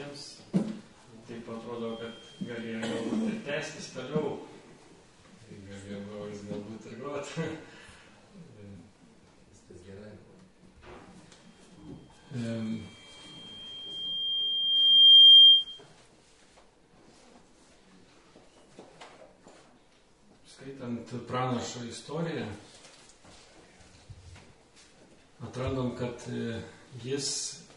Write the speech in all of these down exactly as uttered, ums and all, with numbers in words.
visiems. Taip atrodo, kad galėjo galbūt ir tęstis toliau. Tai galėjo brolis galbūt ir groti. Viskas gerai. Um, Skaitant pranašo istoriją, atrandom, kad jis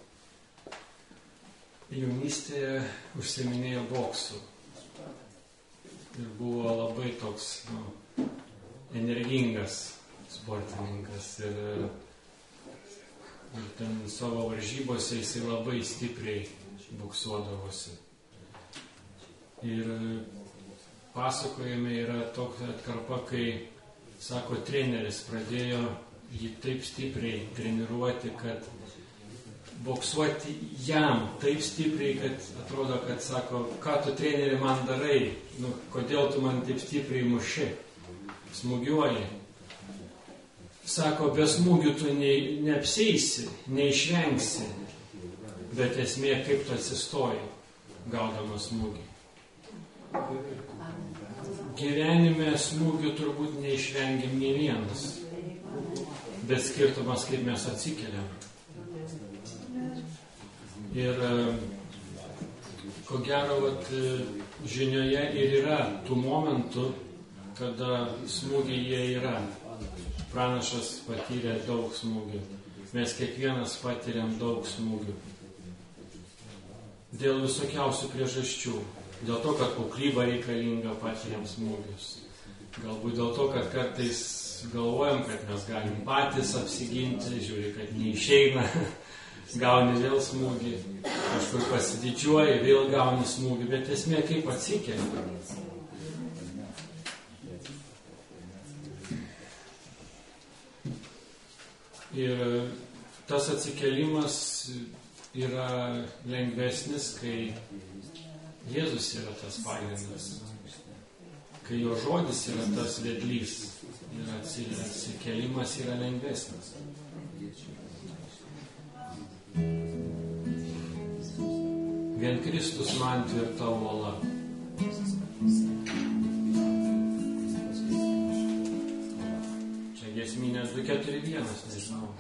jaunystėje užsiiminėjo boksu. Ir buvo labai toks nu, energingas sportininkas. Ir, ir ten savo varžybose jisai labai stipriai boksuodavosi. Ir pasakojime yra tokia atkarpa, kai, sako, treneris pradėjo jį taip stipriai treniruoti, kad boksuoti jam taip stipriai, kad atrodo, kad sako, ką tu treneri man darai, nu, kodėl tu man taip stipriai muši, smūgiuoji. Sako, be smūgių tu ne, neapseisi, neišvengsi, bet esmė, kaip tu atsistoji, gaudamas smūgį. Gyvenime smūgių turbūt neišvengiam nei vienas, bet skirtumas, kaip mes atsikeliam. Ir ko gero, vat, žinioje ir yra tų momentų, kada smūgiai jie yra. Pranašas patyrė daug smūgių. Mes kiekvienas patiriam daug smūgių. Dėl visokiausių priežasčių. Dėl to, kad kuklyba reikalinga, patiriam smūgius. Galbūt dėl to, kad kartais galvojam, kad mes galim patys apsiginti, žiūri, kad neišeina, gauni vėl smūgį, kažkur pasididžiuoji, vėl gauni smūgį, bet esmė kaip atsikeli. Ir tas atsikelimas yra lengvesnis, kai Jėzus yra tas pagrindas, kai jo žodis yra tas vedlys ir atsikelimas yra lengvesnis. Vien Kristus man tvirta uola. Čia giesmynė du keturi vienas, nežinau.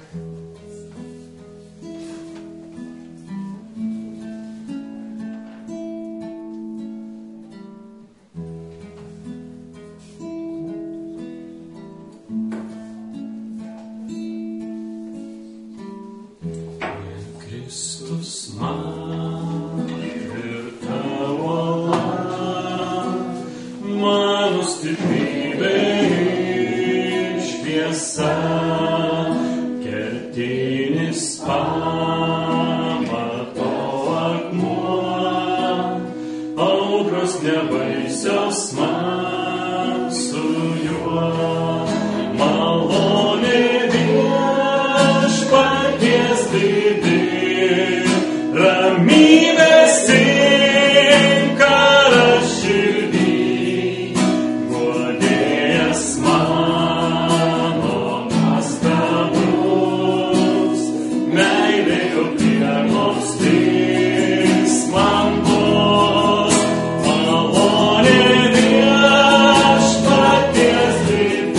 Viešpaties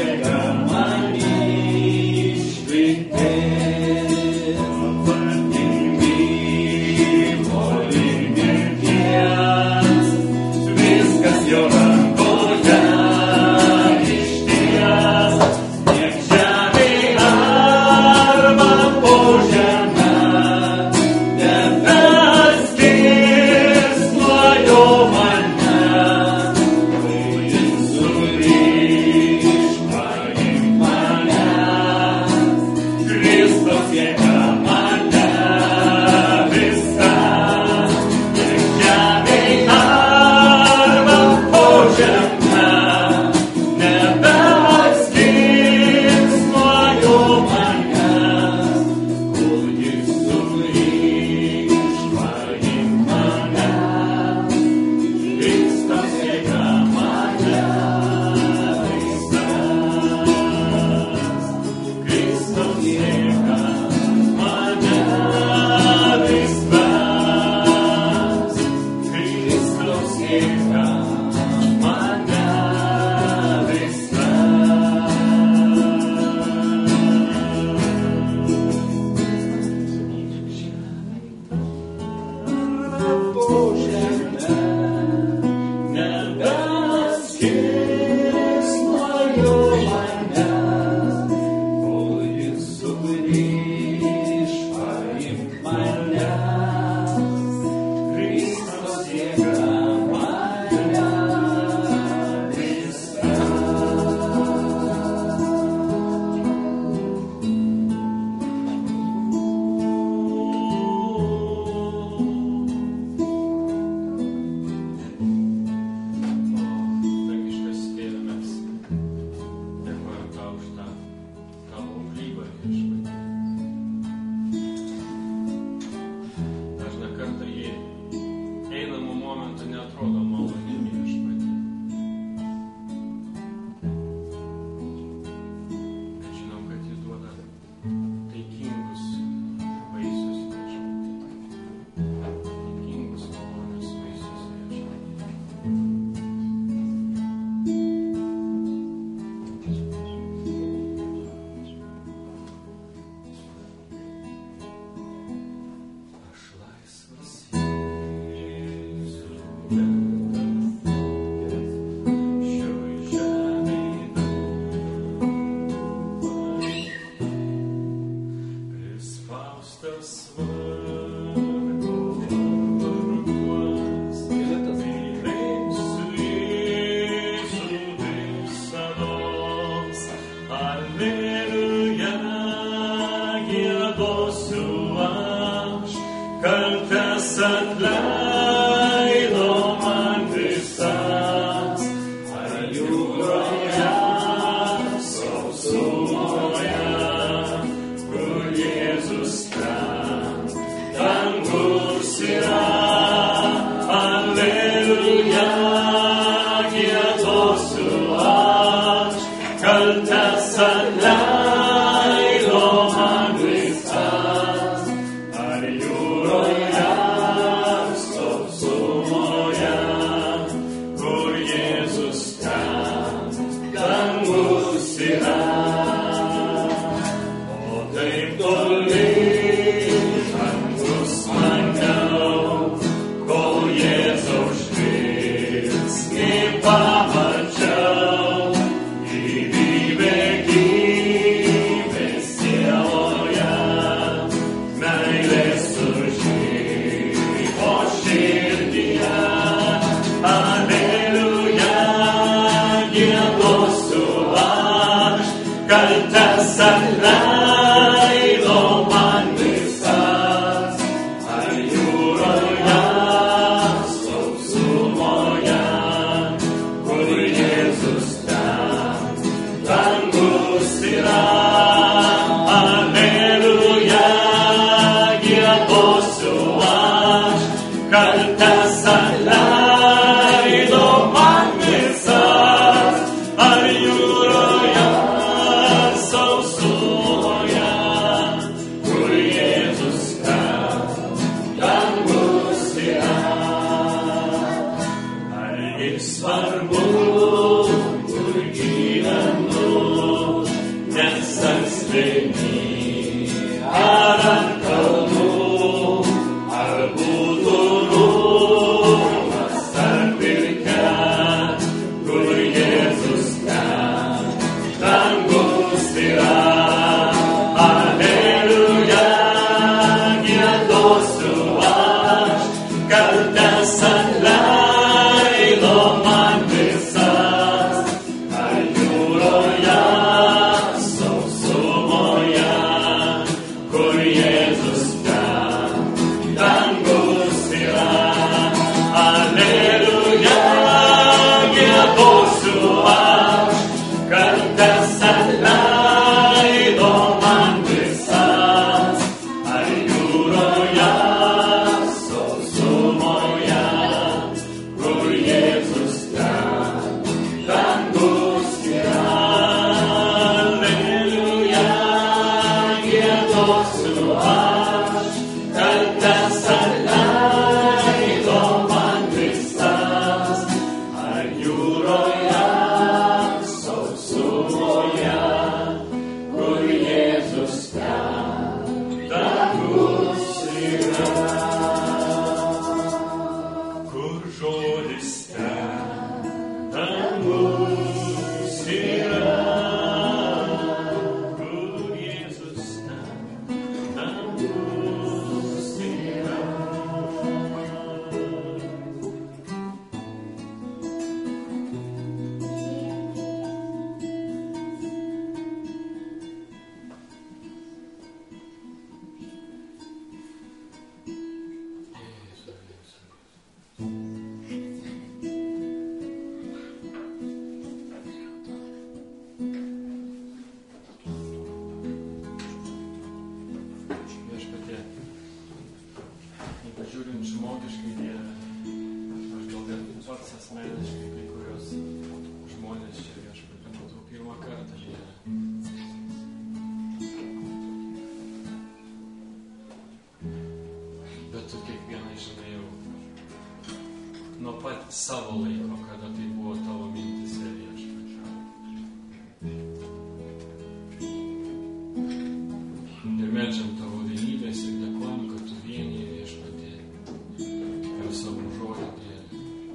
Svarbu, kur gyvenu. Savo laiko, kada tai buvo tavo mintise viešpatie. Ir meldžiam tavo vienybės ir dėkojam, kad tu vienyje viešpatie per savo žodį dėlį.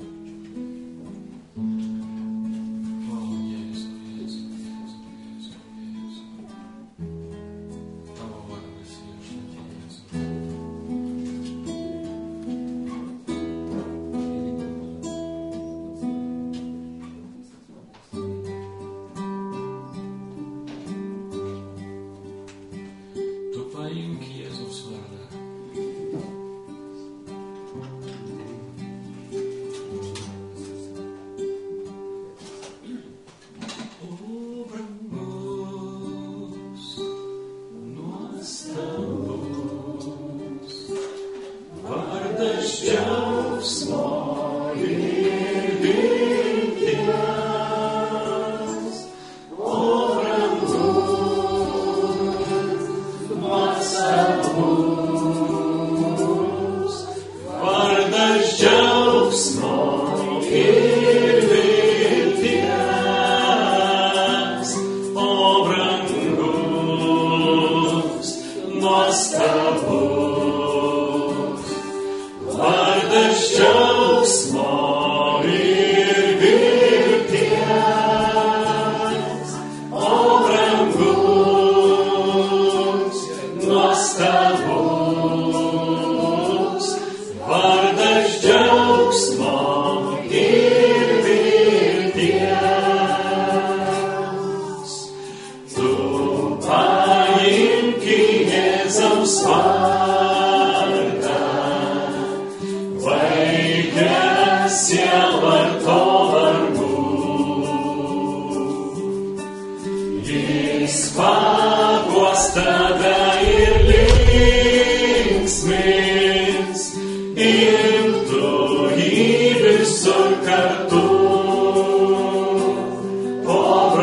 O, Jėzu, Jėzu, Jėzu, Jėzu, Jėzu. Tavo vardas viešpatie, Jėzu. Paimk Jėzaus vardą. O brangus, nuostabus, vardas džiaugsmo ir vilties. O brangus, vardas džiaugsmo ir vilties, o brangus, nuostabus, vardas džiaugsmo ir vilties, o brangus, nuostabus, vardas džiaugsmo ir vilties. Tu paimk Jėzaus vardą, vaikas sielvarto vargų. Jis paguos tave ir linksmins, imtų jį visur kartu. O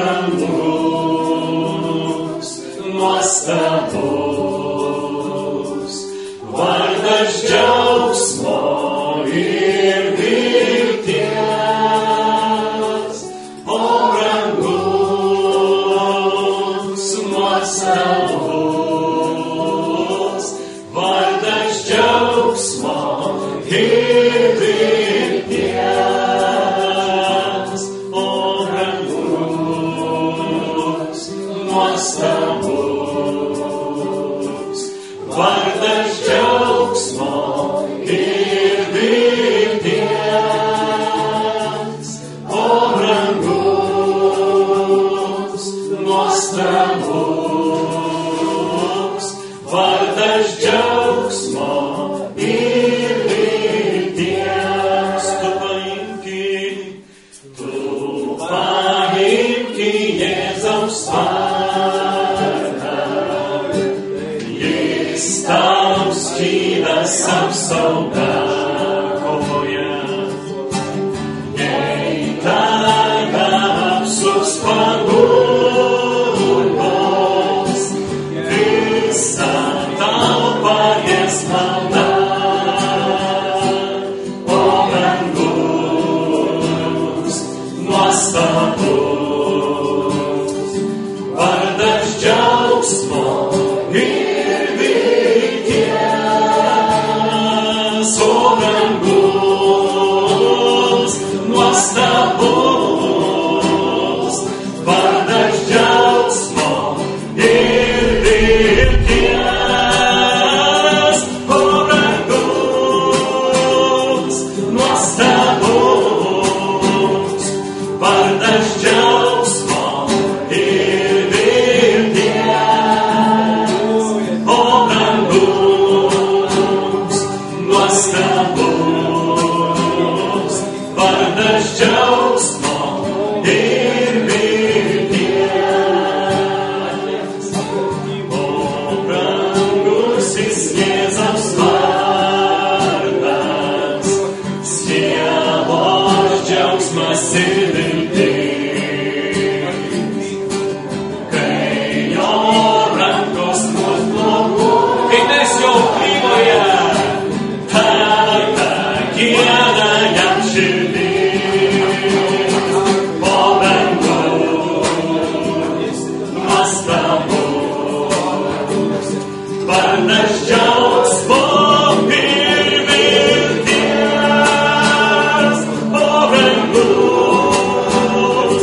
brangus, nuostabus, vardas džiaugsmo ir vilties, o brangus, nuostabus, nuostabus, vardas džiaugsmo ir vilties, o brangus, nuostabus, vardas džiaugsmo ir vilties. Tu paimki, tu paimki Jėzaus vardą, jis tau skydas apsauga kovoje. Jei tave apsups paguldos, visa tau palies malda. O brangus, nuostabus, vardas džiaugsmo ir vilties. O brangus, nuostabus, vardas džiaugsmo ir vilties. O brangus, nuostabus, vardas džiaugsmo ir vilties. O brangus, nuostabus, vardas džiaugsmo ir vilties. O brangusis Jėzaus vardas, sielos džiaugsmas ir viltis. Kai jo rankos mus blogų, kai mes jau klyvoje, tada gieda jam širdis. O brangus, nuostabus, vardas džiaugsmo ir vilties. O brangus,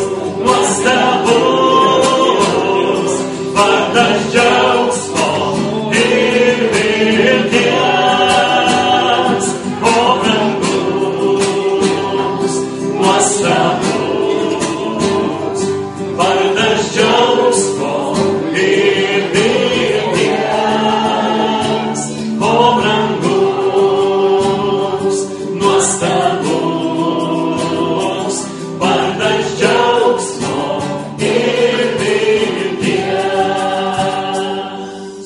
nuostabus, vardas džiaugsmo ir vilties. O brangus, nuostabus, vardas džiaugsmo ir vilties. O brangus, nuostabus, vardas džiaugsmo ir vilties.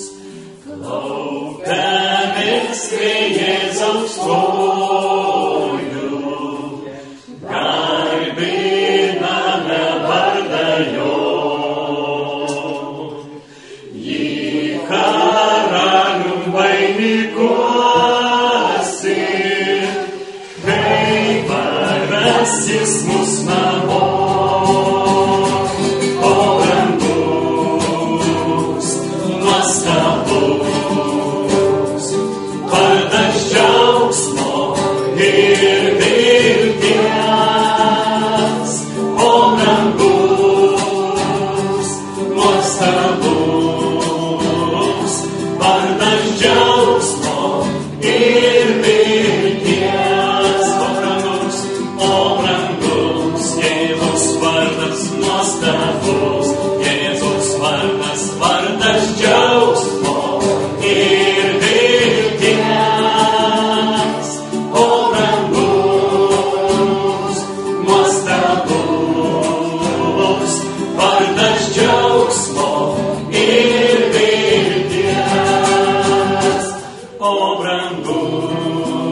Klaupėmės prie Jėzaus kojų, garbiname vardą jo. Jį karalium vainikuosi, kai parvesis mus namo. O brangus, nuostabus, vardas džiaugsmo ir vilties. O brangus, nuostabus, vardas džiaugsmo ir vilties. O brangus, o brangus, Jėzaus vardas nuostabus, Jėzaus vardas, vardas džiaugsmo ir vilties. O brangus, nuostabus, vardas džiaugsmo ir vilties. O brangus,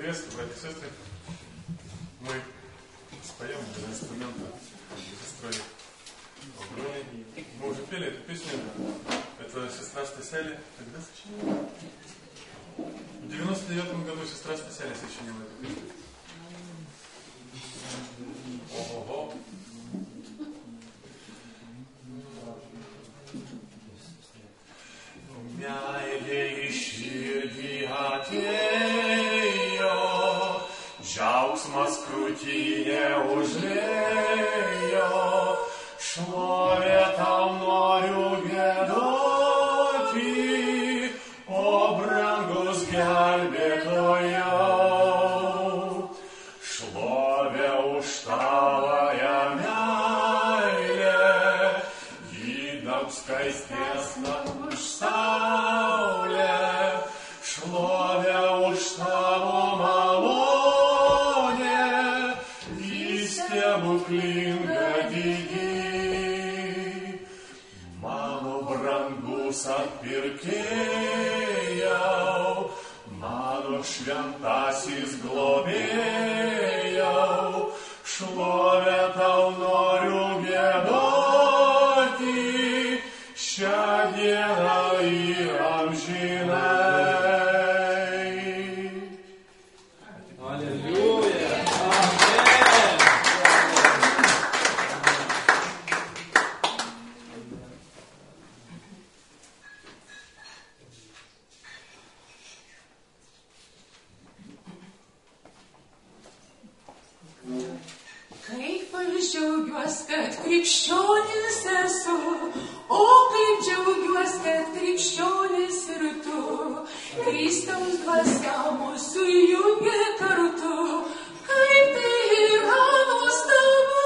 приветствую, братья и сестры. Мы споем на инструмента с сестрой Броней. Мы уже пели эту песню. Это сестра Стасяли. Когда сочинила? В девяносто девятом году сестра Стасяли сочинила эту песню. Ого-го. Miaile širdį atėjo, džiaugsmas krūtinė užlėjo, šlovę tau noriu giedoti, o brangus gelbėtojau, šlovę už tavąją meilę, gydams skaistesnę už saulę, šlovę už tavo malonę, į stebuklingą didį. Mano brangus atpirkėjau, mano šventasis globėjau, šlovę tau noriu giedoti, šią dieną ir amžinai. Аллилуйя! Kaip aš džiaugiuos, kad krikščionis esu, o kaip džiaugiuos, kad krikščionis ir tu. Kristaus dvasia mūsų jungia kartu, kaip tai yra nuostabu.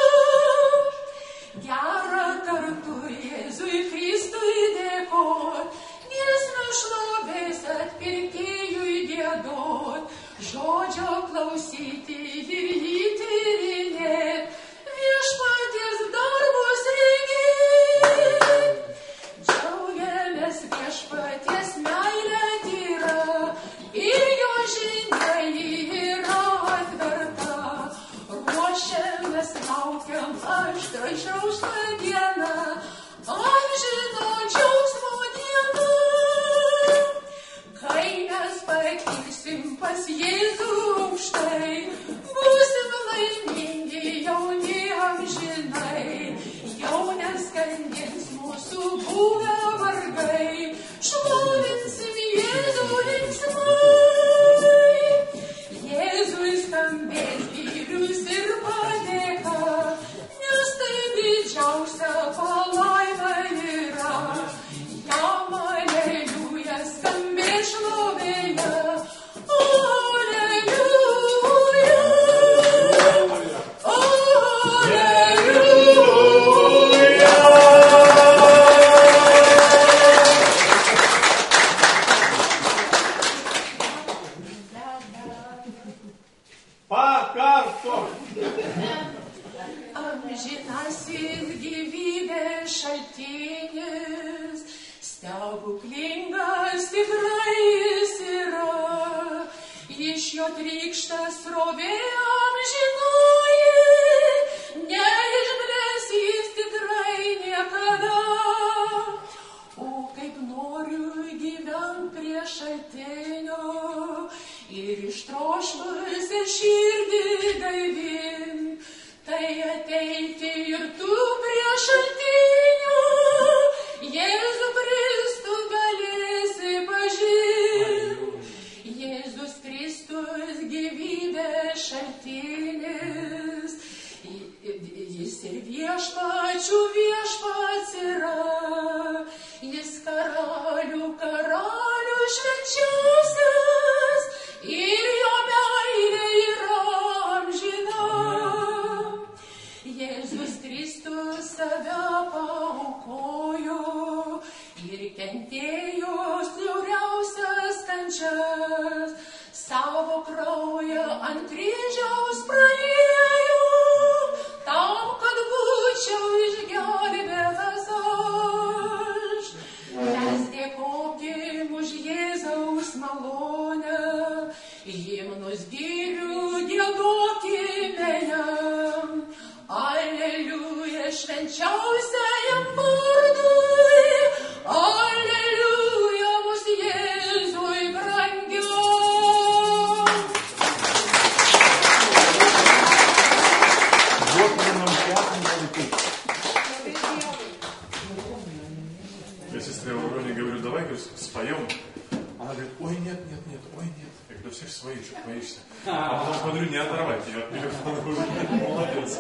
Gera kartu Jėzui Kristui dėkot, giesmę šlovės atpirkėjui giedot, žodžio klausyti ir jį tyrinėt, viešpaties darbus regėt. Džiaugiamės viešpaties meilę tyrą ir jo žinia ji yra atverta. Ruošiamės, laukiam aštrą išrauštą dieną, amžino džiaugsmo dieną. Kai mes pakilsim pas Jėzų aukštai, būsim laimingi jauni amžinai, jau neskandins mūsų buvę vargai, šlovinsim Jėzų linksmai. Jėzui skambės gyrius ir padėka, nes tai didžiausia palaima yra. Jam aleliuja skambės šlovėje, aleliuja, aleliuja. Pakartok! Amžinasis gyvybės šaltinis, stebuklingas tikrai jis yra, iš jo trykšta srovė amžinoji, neišblės jis tikrai niekada. O kaip noriu gyvent prie šaltinio ir ištroškusią širdį gaivint, tai ateiti ir tu prie šaltinio, Jėzų Kristų galėsi pažint. Jėzus Kristus gyvybės šaltinis, jis ir viešpačių viešpats yra, jis karalių karalių švenčiausias ir jo meilė yra amžina. Jėzus Kristus save paaukojo ir kentėjo siauriausias kančias, savo kraują ant kryžiaus praliejo, tam, kad būčiau išgelbėtas aš. Mes dėkokim už Jėzaus malonę гімну збірю дідокінеям. Аллилуйя, швенчався я мордой, аллилуйя, вознезвой грандион. Вот мы нам пятым полетим. Я сестре Авроне говорю, давай, говорю, споем. Она говорит, ой, нет, нет, нет, ой, нет. Я говорю, да все же свои, что боишься? А потом смотрю, не оторвать ее от телефона. Молодец.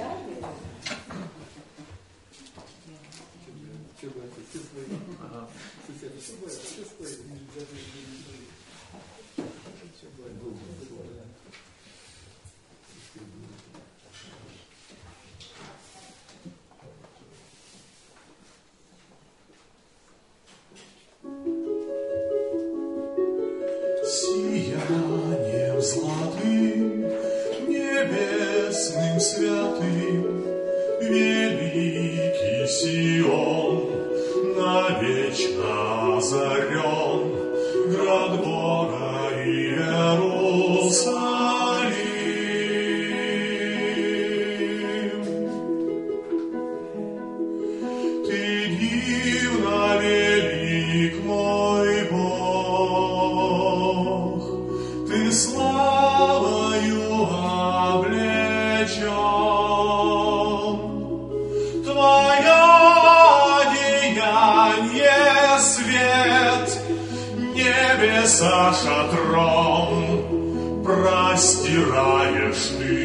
Сиянием золотым, небесным святым, великий Сион, навечно озарен, град Бога Иерусалим. Ты дивно велик, мой Бог, ты славою облечен, твое одеяние свет, небеса шатром простираешь ты.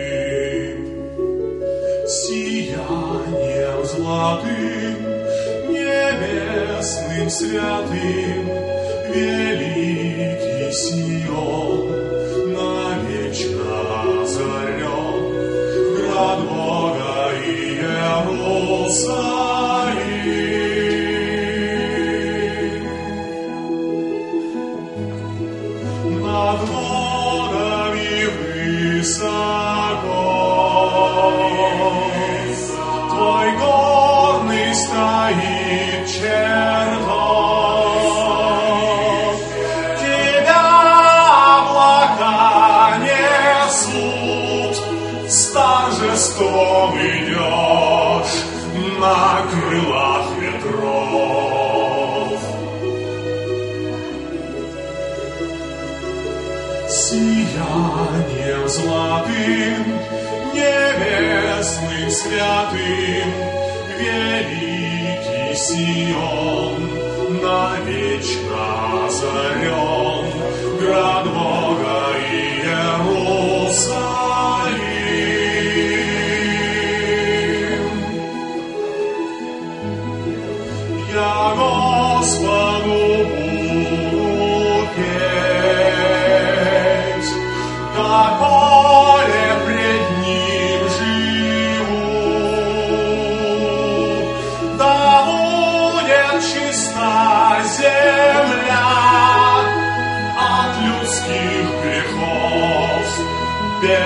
Сиянием золотым, небесным святым, великий Сион, навечно озарен, град Бога Иерусалим. Над водами высоко твой горный стоит чертог. Тебя облака несут, с торжеством идешь на крылах ветров. Сиянием золотым, небесным святым, великий Сион, навечно озарен, град Бога Иерусалим. Я Господу буду петь, доколе пред Ним живу. Да будет чиста земля от людских грехов,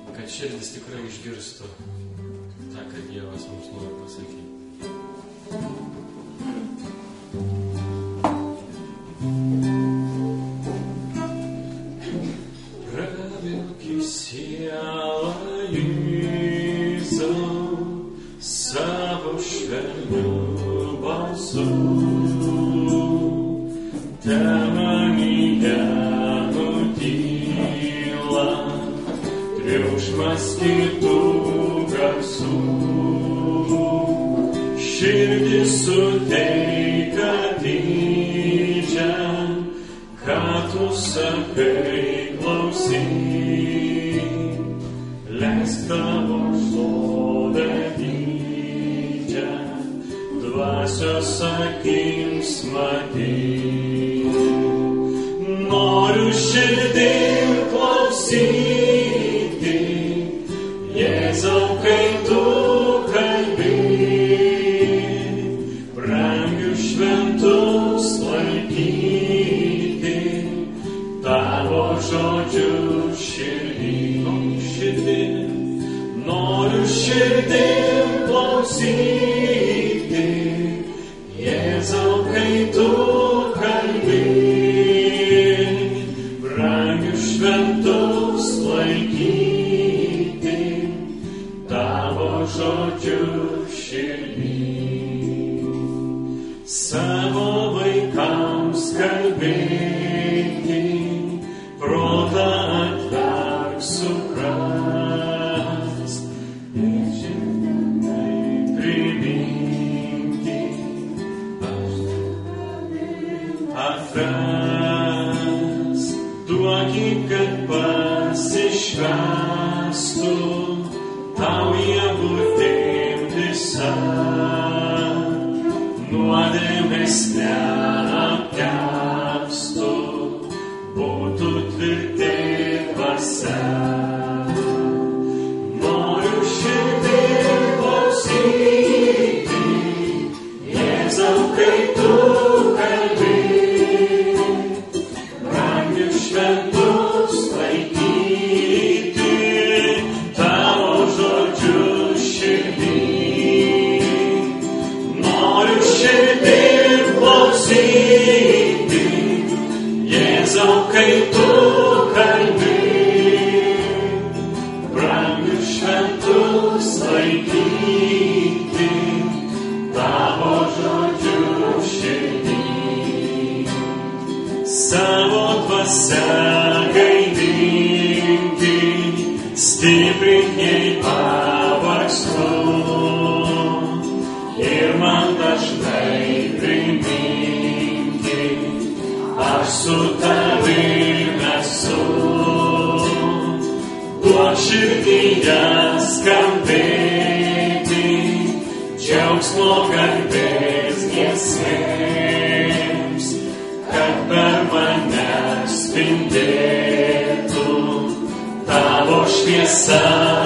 kad širdis tikrai išgirstų tą, kad Dievas mums nori pasakyti. Prabilki sielą Jėzau savo švelniu balsu, temanyje nutyla triukšmas kitų garsų. Širdį suteikia didžią, ką tu sakai klausyk. Leisk tavo žodę didžią, dvasios akims matyt. Noriu širdim klausyti, Jėzau, kai tu kalbi, brangius šventus laikyti, tavo žodžių širdin, širdin. Noriu širdim klausyti, Jėzau, kai tu kalbi, brangius šventus laikyti, tavo žodžių širdin. Savo vaikams kalbėti, protą atverk suprask, ir šiandien priminti, atrask, duokit, kad pasišvęstų tau jėgutėm visa, nuodėmės neapkęstų, būtų tvirti dvasia. Noriu širdim klausyti, Jėzau, kai tu kalbi, brangius šventus laikyti, tavo žodžių širdin. Noriu širdim klausyti, Jėzau, kai tu kalbi, brangius šventus laikyti, tavo žodžių širdin. Savo dvasia gaivinti, stiprink jei pavargstu, ir man dažnai priminti, aš su tavim esu. Duok širdyje skambėti, džiaugsmo garbės giesmėms, kad per mane spindėtų tavo šviesa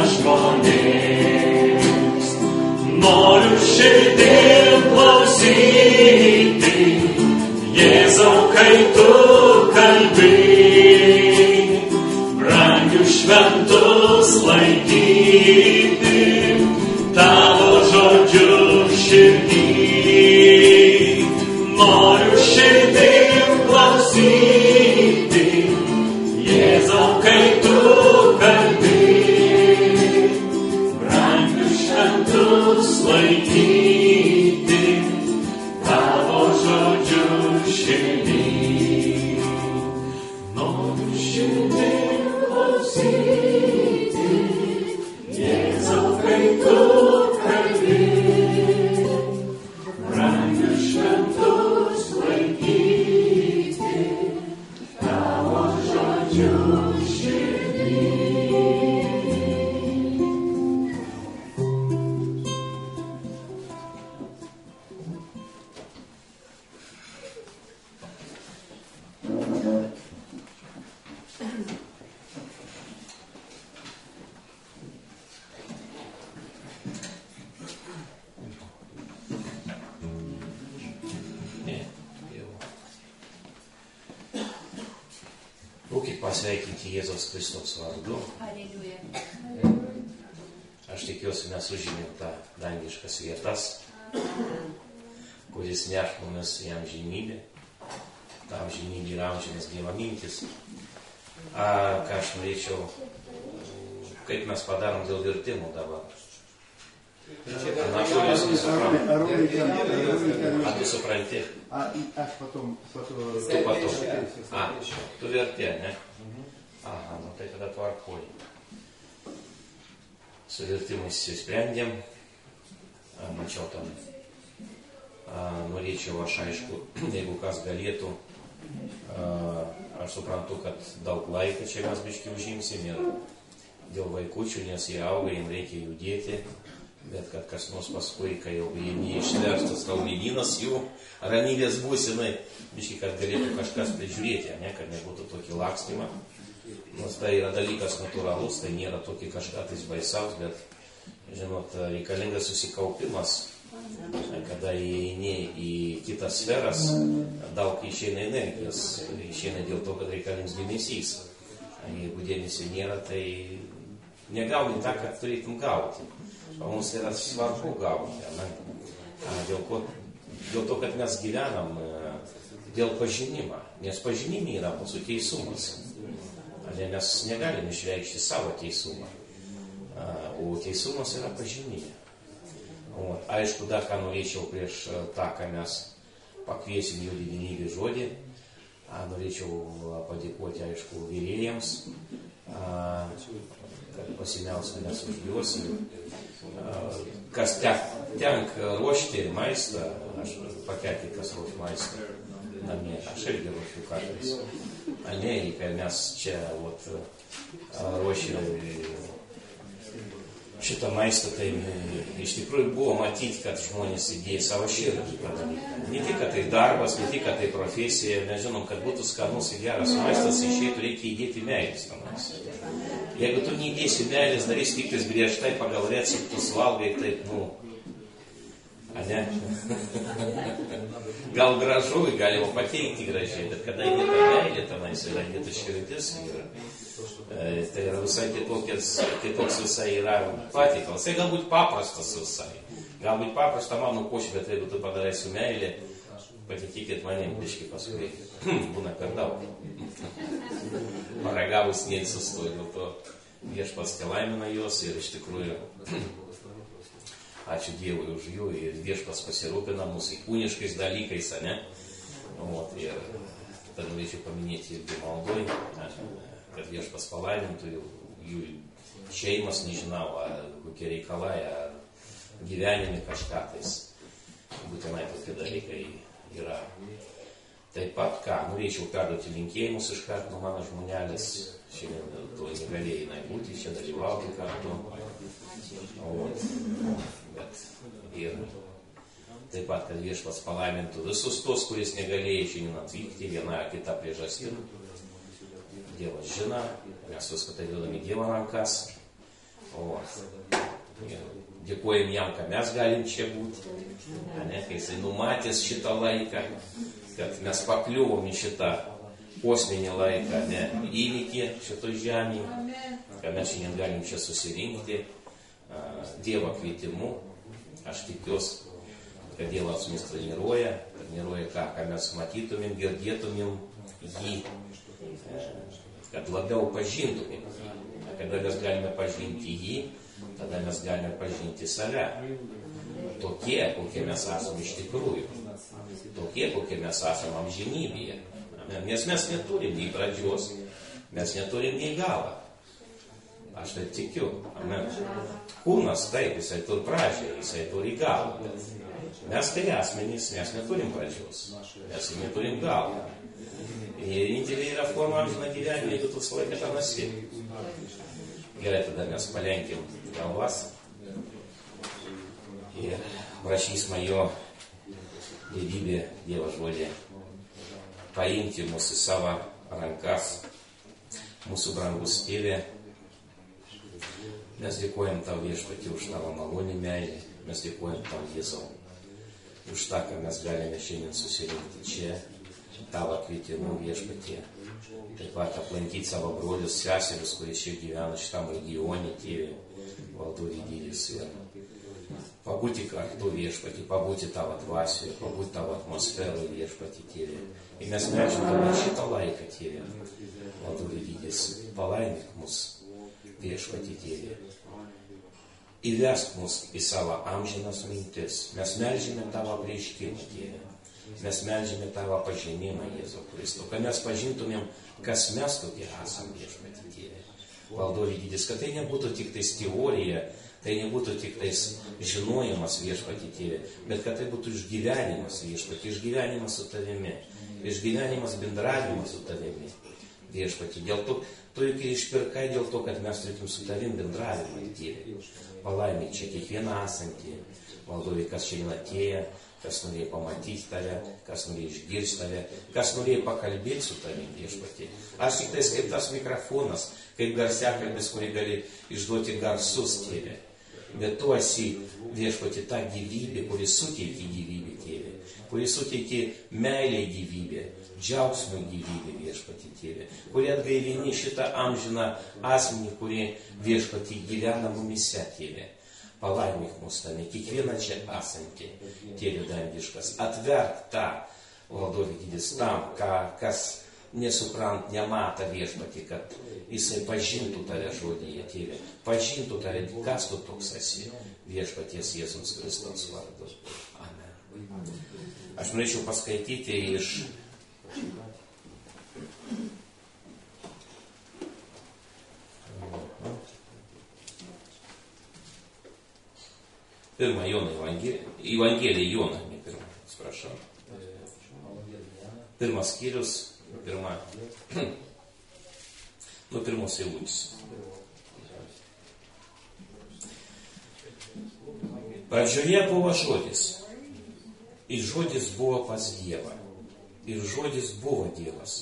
žmonėms. Noriu širdim klausyti, Jėzau, kai tu kalbi, brangius šventus laikyti, tavo žodžių širdin. Noriu širdim klausyti, Jėzau, kai tu kalbi, brangius šventus laikyti, tavo žodžių širdin. Noriu širdim klausyti, Jėzau, kai tu kalbi, brangius šventus laikyti, tavo žodžių širdin. Būkit pasveikinti Jėzaus Kristaus vardu. Aleliuja. tikiuosi mes užimėm tą dangiškas vietas, kuris neš mumis į amžinybę. Ta amžinybė yra amžinas Dievo mintis. A, ką aš norėčiau, kaip mes padarom dėl vertimų dabar. Анатолий, а ты сопранти? А аж потом, потом... Tu потом. А, tu vertė, ne? Aha, nu tai tada tvarkoj. Su vertimais sprendėm. Mačiau tam. Norėčiau aš aišku, jeigu kas galėtų. Aš suprantu, kad daug laiko čia mes biškį užimsim ir dėl vaikučių, nes jie auga, jiems reikia judėti. Bet kad kas nors paskui, kai jau jie neišverstas raumenynas jų ramybės būsinai, biškai, kad galėtų kažkas prižiūrėti, ne, kad nebūtų tokį lakstymą. Nors tai yra dalykas natūralus, tai nėra tokį kažką tais baisaus, bet, žinot, reikalingas susikaupimas, kada įeini į kitas sferas, daug išeina energijos, išeina dėl to, kad reikalings dėmesys. Jeigu dėmesio nėra, tai negauni tą, kad turėtum gauti. O mums yra svarbu gauti. Dėl, ko, dėl to, kad mes gyvenam dėl pažinimą. Nes pažinimai yra mūsų teisumas. Mes negalim išreikšti savo teisumą. O teisumas yra pažinimai. O, aišku, dar ką norėčiau prieš tą, ką mes pakviesim jų didenybį žodį. Norėčiau padėkoti, aišku, vyrėjams, kad pasimelstumės už juos. Kas tenka ruošti maistą, aš pakelti, kas ruoš maistą namie, aš irgi ruošiu kartais. Ne, kai mes čia vat, ruošėm šitą maistą, tai iš tikrųjų buvo matyti, kad žmonės įdėjo savo širdį. Ne tik, kad tai darbas, ne tik, kad tai profesija, mes žinom, kad būtų skanus ir geras maistas, išeitų reikia įdėti meilės tą maistą. Jeigu tu neįdėsi meilės, darys tiktais griežtai pagal receptus, valgai taip, nu, a ne? Gal gražu, galima pateikti gražiai, bet kada įdėta meilė tenais yra, įdėta širdis, yra, e, tai yra visai kitokias, kitoks visai yra patikalas. Tai galbūt paprastas visai. Galbūt paprasta mano košė, bet jeigu tu padarai su meilė, patikėkit manim, biškai paskui būna per daug. Paragavus neįsustoju, dėl to viešpats laimina juos ir iš tikrųjų ačiū Dievui už jų ir viešpats pasirūpina mūsų kūniškais dalykais, ne? O, ir tad norėčiau paminėti irgi maldoj, kad viešpats palaimintų jų, jų šeimas, nežinau, ar kokie reikalai, ar gyvenime kažką tais. Būtinai tokie dalykai yra. Taip pat, ką, norėčiau perduoti linkėjimus iš karto nuo mano žmonelės. Šiandien to negalėjai būti, čia dalyvauti kartu. O, bet ir taip pat, kad viešpats palaimintų visus tos, kuris negalėjo šiandien atvykti, viena ar kita priežastim. Dievas žino, mes viską tai duodame Dievo rankas. O, ir dėkojam jam, kad mes galim čia būti. Ne, kai jisai numatęs šitą laiką, kad mes pakliuvom į šitą kosminį laiką, ne, įvykį šitoj žemėje, kad mes šiandien galim čia susirinkti Dievo kvietimu. Aš tikiuosi, kad Dievas mus treniruoja, treniruoja ką, ką mes matytumėm, girdėtumėm jį, kad labiau pažintumėm. Kada mes galime pažinti jį, tada mes galime pažinti save. Tokie, kokie mes esame iš tikrųjų. Tokie, kokie mes esame amžinybėje. Nes mes neturim nei pradžios, mes neturim nei galą. Aš taip tikiu. Amen. Kūnas taip, jisai turi pradžią, jisai turi galą. Mes tai asmenys, mes neturim pradžios, mes neturim galą. Vienintelė yra forma amžiną gyvenimą, jeigu tu visą laiką ten esi. Gerai, tada mes palenkim galvas ir prašysime jo dievybė, Dievo žodį, paimti mūsų savo rankas, mūsų brangus Tėve. Mes dėkojam tau, viešpatie, už tavo malonį meilį, mes dėkojam tau, Jėzau, už tą, ką mes galime šiandien susirinkti čia, tavo kvietimu, viešpatie, taip pat aplankyti savo brolius, seserius, kurie čia gyvena šitam regione, tėvė, valdovė didis. Pabūti kartu viešpatį, pabūti tavo dvasioje, pabūti tavo atmosferoje viešpatį, tėvė. Ir mes melžiam tave šitą laiką, tėvė, valdovė didis, palaimink mus viešpatį, tėvė. Įvesk mus į savo amžinas mintis. Mes melžiame tavo apreiškimą, tėvė. Mes melžiame tavo pažinimą, Jėzau Kristau, kad mes pažintumėm, kas mes tokie esam, viešpatį, tėvė. Valdovė didis, kad tai nebūtų tik tais teorija, tai nebūtų tik tais žinojimas, viešpatį, tėvė, bet kad tai būtų išgyvenimas, viešpatį, išgyvenimas su tavimi, išgyvenimas bendravimas su tavimi, viešpatį. Dėl to, tu juk išpirkai dėl to, kad mes turėtum su tavim bendravimą, tėvė. Palaimink čia kiekvieną esantį, valdovė, kas šiandien atėjo, kas norėjo pamatyti tave, kas norėjo išgirsti tave, kas norėjo pakalbėti su tavim, viešpatį. Aš tik tais kaip tas mikrofonas, kaip garsiakalbis, kurį gali išduoti garsus, tėvė. Bet tu esi, viešpatį, ta gyvybė, kuri suteikia gyvybę, tėvė, kuri suteikia meilę gyvybę, džiaugsmo gyvybę, viešpatį, tėvė, kuri atgaivini šitą amžiną asmenį, kuri, viešpatį, gyvena mumise, tėvė. Palaimink mus tame, kiekvieną čia esantį, tėvė dangiškas, atverk tą, valdovė didis, tam, ką, kas nesuprant, nemata, viešpatį, kad jisai pažintų tave žodyje, tėvė, pažintų tave, kas tu toks esi, viešpaties Jėzaus Kristaus vardu. Amen. Aš norėčiau paskaityti iš Pirma Jono Evangelija, Evangelija Jono, ne pirma, sprašau. Pirmas skyrius, pirma, nuo pirmos eilutės. Pradžioje buvo žodis, ir žodis buvo pas Dievą, ir žodis buvo Dievas.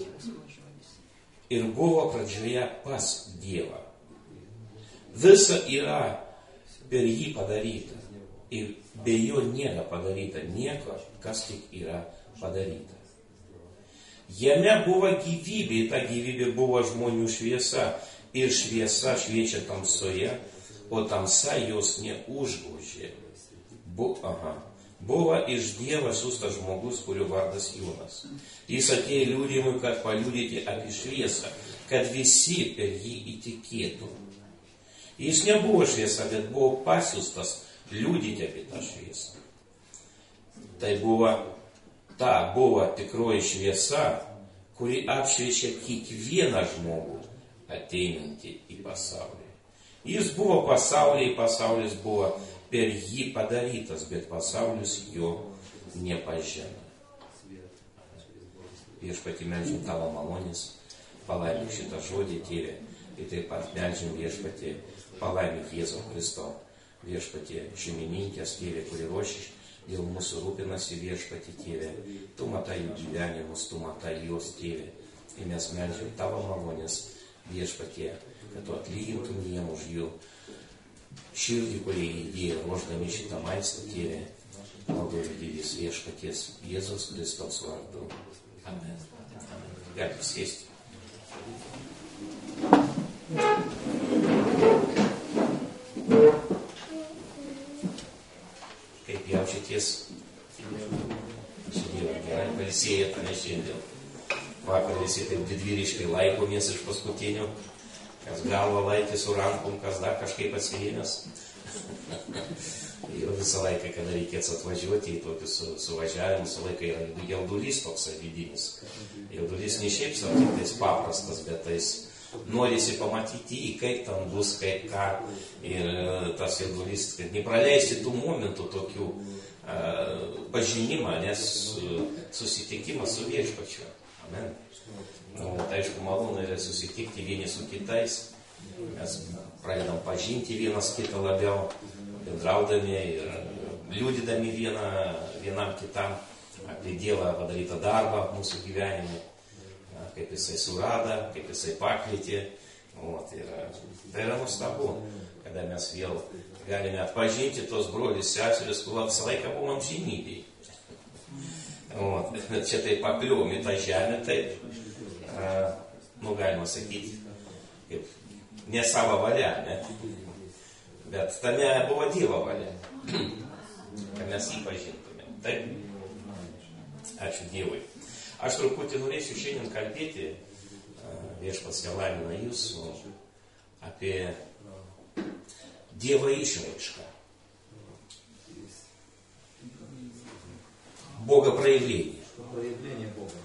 Ir buvo pradžioje pas Dievą. Visa yra per jį padaryta. Ir be jo nėra padaryta nieko, kas tik yra padaryta. Jame buvo gyvybė, ta gyvybė buvo žmonių šviesa. Ir šviesa šviečia tamsoje, o tamsa jos neužgožė. Bu, aha. Buvo iš Dievo siųstas žmogus, kurio vardas Jonas. Jis atėjo liudijimui, kad paliudyti apie šviesą, kad visi per jį įtikėtų. Jis nebuvo šviesa, bet buvo pasiųstas liudyti apie tą šviesą. Tai buvo, ta buvo tikroji šviesa, kuri apšviečia kiekvieną žmogų ateinantį į pasaulį. Jis buvo pasaulyje, pasaulis buvo per jį padarytas, bet pasaulis jo nepažino. Viešpatį melžiam tavo malonės, palaimink šitą žodį, tėvė, ir taip pat melžiam viešpatį, palaimink Jėzų Kristą, viešpatį šeimininkės, tėvė, kuri ruoši dėl mūsų rūpinasi, viešpatį, tėvė. Tu matai jų gyvenimus, tu matai juos, tėvė. Ir mes melžiam tavo malonės, viešpatie, kad tu atlygintum jiem už jų širdį, kurie įdėjo ruoždami šitą maistą, tėvė. Valdovė didis viešpaties Jėzaus Kristaus vardu. Amen. Amen. Galim sėsti. Kaip jaučiatės? Šiandien gerai pailsėjate, ne šiandien. Vakar visi taip didvyriškai laikomės iš paskutinių. Kas galva laikė su rankom, kas dar kažkaip atsirėmės. Ir visą laiką, kada reikės atvažiuoti į tokius su, suvažiavimus, visą laiką yra jaudulys toks vidinis. Jaudulys ne šiaip savo, tik tais paprastas, bet tais norisi pamatyti į kaip ten bus, kaip ką. Ir tas jaudulys, kad nepraleisti tų momentų tokių uh, pažinimą, nes uh, susitikimas su viešpačiu. Amen. Nu, tai aišku, malonu yra susitikti vieni su kitais. Mes pradedam pažinti vienas kitą labiau, bendraudami ir liudydami vieną, vienam kitam apie Dievą padarytą darbą mūsų gyvenime, kaip jisai surada, kaip jisai pakvietė. O, tai, yra, tai yra nuostabu, kada mes vėl galime atpažinti tos brolius, seseris, kur visą laiką buvom amžinybėj. O, bet čia taip pakliuvom į tą žemę, taip. nu galima sakyti, kaip ne savo valia, ne? Bet tame buvo Dievo valia, kad mes jį pažintume. Taip? Ačiū Dievui. Aš truputį norėsiu šiandien kalbėti, viešpats laimina jūs, apie Dievo išraišką. Бога проявление. Проявление Бога,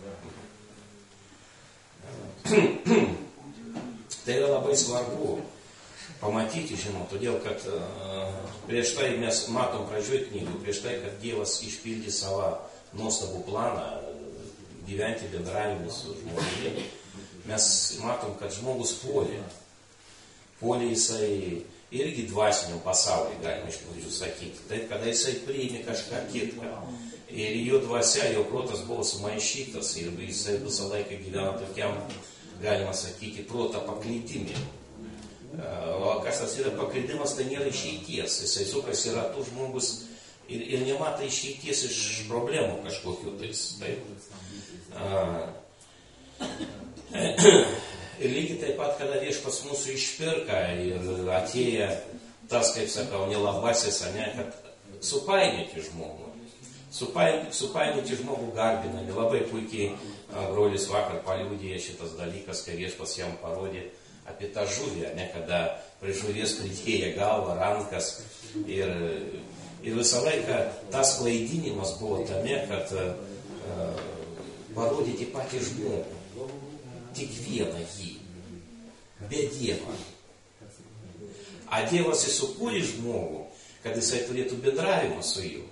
да. Tai yra labai svarbu pamatyti, žinoma, todėl, kad uh, prieš tai mes matom pradžioj knygų, prieš tai, kad Dievas išpildė savo nuostabų planą gyventi bendravimu su žmogumi, mes matom, kad žmogus puolė. Puolė jisai irgi dvasiniam pasauliui, galima iš pradžių sakyti. Taip, kada jisai priėmė kažką kitką. Ir jo dvasia, jo protas buvo sumaišytas ir jisai visą laiką gyveno tokiam, galima sakyti, protą paklydimį. O kas tas yra paklydimas, tai nėra išeities. Jisai sukas yra tų žmogus ir, ir nemata išeities iš problemų kažkokiu tais. Taip. Ir lygiai taip pat, kada viešpats mūsų išpirka ir atėję tas, kaip sakau, nelabasis, ne, kad supainioti žmogų. Supainioti, supainioti žmogų garbinami. Labai puikiai brolis vakar paliudėjo šitas dalykas, kai viešpas jam parodė apie tą žuvį, ne, kada prie žuvies pridėję galvą, rankas. Ir, ir visą laiką tas klaidinimas buvo tame, kad uh, parodyti patį žmogų. Tik vieną jį. Be Dievo. A Dievas įsukūrė žmogų, kad jisai turėtų bendravimą su juo.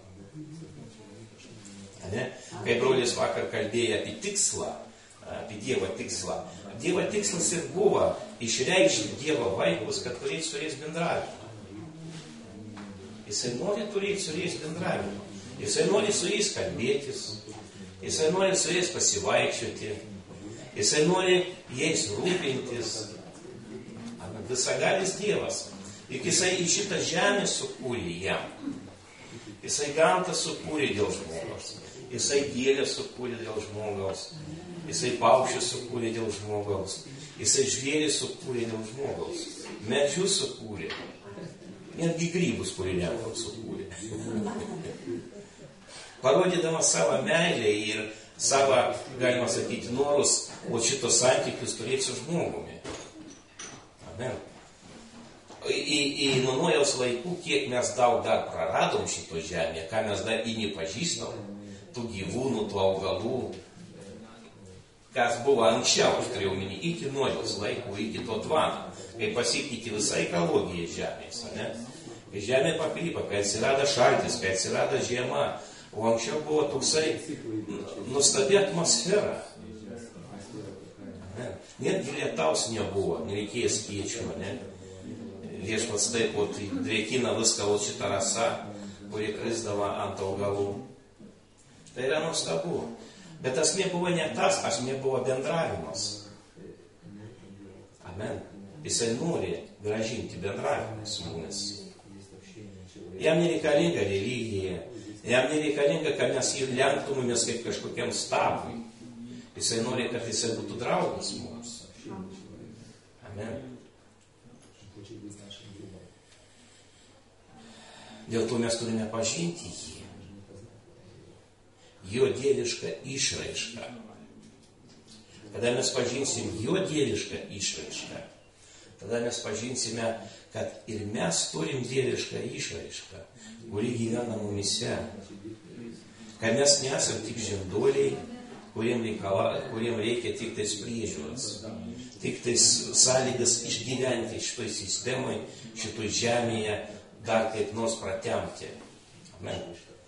Ne? Kai brolis vakar kalbėjo apie tikslą, apie Dievo tikslą. Dievo tikslas ir buvo išreikšti Dievo vaikus, kad turėtų su jais bendravimą. Jisai nori turėti su jais bendravimą. Jisai nori su jais kalbėtis. Jisai nori su jais pasivaikščioti. Jisai nori jais rūpintis. Visagalis Dievas. Juk jisai į šitą žemę sukūrė jam. Jisai gamtą sukūrė dėl žmogaus. Jisai gėlę sukūrė dėl žmogaus. Jisai paukščių sukūrė dėl žmogaus. Jisai žvėrį sukūrė dėl žmogaus. Medžius sukūrė. Netgi grybus, kurį lengvam sukūrė. Parodydamas savo meilę ir savo, galima sakyti, norus, o šitos santykius turėti su žmogumi. Amen. Į, į nuo Nojaus laikų, kiek mes daug dar praradom šito žemėje, ką mes dar į nepažįstam, tų gyvūnų, tų augalų, kas buvo anksčiau, aš turėjau minį, iki Nojaus laikų, iki to tvano, kai pasikeitė visa ekologija žemės, ne? Kai žemė pakrypo, kai atsirado šaltis, kai atsirado žiema, o anksčiau buvo toksai nuostabi atmosfera. Ne? Netgi lietaus nebuvo, nereikėjo skėčio, ne? Viešpats taip, o tai drėkina viską, o šitą rasą, kuri krisdavo ant augalų. Tai yra nuostabu. Bet esmė buvo ne tas, esmė buvo bendravimas. Amen. Jisai nori grąžinti bendravimą su mumis. Jam nereikalinga religija. Jam nereikalinga, kad mes jį lenktumėmės kaip kažkokiam stabui. Jisai nori, kad jisai būtų draugas mums. Amen. Dėl to mes turime pažinti jį. Jo dievišką išraišką. Kada mes pažinsim jo dievišką išraišką, tada mes pažinsime, kad ir mes turim dievišką išraišką, kuri gyvena mumise. Kad mes nesam tik žinduoliai, kuriem, reikala, kuriem reikia tik tais priežiūros, tik tais sąlygas išgyventi šitoj sistemai, šitoj žemėje, dar kaip nors pratemti. Amen.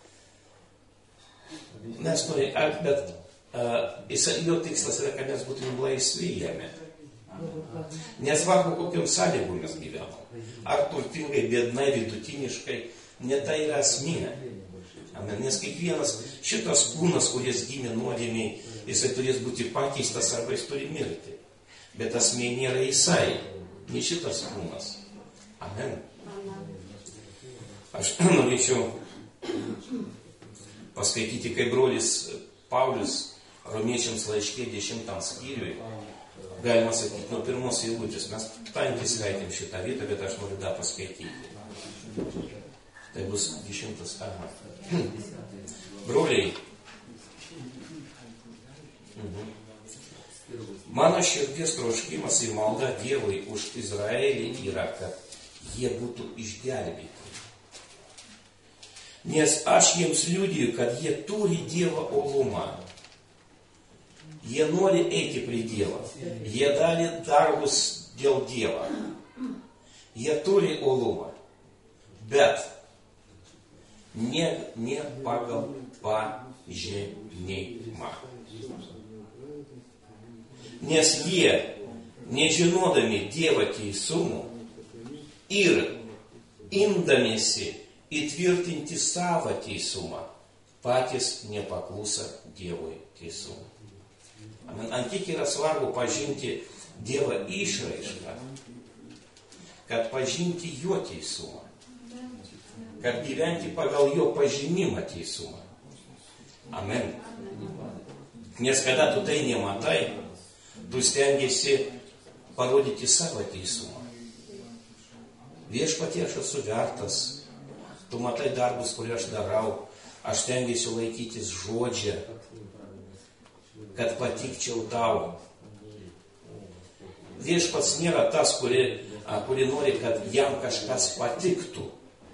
Mes norime, bet uh, jo tikslas yra, kad mes būtume laisvi jame. Nesvarbu, kokiom sąlygom mes gyvenam. Ar turtingai, biednai, vidutiniškai, ne tai yra esmė. Amen. Nes kiekvienas šitas kūnas, kuris gimė nuodėmiai, jisai turės būti pakeistas arba jis turi mirti. Bet esmė nėra jisai, ne šitas kūnas. Amen. Aš norėčiau paskaityti, kaip brolis Paulius romiečiams laiške dešimtam skyriui, galima sakyti, nuo pirmos eilutės. Mes tankiai sveikėm šitą vietą, bet aš noriu dar paskaityti. Tai bus dešimtas. Aha. Broliai, mhm. Mano širdies troškimas ir malda Dievui už Izraelį yra, kad jie būtų išgelbėti. Nes aš jiems liudiju, kad jie turi Dievo uolumą. Jie nori eiti prie Dievo. Jie darė darbus dėl Dievo. Jie turi uolumą. Bet ne, ne pagal pažinimą. Nes jie, nežinodami Dievo teisumų ir imdamiesi įtvirtinti savo teisumą, patys nepaklusa Dievui teisumui. Ant tiek yra svarbu pažinti Dievo išraišką, kad pažinti jo teisumą, kad gyventi pagal jo pažinimą teisumą. Amen. Nes kada tu tai nematai, tu stengiasi parodyti savo teisumą. Viešpatie, aš esu vertas, tu matai darbus, kurį aš darau, aš stengiasi laikytis žodžio, kad patikčiau tau. Viešpats nėra tas, kuri, kuri nori, kad jam kažkas patiktų.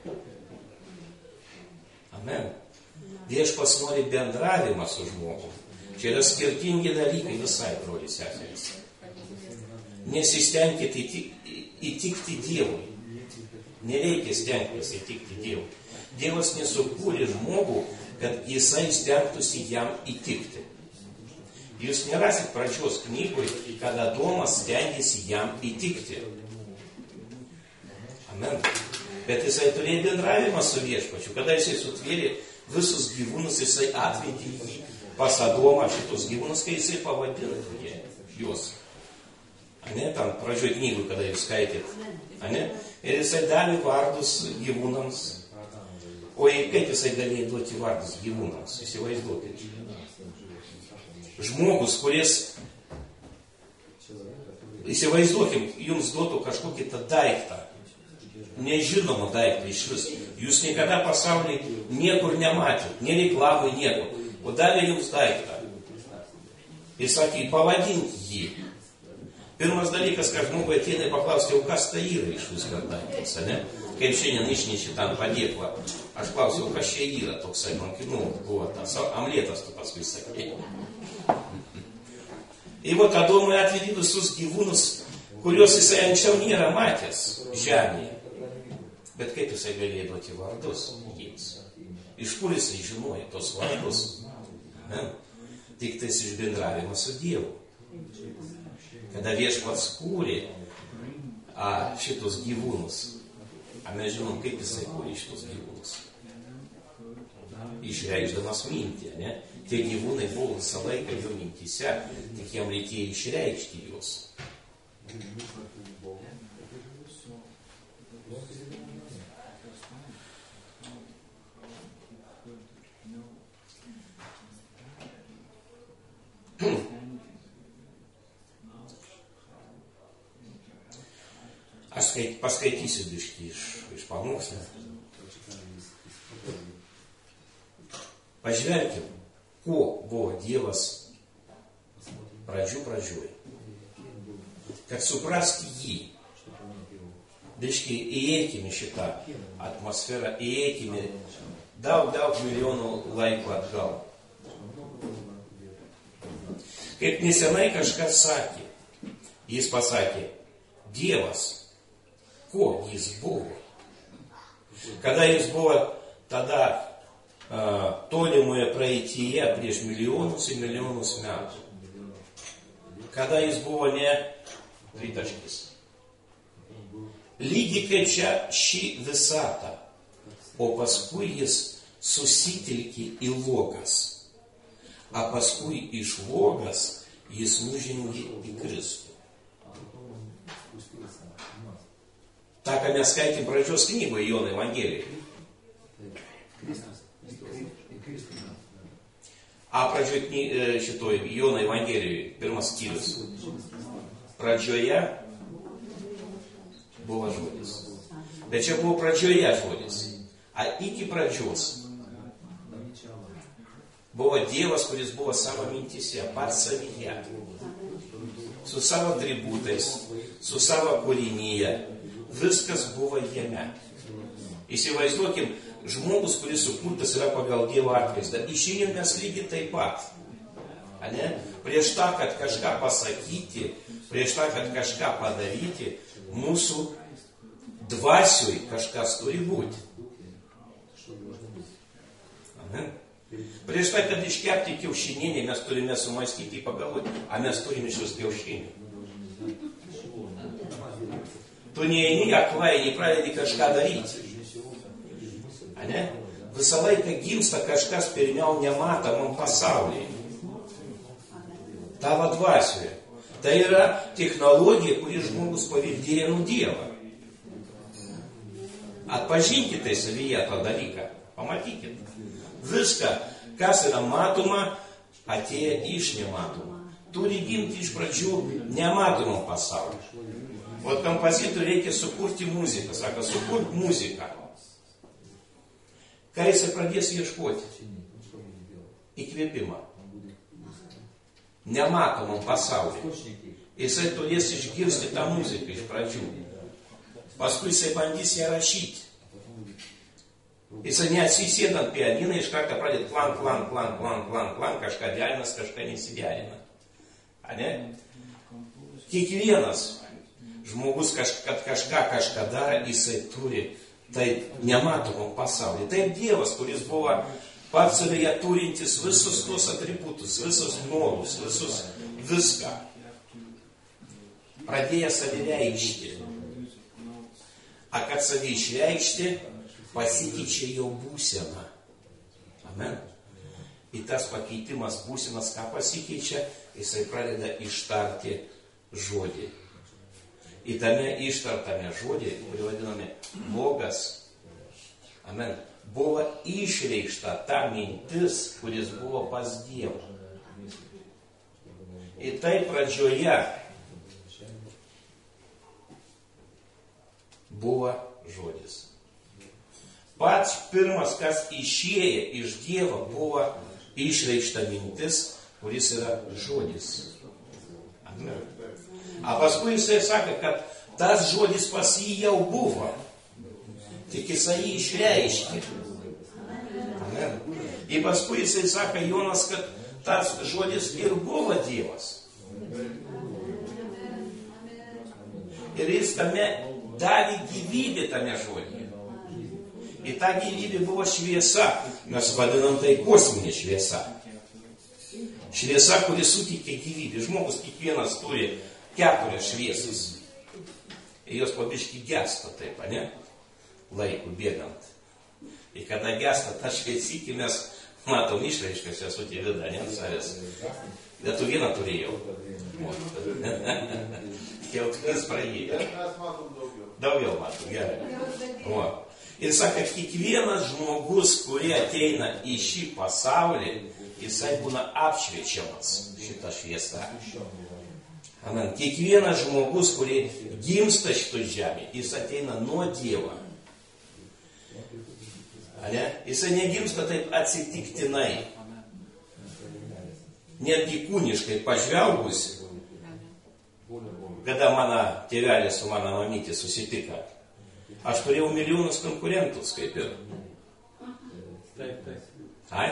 Amen. Viešpats nori bendravimą su žmogu. Čia yra skirtingi dalykai visai, broliai seserys. Nesistengkite įtik, įtikti Dievui. Nereikia stengtis įtikti Dievui. Dievas nesukūrė žmogų, kad jisai stengtųsi jam įtikti. Jūs nerasit pradžios knygui, kad Adomas stengėsi jam įtikti. Amen. Bet jisai turėjo bendravimą su viešpačiu. Kada jisai sutvėrė visus gyvūnus, jisai atvedė jį pas Adomą šitus gyvūnus, kai jisai pavadino juos. Ane, tam pradžioj knygų, kada jūs skaitėt. Ane? Ir jisai davė vardus gyvūnams. O kaip jisai galėjo duoti vardus gyvūnams? Įsivaizduokit. Žmogus, kuris, įsivaizduokim, jums duotų kažkokį tą daiktą. Nežinomą daiktą iš vis. Jūs niekada pasaulyje niekur nematėt. Nei reklamai, niekur. O davė jums daiktą. Ir sakė, pavadink jį. Pirmas dalykas, kad žmogui ateina ir paklausti, o kas tai yra iš vis per daiktas, ne? Kaip šiandien išnešė tam padėklą. Aš klausiau, kas čia yra toksai, man nu, buvo tas amletas, tu paskui sakė. Ir vat Adomui atvedė visus gyvūnus, kuriuos jisai anksčiau nėra matęs žemėje. Bet kaip jisai galėjo duoti vardus jiems? Iš kur jisai žinojo tos vardus? Ne? Tik tais iš bendravimo su Dievu. Kada viešpats kūrė a, šitus gyvūnus, a mes žinom, kaip jisai kūrė šitus gyvūnus. Išreikšdamas mintį, ne? Tie gyvūnai buvo visą laiką jo mintyse, tik jam reikėjo išreikšti juos. Aš paskaitysiu biškį iš, iš pamokslio. Pažvelkim, kuo buvo Dievas pradžių pradžioj. Kad suprasti jį. Biškį įeikime šitą atmosferą, įeikime daug, daug milijonų laiko atgal. Kaip nesenai kažkas sakė, jis pasakė, Dievas, kuo jis buvo? Kada jis buvo tada uh, tolimoje praeityje prieš milijonus ir milijonus metų. Kada jis buvo ne tritaškis. Lygiai kaip čia šį visatą, o paskui jis susitelkė į logas. A paskui iš logas jis nužengė į Kristų. Ta, ką mes skaitėm pradžios knygoje Jono Evangelijoje. A pradžioje kny, šitoj Jono Evangelijoje, pirmas skyrius. Pradžioje buvo žodis. Bet čia buvo pradžioje žodis. A iki pradžios buvo Dievas, kuris buvo savo mintise, pats savyje. Su savo atributais, su savo kūrinyje. Viskas buvo jame. Įsivaizduokim, žmogus, kuris sukurtas yra pagal Dievo atvaizdą. Išėjim mes lygiai taip pat. Ane? Prieš tą, kad kažką pasakyti, prieš tą, kad kažką padaryti, mūsų dvasiui kažkas turi būti. Amen. Prieš tą, kad iškepti kiaušinėlį, mes turime sumastyti, pagalvoti, a mes turime šios kiaušinį. Tu neini aklai, nepradedi kažką daryti. Ane? Visą laiką gimsta kažkas pirmiau nematomam pasaulyje. Tavo dvasioje. Tai yra technologija, kuri žmogus paveldėjo nuo Dievo. Atpažinkite savyje tą dalyką. Pamatykite. Viską, kas yra matoma, atėjo iš nematoma. Turi gimti iš pradžių nematomam pasaulyje. O kompozitoriui reikia sukurti muziką. Sako, sukurk muziką. Ką jisai pradės ieškoti? Įkvėpimą. Nematomam pasaulyje. Jisai turės išgirsti tą muziką iš pradžių. Paskui jisai bandys ją rašyti. Jisai neatsisėdant pianiną, iš karto pradėt klan, klan, klan, klan, klan, klan, kažką derinas, kažką nesiderina. Ane? Kiekvienas žmogus, kad kažką kažką daro, jisai turi taip nematomam pasaulyje. Taip Dievas, kuris buvo pats savyje turintis visus tos atributus, visus norus, visus viską. Pradėjo savį reikšti. A kad savį išreikšti, pasikeičia jo būsena. Amen. Ir tas pakeitimas būsenas, ką pasikeičia, jisai pradeda ištarti žodį. Į tame ištartame žodį, kurį vadiname Bogas, amen, buvo išreikšta ta mintis, kuris buvo pas Dievą. Ir tai pradžioje buvo žodis. Pats pirmas, kas išėjo iš Dievo, buvo išreikšta mintis, kuris yra žodis. Amen. A paskui jisai sakė, kad tas žodis pas jį jau buvo. Tik jisai jį išreiškė. Amen. Ir paskui jisai sakė Jonas, kad tas žodis ir buvo Dievas. Ir jis tame davė gyvybę tame žodį. Ir ta gyvybė buvo šviesa. Mes vadinam tai kosminė šviesa. Šviesa, kuri suteikia gyvybę. Žmogus kiekvienas turi keturias šviesas. Ir jos pabiški gesta taip, ne? Laikų bėgant. Ir kada gesta ta šviesikį, mes matom išraiškas, esu tie vida, ne? Savęs. Bet tu vieną turėjau. Jau kas praėjo. Daugiau matom, gerai. O. Ir sako, kiekvienas žmogus, kurie ateina į šį pasaulį, jisai būna apšviečiamas šitą šviesą. Amen. Kiekvienas žmogus, kurie gimsta šitą žemę, jis ateina nuo Dievo. Ane? Jisai negimsta taip atsitiktinai. Netgi kūniškai pažvelgus, kada mano tėvelis su mano mamytė susitiko, aš turėjau milijonus konkurentus, kaip ir. Taip, taip. Ai?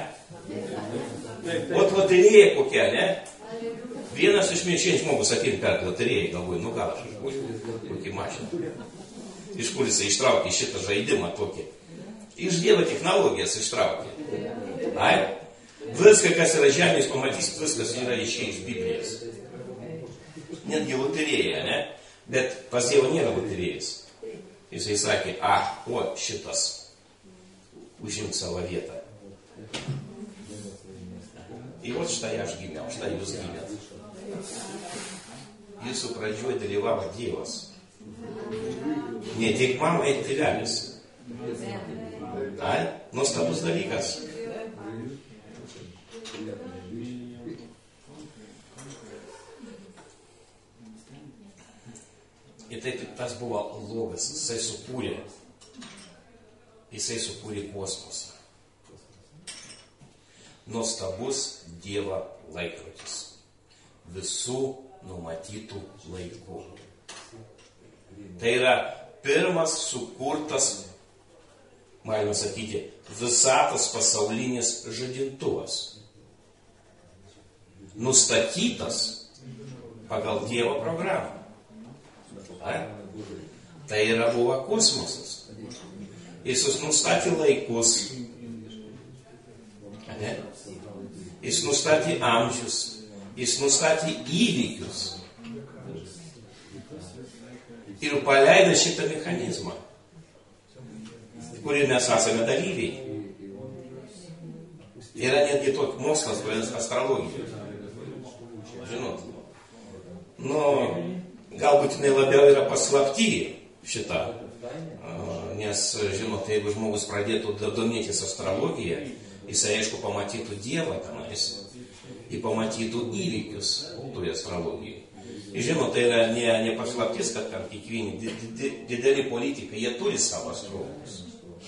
Ot loterija kokia, ne? Vienas iš mėšėjų žmogus ateina per loteriją, galvoju, nu gal aš išbūsiu, kokį mašiną. Iš kur jisai ištraukė šitą žaidimą tokį. Iš Dievo technologijas ištraukė. Ai? Viską, kas yra žemės, pamatysit, viskas yra išėję iš Biblijos. Netgi loterija, ne? Bet pas Dievo nėra loterijos. Jisai sakė, a, o šitas užimt savo vietą. Ir vat štai aš gimiau, štai jūs gimėt. Jūsų pradžioj dalyvavo Dievas. Ne tik mama ir tėvelis. Ai, nuostabus dalykas. Ir taip tas buvo logas, jisai sukūrė, jisai sukūrė kosmosą. Nuostabus Dievo laikrodis visų numatytų laikų. Tai yra pirmas sukurtas, galima sakyti, visatos pasaulinis žadintuvas. Nustatytas pagal Dievo programą. A? Tai yra buvo kosmosas. Jis nustatė laikus. Ne? Jis nustatė amžius. Jis nustatė įvykius. Ir paleido šitą mechanizmą, kurį mes esame dalyviai. Yra netgi toks mokslas, kuris astrologija. Žinot. Nu, galbūt jinai labiau yra paslapty šitą. Nes, žinot, jeigu žmogus pradėtų domėtis astrologiją, jisai, aišku, pamatytų Dievą tenais. Ir pamatytų įvykius toje astrologijoje. Ir žinot, tai yra ne, ne paslaptis, kad tam kiekvieni di, di, dideli politikai, jie turi savo astrologus.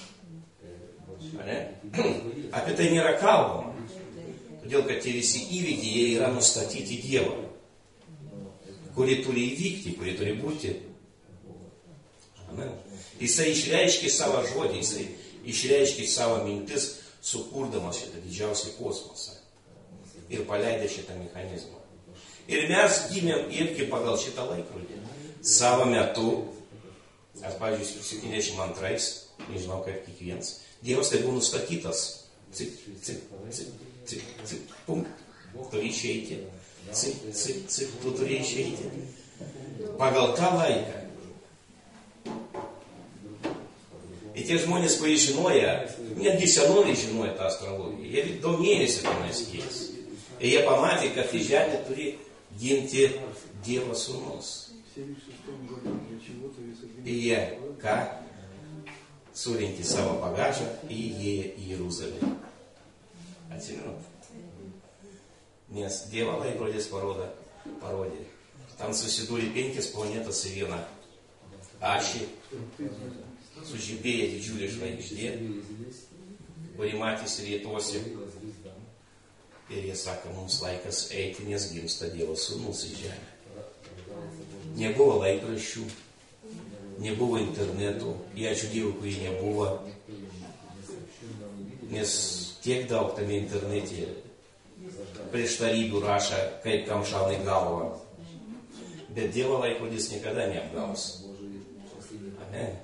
Apie tai nėra kalbama. Todėl, kad tie visi įvykiai, jie yra nustatyti Dievo, kurie turi įvykti, kurie turi būti. Amen. Jisai išreiškia savo žodį, jisai išreiškia savo mintis, sukurdamas šitą didžiausią kosmosą. Ir paleidė šitą mechanizmą. Ir mes gimėm irgi pagal šitą laikrodį. Savo metu, aš, pavyzdžiui, septyniasdešimt antrais, nežinau, kaip kiekvienas, Dievas tai buvo nustatytas. Cik, cik, cik, cik, cik, pum, turi išeiti. Cik, cik, cik, tu turi išeiti. Pagal tą laiką. Ir tie žmonės, kurie žinoja, netgi senoviai žinoja tą astrologiją, jie domėjosi tenais jais. Ir jie pamatė, kad į žemę turi gimti Dievo sūnus. Ir jie, ką? Surinkti savo bagažą ir įėjo į Jeruzalę. Atsimenat? Nes Dievo laikrodis parodo, parodė. Tam susidūrė penkias planetas į vieną ašį. Sužibėjo didžiulė žvaigždė, kuri matėsi rytuose. Ir jie sako, mums laikas eiti, nes gimsta Dievo sūnus į žemę. Nebuvo laikraščių, nebuvo internetų, jie ačiū Dievui, kurį nebuvo. Nes tiek daug tame internete prieštarybių rašo, kaip kam šauna į galvą. Bet Dievo laikrodis niekada neapgaus. Amen.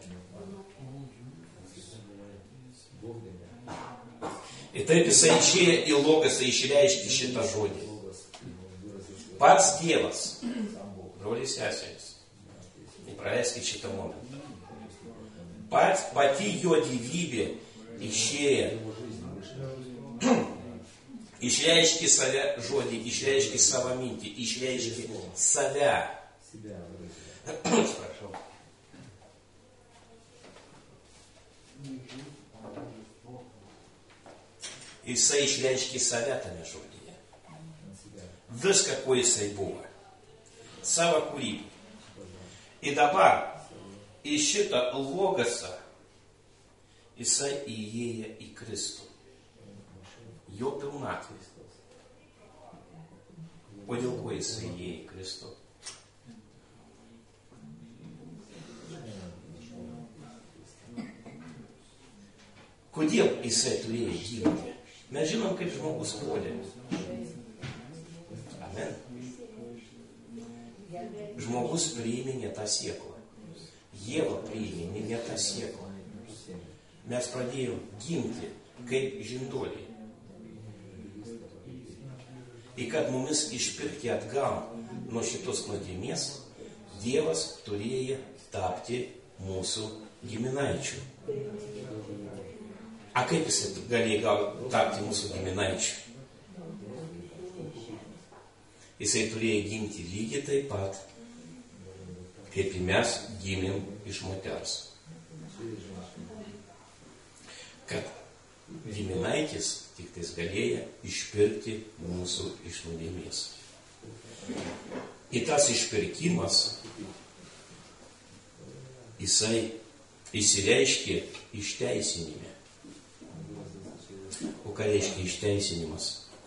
Ir taip jisai išėjo į logasą išreiškti šitą žodį. Pats Dievas, broliai seserys, nepraleiskit šitą momentą. Pats, pati jo gyvybė išėjo, išreiškė save žodį, išreiškė savo mintį, išreiškė save. Sprašau. Jisai išreiškė save tame žodyje. Viską, kuo jisai buvo. Savo kūrybą. Ir dabar į šitą logasą jisai įėjo į Kristų. Jo pilnatvės. O dėl ko jisai įėjo į Kristų? Kodėl jisai turėjo gimti? Mes žinom, kaip žmogus puolė. Amen. Žmogus priėmė ne tą sieklą. Ieva priėmė ne tą sieklą. Mes pradėjom gimti kaip žinduoliai. Ir kad mumis išpirkti atgal nuo šitos nuodėmės, Dievas turėjo tapti mūsų giminaičių. A kaip jis galėjo tapti mūsų giminaičių? Jisai turėjo gimti lygiai taip pat, kaip mes gimėm iš moters. Kad giminaitis tik tais galėjo išpirkti mūsų iš nuodėmės. Ir tas išpirkimas, jisai įsireiškė išteisinime. O ką reiškia išteisinimas?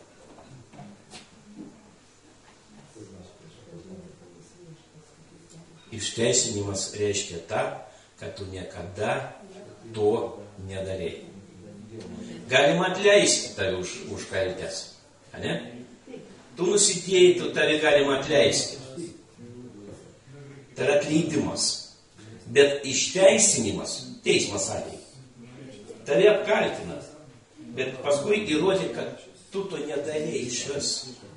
Išteisinimas reiškia tą, kad tu niekada to nedarei. Galima atleisti tave už, už kaltes. Ne? Tu nusitėjai, tu tave galima atleisti. Tai yra atleidimas. Bet išteisinimas, teismas sakė, tave apkaltina. Bet paskui įrodė, kad tu to nedarei išvis.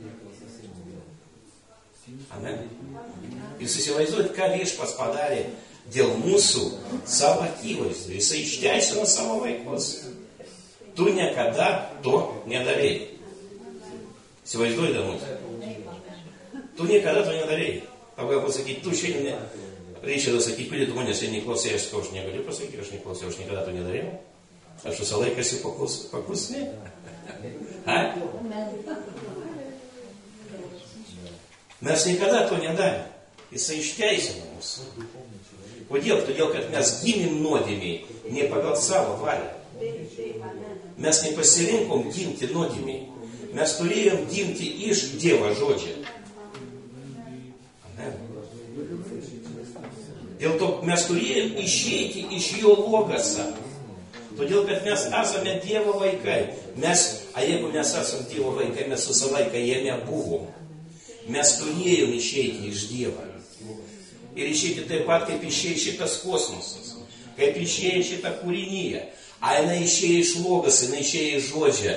Amen. Jūs įsivaizduojate, ką Viešpats padarė dėl mūsų savo akivaizdu. Jisai išteisino savo vaikus. Tu niekada to nedarei. Įsivaizduojate mūsų. Tu niekada to nedarei. Pagal pasakyti, tu šiandien, Reiškia sakyti, kodėl tu manęs neklausai, aš sakau, aš negaliu pasakyti, aš neklausau, aš niekada to nedariau. Aš visą laiką esu paklusni. Mes niekada to nedarėm. Jisai išteisino mus. Kodėl? Todėl, kad mes gimėm nuodėmiai, ne pagal savo valią. Mes nepasirinkom gimti nuodėmiai. Mes turėjom gimti iš Dievo žodžio. Amen. Dėl to mes turėjom išeiti iš jo logosą. Todėl, kad mes esame Dievo vaikai. Mes, a jeigu mes esame Dievo vaikai, mes visą laiką jame buvom. Mes turėjom išeiti iš Dievo. Ir išeiti taip pat, kaip išėjo šitas kosmosas. Kaip išėjo šitą kūrinyje. A jinai išėjo iš logos, jinai išėjo iš žodžio.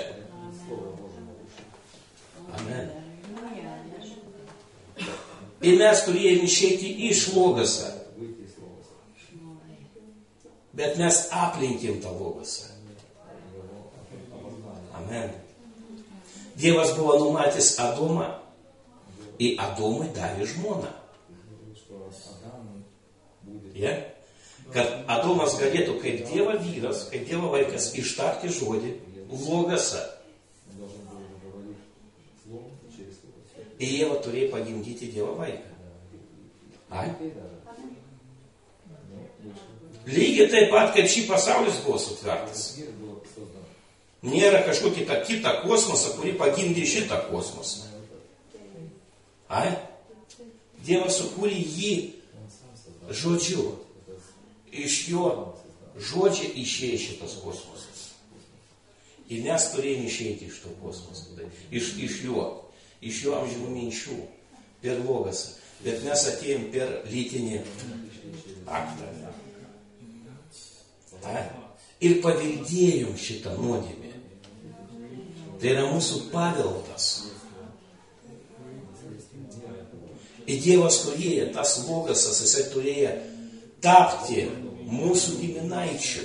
Amen. Ir mes turėjom išeiti iš logosą. Bet mes aplinkim tą logosą. Amen. Dievas buvo numatęs Adomą ir Adomui davė žmoną. Ja? Kad Adomas galėtų kaip Dievo vyras, kaip Dievo vaikas ištarti žodį logosą. Ir Ieva turėjo pagimdyti Dievo vaiką. Ai? Lygiai taip pat, kaip šį pasaulis buvo sutvertas. Nėra kažkokį tą kitą kosmosą, kurį pagimdė šitą kosmosą. Ai? Dievas sukūrė jį žodžiu. Iš jo žodžio išėjo šitas kosmosas. Ir mes turėjome išeiti iš to kosmoso. Iš, iš jo. Iš jo amžinų minčių. Per logosą. Bet mes atėjom per lytinį aktą. A? Ir paveldėjom šitą nuodėmę. Tai yra mūsų paveldas. Ir Dievas turėjo, tas logosas, jisai turėjo tapti mūsų giminaičių.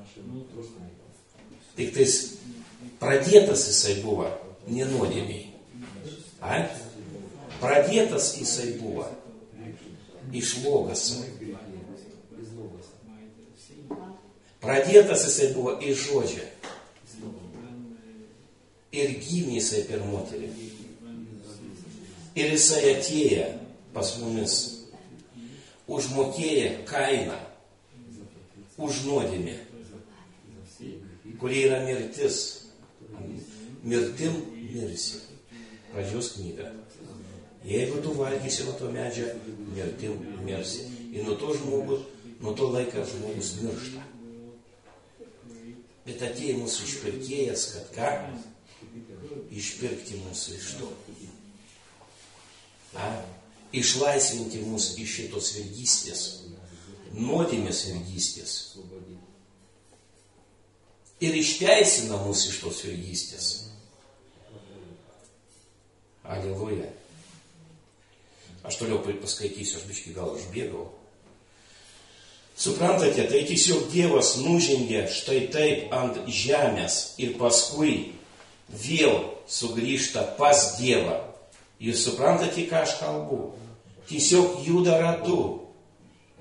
Tik tais pradėtas jisai buvo nenuodėmiai. A? Pradėtas jisai buvo iš logoso. Pradėtas jisai buvo iš žodžio. Ir gimė jisai per moterį. Ir jisai atėjo pas mumis. Užmokėję kainą. Už nuodėmę. Kurie yra mirtis. Mirtim mirsi. Pradžios knyga. Jeigu tu valgysi nuo to medžio, mirtim mirsi. Ir nuo to žmogus, nuo to laika žmogus miršta. Bet atėjo mūsų išpirkėjas, kad ką? Išpirkti mūsų iš to. A? Išlaisvinti mūsų iš šitos vergystės. Nuodėmės vergystės. Ir išteisina mūsų iš tos vergystės. Aliluja. Aš toliau paskaitysiu, aš biškį gal užbėgau. Suprantate, tai tiesiog Dievas nužengė štai taip ant žemės ir paskui vėl sugrįžta pas Dievą. Jūs suprantate, ką aš kalbu? Tiesiog juda ratu.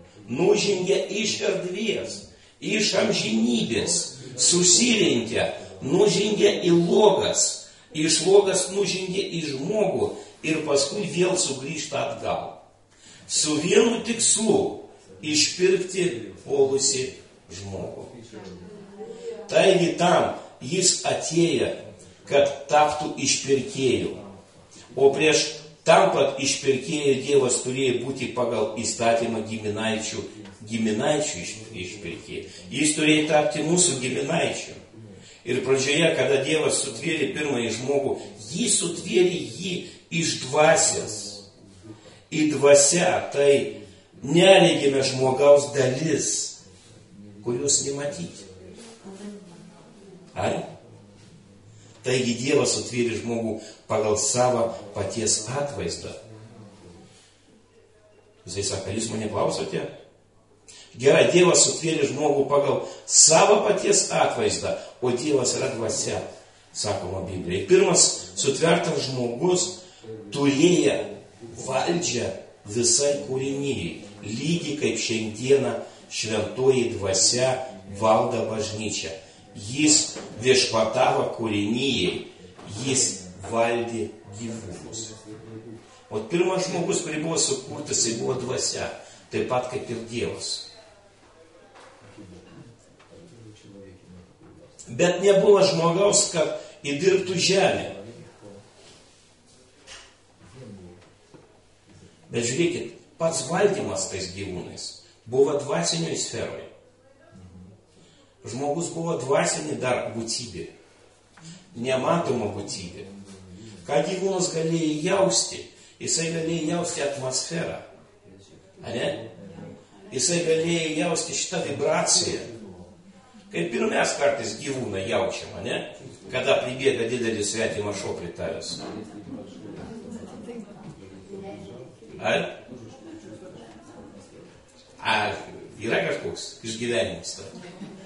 Nužengė iš erdvės, iš amžinybės, susirinkę nužengė į logas, iš logas nužengė į žmogų ir paskui vėl sugrįžta atgal. Su vienu tikslu – išpirkti puolusį žmogų. Taigi tam jis atėjo, kad taptų išpirkėjų. O prieš tampant išpirkėjų Dievas turėjo būti pagal įstatymą giminaičių, giminaičių išpirkėjų. Jis turėjo tapti mūsų giminaičių. Ir pradžioje, kada Dievas sutvėrė pirmąjį žmogų, jis sutvėrė jį iš dvasios. Į dvasią tai neregime žmogaus dalis, kurios nematyti. Ar? Taigi Dievas sutvėrė žmogų pagal savo paties atvaizdą. Jisai sako, jūs mane klausote? Gerai, Dievas sutvėrė žmogų pagal savo paties atvaizdą, o Dievas yra dvasia, sakoma Biblijoje. Pirmas sutvertas žmogus turėjo valdžią visai kūrinijai, lygiai kaip šiandieną šventoji dvasia valda bažnyčią. Jis viešpatavo kūrinijai, jis valdė gyvūnus. O pirmas žmogus, kuris buvo sukurtas, jis buvo dvasia, taip pat kaip ir Dievas. Bet nebuvo žmogaus, kad įdirbtų žemę. Bet žiūrėkit, pats valdymas tais gyvūnais buvo dvasinėje sferoje. Žmogus buvo dvasinė dar būtybė, nematoma būtybė. Ką gyvūnas galėjo jausti? Jisai galėjo jausti atmosferą. Ane? Jisai galėjo jausti šitą vibraciją. Kaip ir mes kartais gyvūną jaučiam, ane? Kada pribėga didelis svetimas šuo prie tavęs. Ar? Ar yra kažkoks išgyvenimas tai?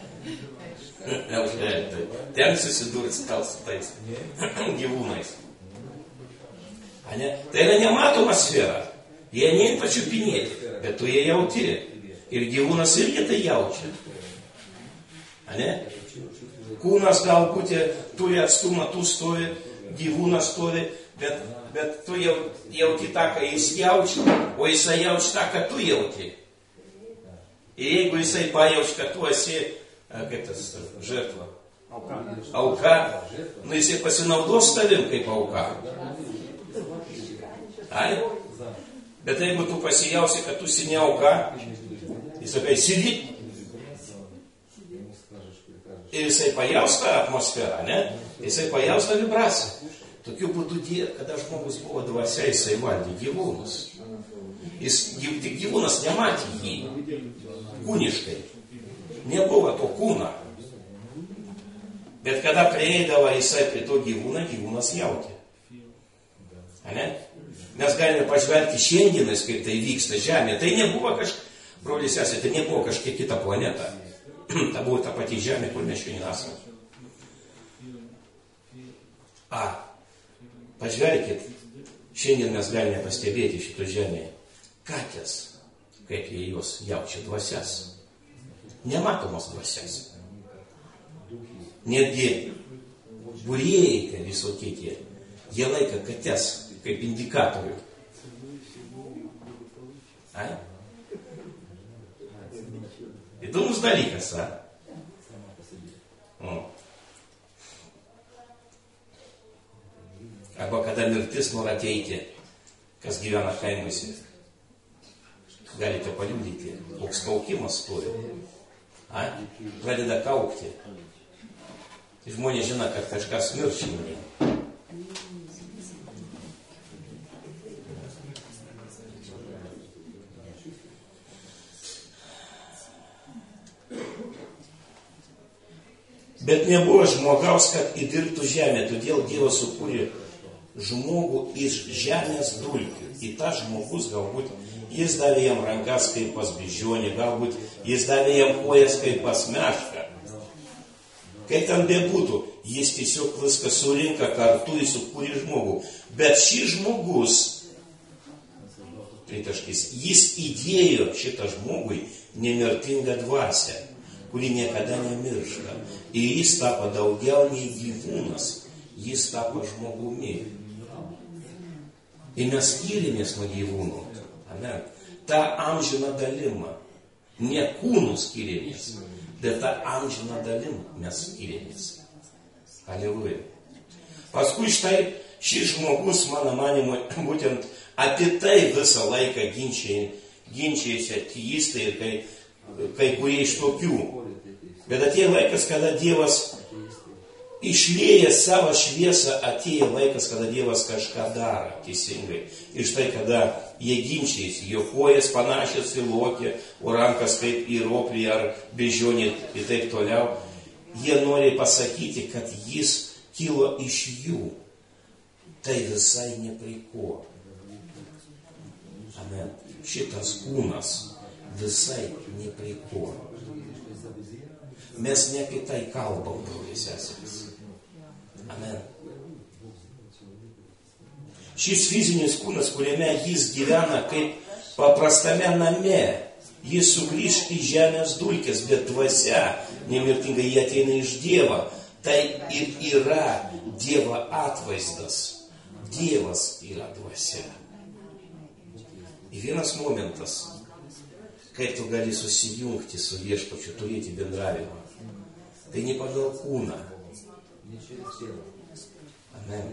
Ten susidurti gal su tais gyvūnais. Ane? Tai yra nematoma sfera. Jie nein pačiupinėti, bet tu jie jauti. Ir gyvūnas irgi tai jaučia. Ane? Kūnas galbūt turi atstumą, tu stovi, gyvūnas stovi, bet, bet tu jau, jauti tą, ką jis jaučia, o jisai jaučia tą, ką tu jauti. Ir jeigu jisai pajauč, kad tu esi, kaip tas, žertva, auka, nu jisai pasinaudos tavim kaip auka. Ai? Bet jeigu tu pasijausi, kad tu esi ne auka, jis sakai, sėdi. Ir jisai pajaus tą atmosferą, ne? Jisai pajaus tą vibraciją. Tokiu būdu, kada žmogus buvo dvasia, jisai valdė gyvūnus. Jis, tik gyvūnas nematė jį kūniškai. Nebuvo to kūno. Bet kada prieidavo jisai prie to gyvūną, gyvūnas jautė. Ane? Mes galime pažvelgti šiandienais, kaip tai vyksta Žemė. Tai nebuvo kažkaip, brolis esate, tai nebuvo kažkiek kita planeta. Tai buvo ta pati Žemė, kur mes šiandien esame. A, pažvelkit, šiandien mes galime pastebėti šito Žemėje. Katės, kaip jie jos jaučia dvasias. Nematomos dvasias. Netgi būrėjai visokie tie, jie laika kates kaip indikatorių. Ai? Įdomus dalykas, a? O. Arba kada mirtis nori ateiti, kas gyvena kaimuose, galite paliudyti, koks kaukimas turi. A? Pradeda kaukti. Žmonės žino, kad kažkas mirš šiandien. Bet nebuvo žmogaus, kad įdirbtų žemę, todėl Dievas sukūrė žmogų iš žemės dulkių. Į tą žmogus galbūt jis davė jam rankas kaip pas bežionį, galbūt jis davė jam kojas kaip pas mešką. Kaip ten bebūtų, jis tiesiog viską surinka kartu, jis sukūrė žmogų. Bet šis žmogus, tai taškis, jis įdėjo šitą žmogui nemirtingą dvasią. kuri niekada nemiršta. Ir jis tapo daugiau nei gyvūnas, jis tapo žmogumi. Ir mes skiriamės nuo gyvūnų. Amen. Ta amžina dalima. Ne kūnų skiriamės, bet ta amžina dalim mes skiriamės. Aliuja. Paskui štai šis žmogus, mano manimu, būtent apie tai visą laiką ginčiasi ateistai ir kai, kai kurie iš tokių. Bet atėjo laikas, kada Dievas išlieja savo šviesą, atėjo laikas, kada Dievas kažką daro teisingai. Ir štai kada jie ginčiasi, jo kojas panašios į lokį, o rankas kaip į roplį ar bežionį ir taip toliau. Jie nori pasakyti, kad jis kilo iš jų. Tai visai ne prie ko. Amen. Šitas kūnas visai ne prie ko. Mes ne apie tai kalbam, broliai seserys. Amen. Šis fizinis kūnas, kuriame jis gyvena kaip paprastame name, jis sugrįž į žemės dulkes, bet dvasia nemirtingai jie ateina iš Dievo. Tai ir yra Dievo atvaizdas. Dievas yra dvasia. Ir vienas momentas, kai tu gali susijungti su Viešpačiu, turėti bendravimą, tai ne pagal kūną. Amen.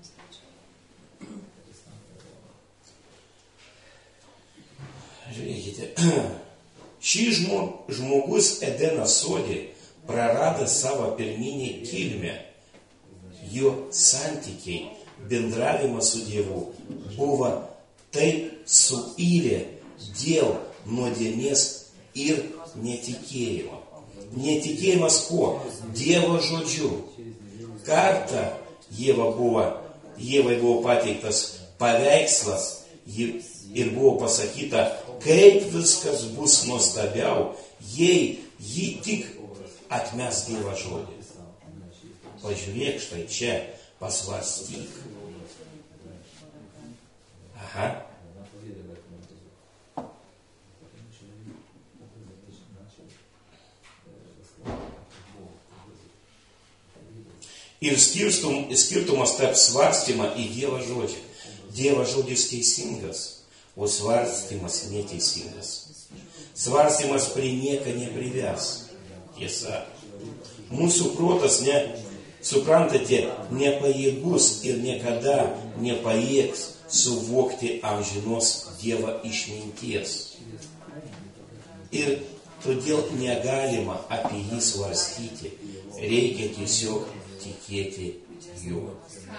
Žiūrėkite, šis žmogus Edeno sode prarado savo pirminį kilmę. Jo santykiai, bendravimas su Dievu buvo taip suirę dėl nuodėmės ir netikėjimo. Netikėjimas kuo? Dievo žodžiu. Kartą Dieva buvo, Dievai buvo pateiktas paveikslas ir buvo pasakyta, kaip viskas bus nuostabiau, jei jį tik atmes Dievo žodį. Pažiūrėk štai čia, pasvarstyk. Aha. Ir skirtum, skirtumas tarp svarstymą į Dievo žodžią. Dievo žodis teisingas, o svarstymas neteisingas. Svarstymas prie nieko neprives. Tiesa. Mūsų protas, ne, suprantate, nepajėgus ir niekada nepajėgs suvokti amžinos Dievo išminties. Ir todėl negalima apie jį svarstyti. Reikia tiesiog tikėti juo.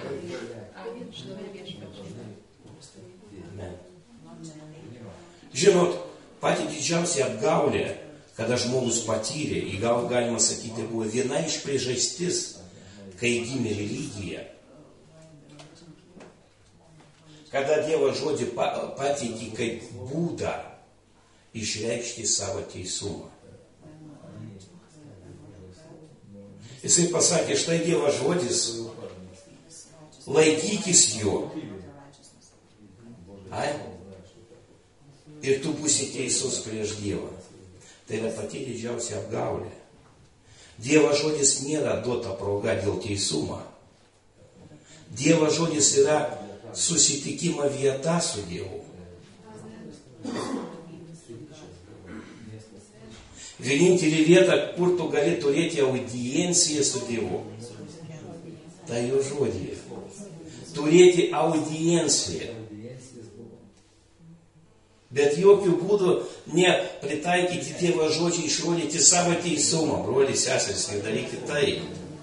Amen. Žinot, pati didžiausia apgaulė, kada žmogus patyrė, į gal galima sakyti, buvo viena iš priežastis, kai gimė religija. Kada Dievo žodį pateikė kaip būdą išreikšti savo teisumą. Jisai pasakė, štai Dievo žodis, laikykis jo. Ai? Ir tu būsi teisus prieš Dievą. Tai yra pati didžiausia apgaulė. Dievo žodis nėra duota proga dėl teisumo. Dievo žodis yra susitikimo vieta su Dievu. Vienintelė vieta, kur tu gali turėti audienciją su Dievu, tai jo žodyje. Turėti audienciją. Bet jokių būdų nepritaikyti Dievo žodžiai, išrodyti savo teisumą. Broliai, seserys, nedaryti tai.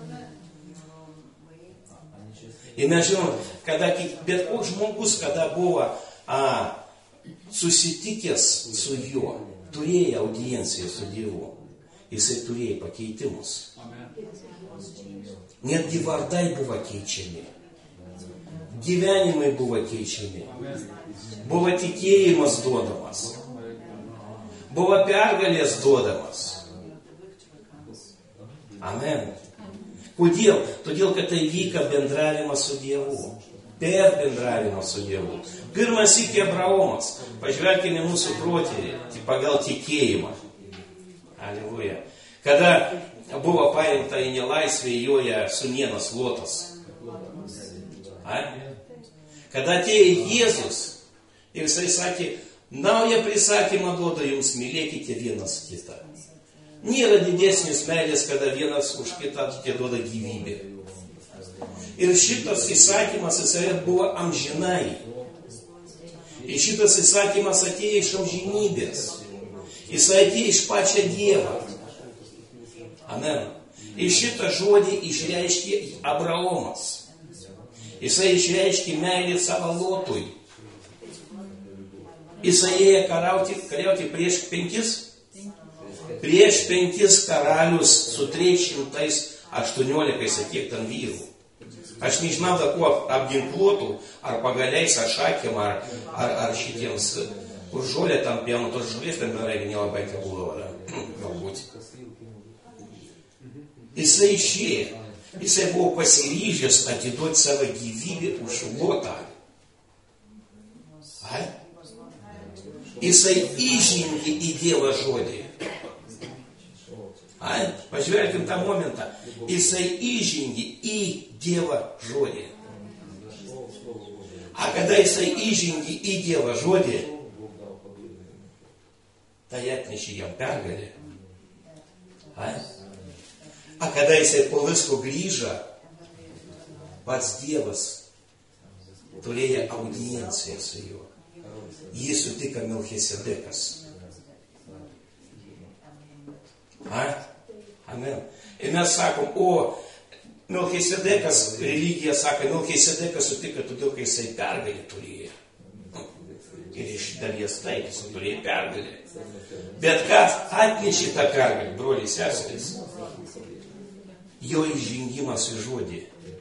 Ir mes žinom, kada, bet koks žmogus, kada buvo a, susitikęs su juo, turėjo audienciją su Dievu, jisai turėjo pakeitimus. Netgi vardai buvo keičiami. Gyvenimai buvo keičiami. Buvo tikėjimas duodamas. Buvo pergalės duodamas. Amen. Kodėl? Todėl, kad tai vyka bendravimas su Dievu. Per bendravimą su Dievu. Pirmas iki Abraomas. Pažvelkime mūsų protėvį pagal tikėjimą. Aliuja. Kada buvo paimta į nelaisvę joje sūnėnas Lotas. A? Kada atėjo Jėzus ir jisai sakė, naują prisakymą duoda jums, mylėkite vienas kitą. Nėra didesnės meilės, kada vienas už kitą atiduoda gyvybę. Ir šitas įsakymas jisai buvo amžinai. Ir šitas įsakymas atėjo iš amžinybės. Jisai atėjo iš pačią Dievą. Amen. Ir šitą žodį išreiškė Abraomas. Jisai išreiškė meilę savo Lotui. Jisai ėjo kariauti, kariauti prieš penkis, prieš penkis karalius su trys šimtai aštuoniolikais, kiek ten vyrų. Aš nežinau, da kuo apginkluotų, ar pagaliais, ar šakėm, ar, ar, ar šitiems, kur žolė tam pjauna, tos žolės ten beveik nelabai ką būdavo, galbūt. Jisai išėjo, jisai buvo pasiryžęs atiduoti savo gyvybę už Lotą. Ai? Jisai įžengė į Dievo žodį. Ai? Pažvelkim tą momentą. Jisai įžengė į Dievo žodį. A kada jisai įžengė į Dievo žodį, tai atnešė jam pergalę. Ai? A kada jisai po visko grįžo, pats Dievas turėjo audienciją su juo. Jį sutiko Melchisedekas. A? Amen. Ir mes sakom, o Melchisedekas, religija sako, Melchisedekas sutiko todėl, kai jisai pergalę turėjo. Ir iš dalies taip, jis turėjo pergalę. Bet kas atnešė tą pergalę, broliai seserys? Jo įžengimas į žodį.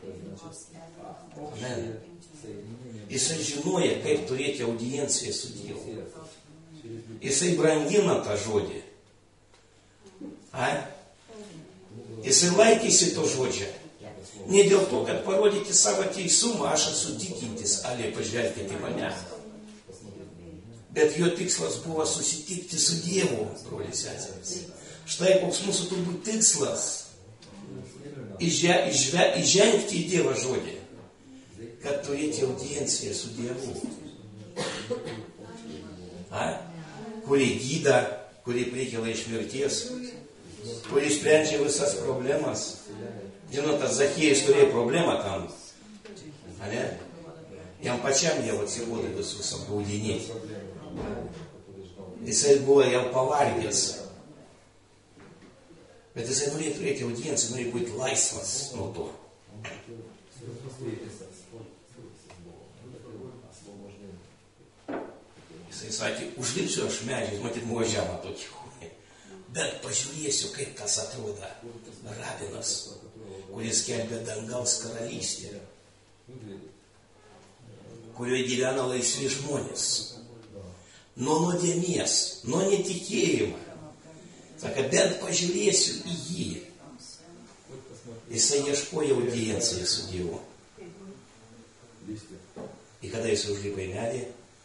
Amen. Jisai žinoja, kaip turėti audienciją su Dievu. Jisai brangina tą žodį. A? Jisai laikėsi to žodžio. Ne dėl to, kad parodyti savo teisumą, aš esu tikintis, ale pažvelkite į mane. Bet jo tikslas buvo susitikti su Dievu, broliai seserys. Štai koks mūsų turbūt tikslas. Įže, įžve, įžengti į Dievo žodį, kad turėti audienciją su Dievu. A? Kuri gyda, kuri prikelia iš mirties, kuri sprendžia visas problemas. Žinote, Zachiejus turėjo problemą tam. A ne? Jam pačiam jau atsibodo visus apgaudinėti. Jisai buvo jau pavargęs. Bet jisai norėjo turėti audienciją, norėjo būti laisvas nuo to. Jisai sakė, užlipsiu aš medžiais, matyt, buvo žemą tokį. Bet pažiūrėsiu, kaip tas atrodo rabinas, kuris skelbia dangaus karalystę, kurioje gyvena laisvi žmonės. Nuo nuodėmės, nuo netikėjimo. Saka, bent pažiūrėsiu į jį. Jisai ieškojo audienciją su Dievu. Ir kada jis užlipo į medį,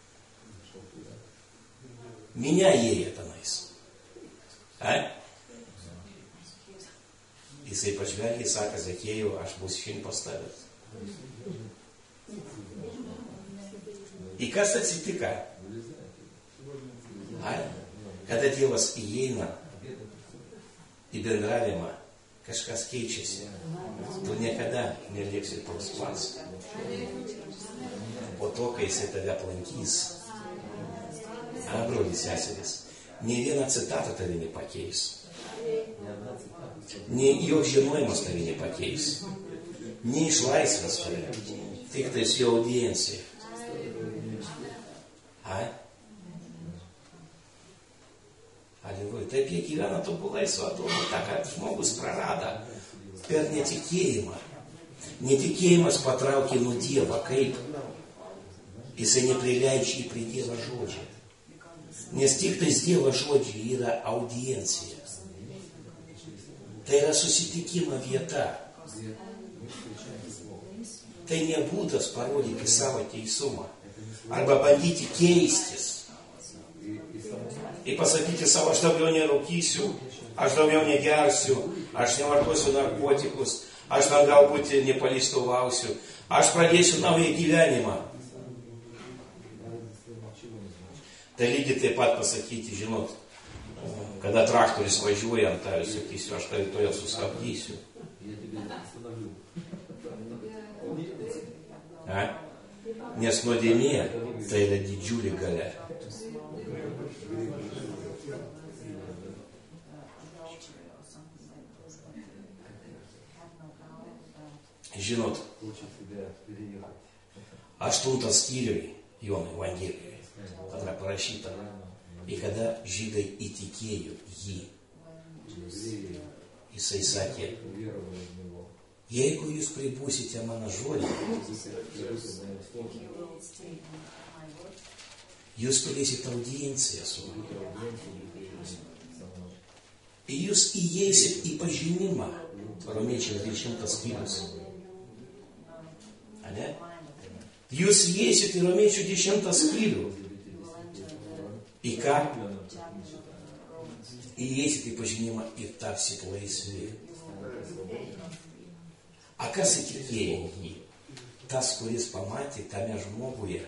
minia ėjo tenais. A? Jisai pažvelgė, sako, Zachiejau, aš būsiu šiandien pas tavęs. Ir kas atsitika? A? Kada Dievas įeina į bendravimą, kažkas keičiasi. Tu niekada neliksi toks pats. Po to, kai jisai tave aplankys, a, brolis, seseris, nei viena citata tave nepakeis. Nei jo žinojimas tave nepakeis. Nei išlaisvės tave. Tik tai jo audiencija. A? Aliuja. Taip jie gyvena tobulai su atrodo, tą, kad žmogus prarada per netikėjimą. Netikėjimas patraukia nuo Dievo. Kaip? Jisai neprileidžia jį prie Dievo žodžio. Nes tik tais Dievo žodžiai yra audiencija. Tai yra susitikimo vieta. Tai nebūdas parodyti savo teisumą. Arba bandyti keistis. Ir pasakyti savo, aš daugiau nerūkysiu, aš daugiau negersiu, aš nevartosiu narkotikus, aš ten galbūt nepaleistuvausiu, aš pradėsiu naują gyvenimą. Tai lygiai taip pat pasakyti, žinot, kada traktorius važiuoja ant tavęs, sakysiu, aš tai to jau sustabdysiu. A? Nes nuodėmė tai yra didžiulė galia. Žinot, aštuntas skyriui Jono Evangelijoje yra parašyta, ir kada žydai įtikėjo jį, jisai sakė, jeigu jūs pribūsite mano žodį, jūs turėsite audienciją su manimi. Ir jūs įeisit į pažinimą. Romiečiams dešimtas skyrius. Ane? Jūs įeisit į Romiečių dešimtas skyrių. Į ką? Įeisit į pažinimą ir tapsit laisvi. A kas įtikėjo jį? Tas, kuris pamatė tame žmoguje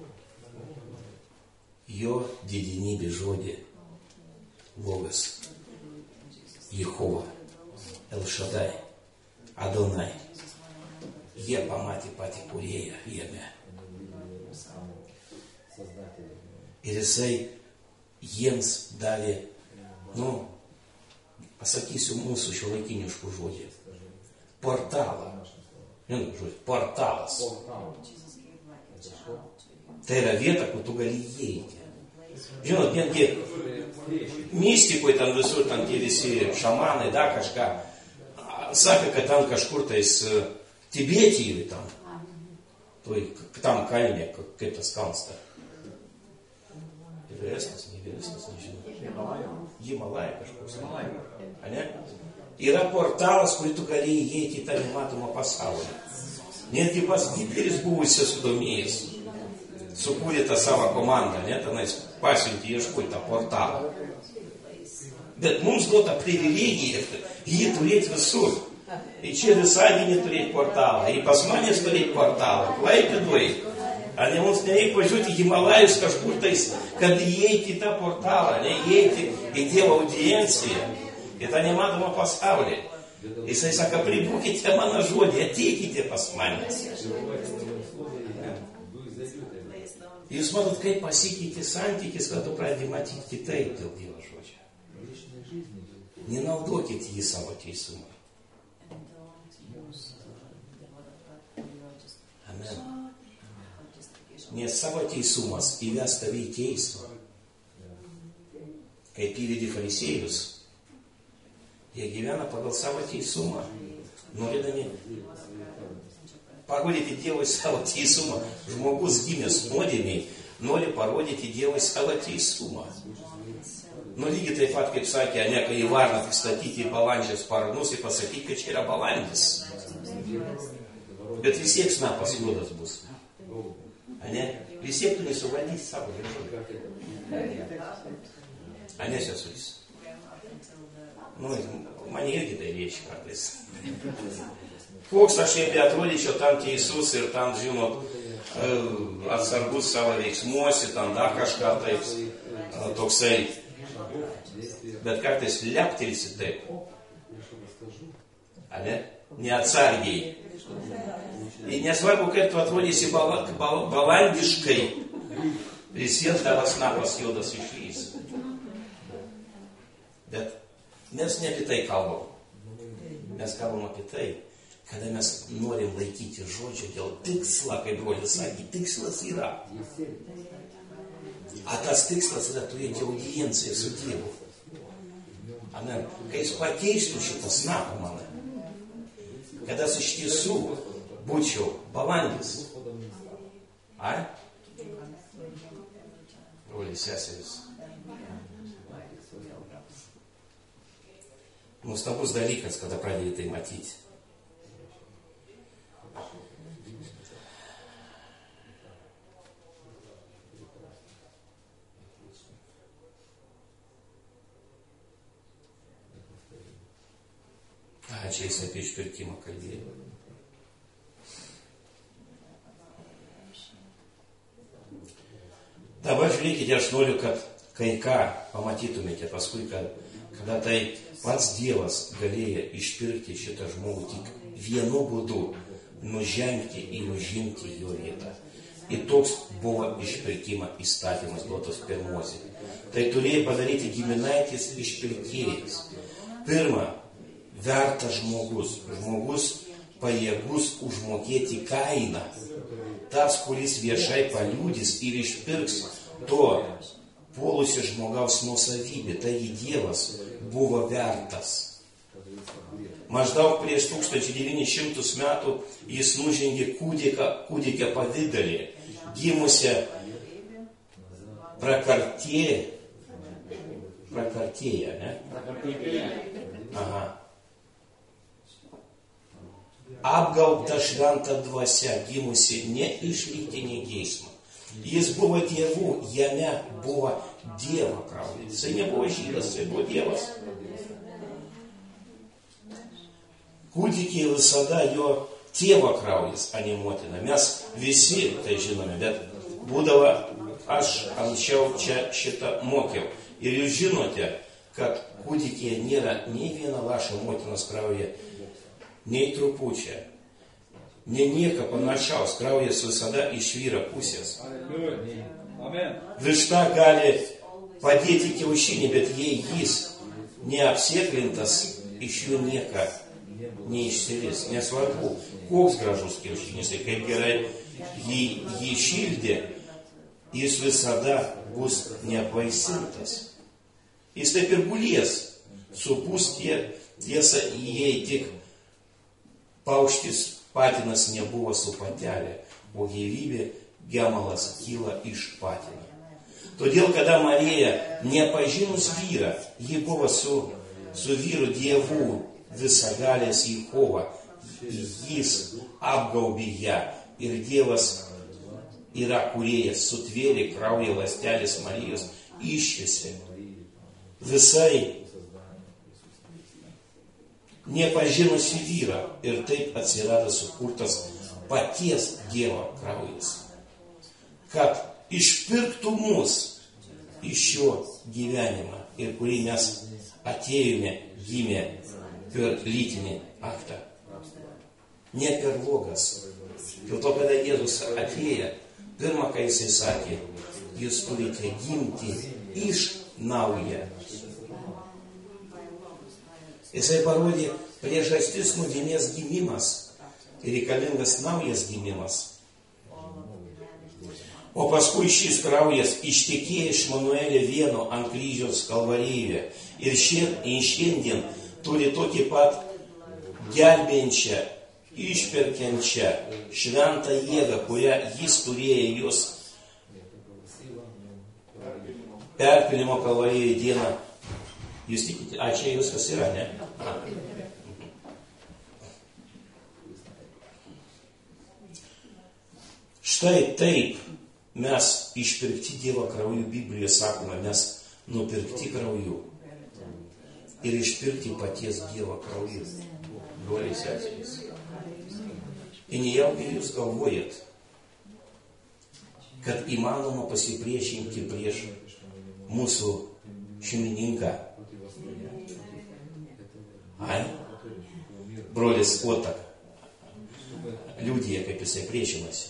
jo didinybė žodį. Logas. Jehova. Elšadai. Adonai. Jie pamatė patį kūrėją jame. Ir jisai jiems davė, nu, pasakysiu mūsų šiuolaikiniškų žodžių. Portalą. Vienu žodžiu, portalas. Tai yra vieta, kur tu gali įeiti. Žinot, netgi mystikoje ten visur, ten tie visi šamanai, da kažką, sakė, kad ten kažkur tais Tibetijoje tam, toj, tam kalne, kaip tas kalnas. Vyresnis, nevyresnis, nežinau. Himalaja kažkoks. Ane? Yra portalas, kurį tu gali įeiti į tą nematomą pasaulį. Netgi pas Hitleris buvusi sudomėjęs. Sukūrė tą savo komandą, ne, tenais pasiuntė ieškoti tą portalą. Bet mums duota privilegija jį turėti visur. Ir čia Visaginė turėti portalą, ir pas manęs turėti portalą, Klaipėdoje. Ar ne mums nereikia važiuoti į Himalajus kažkur tais, kad įeiti į tą portalą, ne, įeiti į Dievo audienciją, į tą nematomą pasaulį. Jisai sako, pribūkite mano žodį, ateikite pas manęs. Jūs matot, kaip pasikeitė santykis, kad tu pradedi matyti kitaip dėl Dievo žodžio. Nenaudokit jį savo teisumą. Amen. Nes savo teisumas įves tave į teismą. Kaip įvedė farisėjus, jie gyvena pagal savo teisumą, norėdami parodyti Dievui savo teisumą. Žmogus gimęs nuodėmiai nori parodyti Dievui savo teisumą. Nu lygiai taip pat, kaip sakė, ne, kai į varną tik statyti į balandžio sparnus ir pasakyti, kad čia yra balandis. Bet vis tiek snapas juodas bus. Ane? Vis tiek tu nesuvaldysi savo žodžių. Ane, sesuris? Nu, man irgi tai reiškia kartais. Koks aš jai atrodyčiau tam teisus ir tam, žinot, atsargus savo veiksmuosi, tam dar kažką taip, toksai. Bet kartais leptelsi taip. Ane? Neatsargiai. Ir nesvarbu, kaip tu atrodysi bal, bal, balandiškai, vis vien tavo snapas juodas išlys. Bet mes ne apie tai kalbam. Mes kalbam apie tai, kada mes norim laikyti žodžio dėl tikslo, kaip brolis sakė, tikslas yra. A tas tikslas yra turėti audienciją su Dievu. Amen. Kai jis pakeistų šitą snapą mane, kad aš iš tiesų būčiau balandis. Ar? Broliai, seseris. Nuostabus dalykas, kada pradėjai tai matyti. A čia jis apie išpirkimą kalbėjo. Dabar žiūrėkite, aš noriu, kad kai ką pamatytumėte paskui, kad kada tai pats Dievas galėjo išpirkti šitą žmogų tik vienu būdu, nužengti ir užimti jo vietą. Ir toks buvo išpirkimo įstatymas duotas per Mozę. Tai turėjo padaryti giminaitis išpirkėjas. Pirma, vertas žmogus, žmogus pajėgus užmokėti kainą. Tas, kuris viešai paliudys ir išpirks to puolusio žmogaus nuosavybė, taigi Dievas buvo vertas. Maždaug prieš tūkstantis devynis šimtus metų jis nužengė kūdikio, kūdikio pavidalį, gimusią prakartėje, prakartėje, ne? Aha. Apgaubta šventa dvasia, gimusi ne iš lytinį geismą. Jis buvo Dievu, jame buvo Dievo kraujas. Jisai nebuvo žydas, jisai buvo Dievas. Kūdikiai visada jo tėvo kraujas, a ne motina. Mes visi tai žinome, bet būdavo, aš anksčiau čia šitą mokiau. Ir jūs žinote, kad kūdikiai nėra nei viena lašo motinos krauja, nei trupučia, nei nieko panašaus, kraujas visada iš vyro pusės. Višta gali padėti kiaušinį, bet jei jis neapsėklintas, iš jų nieko neišsiris. Nesvarbu, koks gražus kiaušinis ir kaip gerai jį, jį šildė, jis visada bus neapvaisintas. Jis taip ir gulės, supūs tie, tiesa, jei tik paukštis patinas nebuvo su patelė, o gyvybė gemalas kyla iš patino. Todėl, kada Marija, nepažinus vyrą, ji buvo su, su vyru Dievu visagalės Jehova, jis apgaubė ją ir Dievas yra kūrėjas, sutvėrė kraują ląstelės Marijos, išvisė. Visai nepažinusi vyrą ir taip atsirado sukurtas paties Dievo kraujas, kad išpirktų mus iš šio gyvenimą ir kurį mes atėjome, gimė per lytinį aktą. Ne per logas. Dėl to, kada Jėzus atėjo, pirmą, ką jisai sakė, jūs turite gimti iš naujo. Jisai parodė priežastis nuodėmės gimimas ir reikalingas naujas gimimas. O paskui šis kraujas ištekėjo iš Manuelio vieno ant kryžiaus Kalvarijoje ir šiandien turi tokį pat gelbėjančią, išperkiančią šventą jėgą, kurią jis turėjo jos perpilimo Kalvarijoje dieną. Jūs tikite, a čia viskas yra, ne? Štai taip mes išpirkti Dievo krauju, Biblijoje sakoma, mes nupirkti krauju ir išpirkti paties Dievo krauju. Broliai seserys. Ir nejaugi jūs galvojat, kad įmanoma pasipriešinti prieš mūsų šeimininką. Ai? Brolis Otak liudija, kaip jisai priešinasi.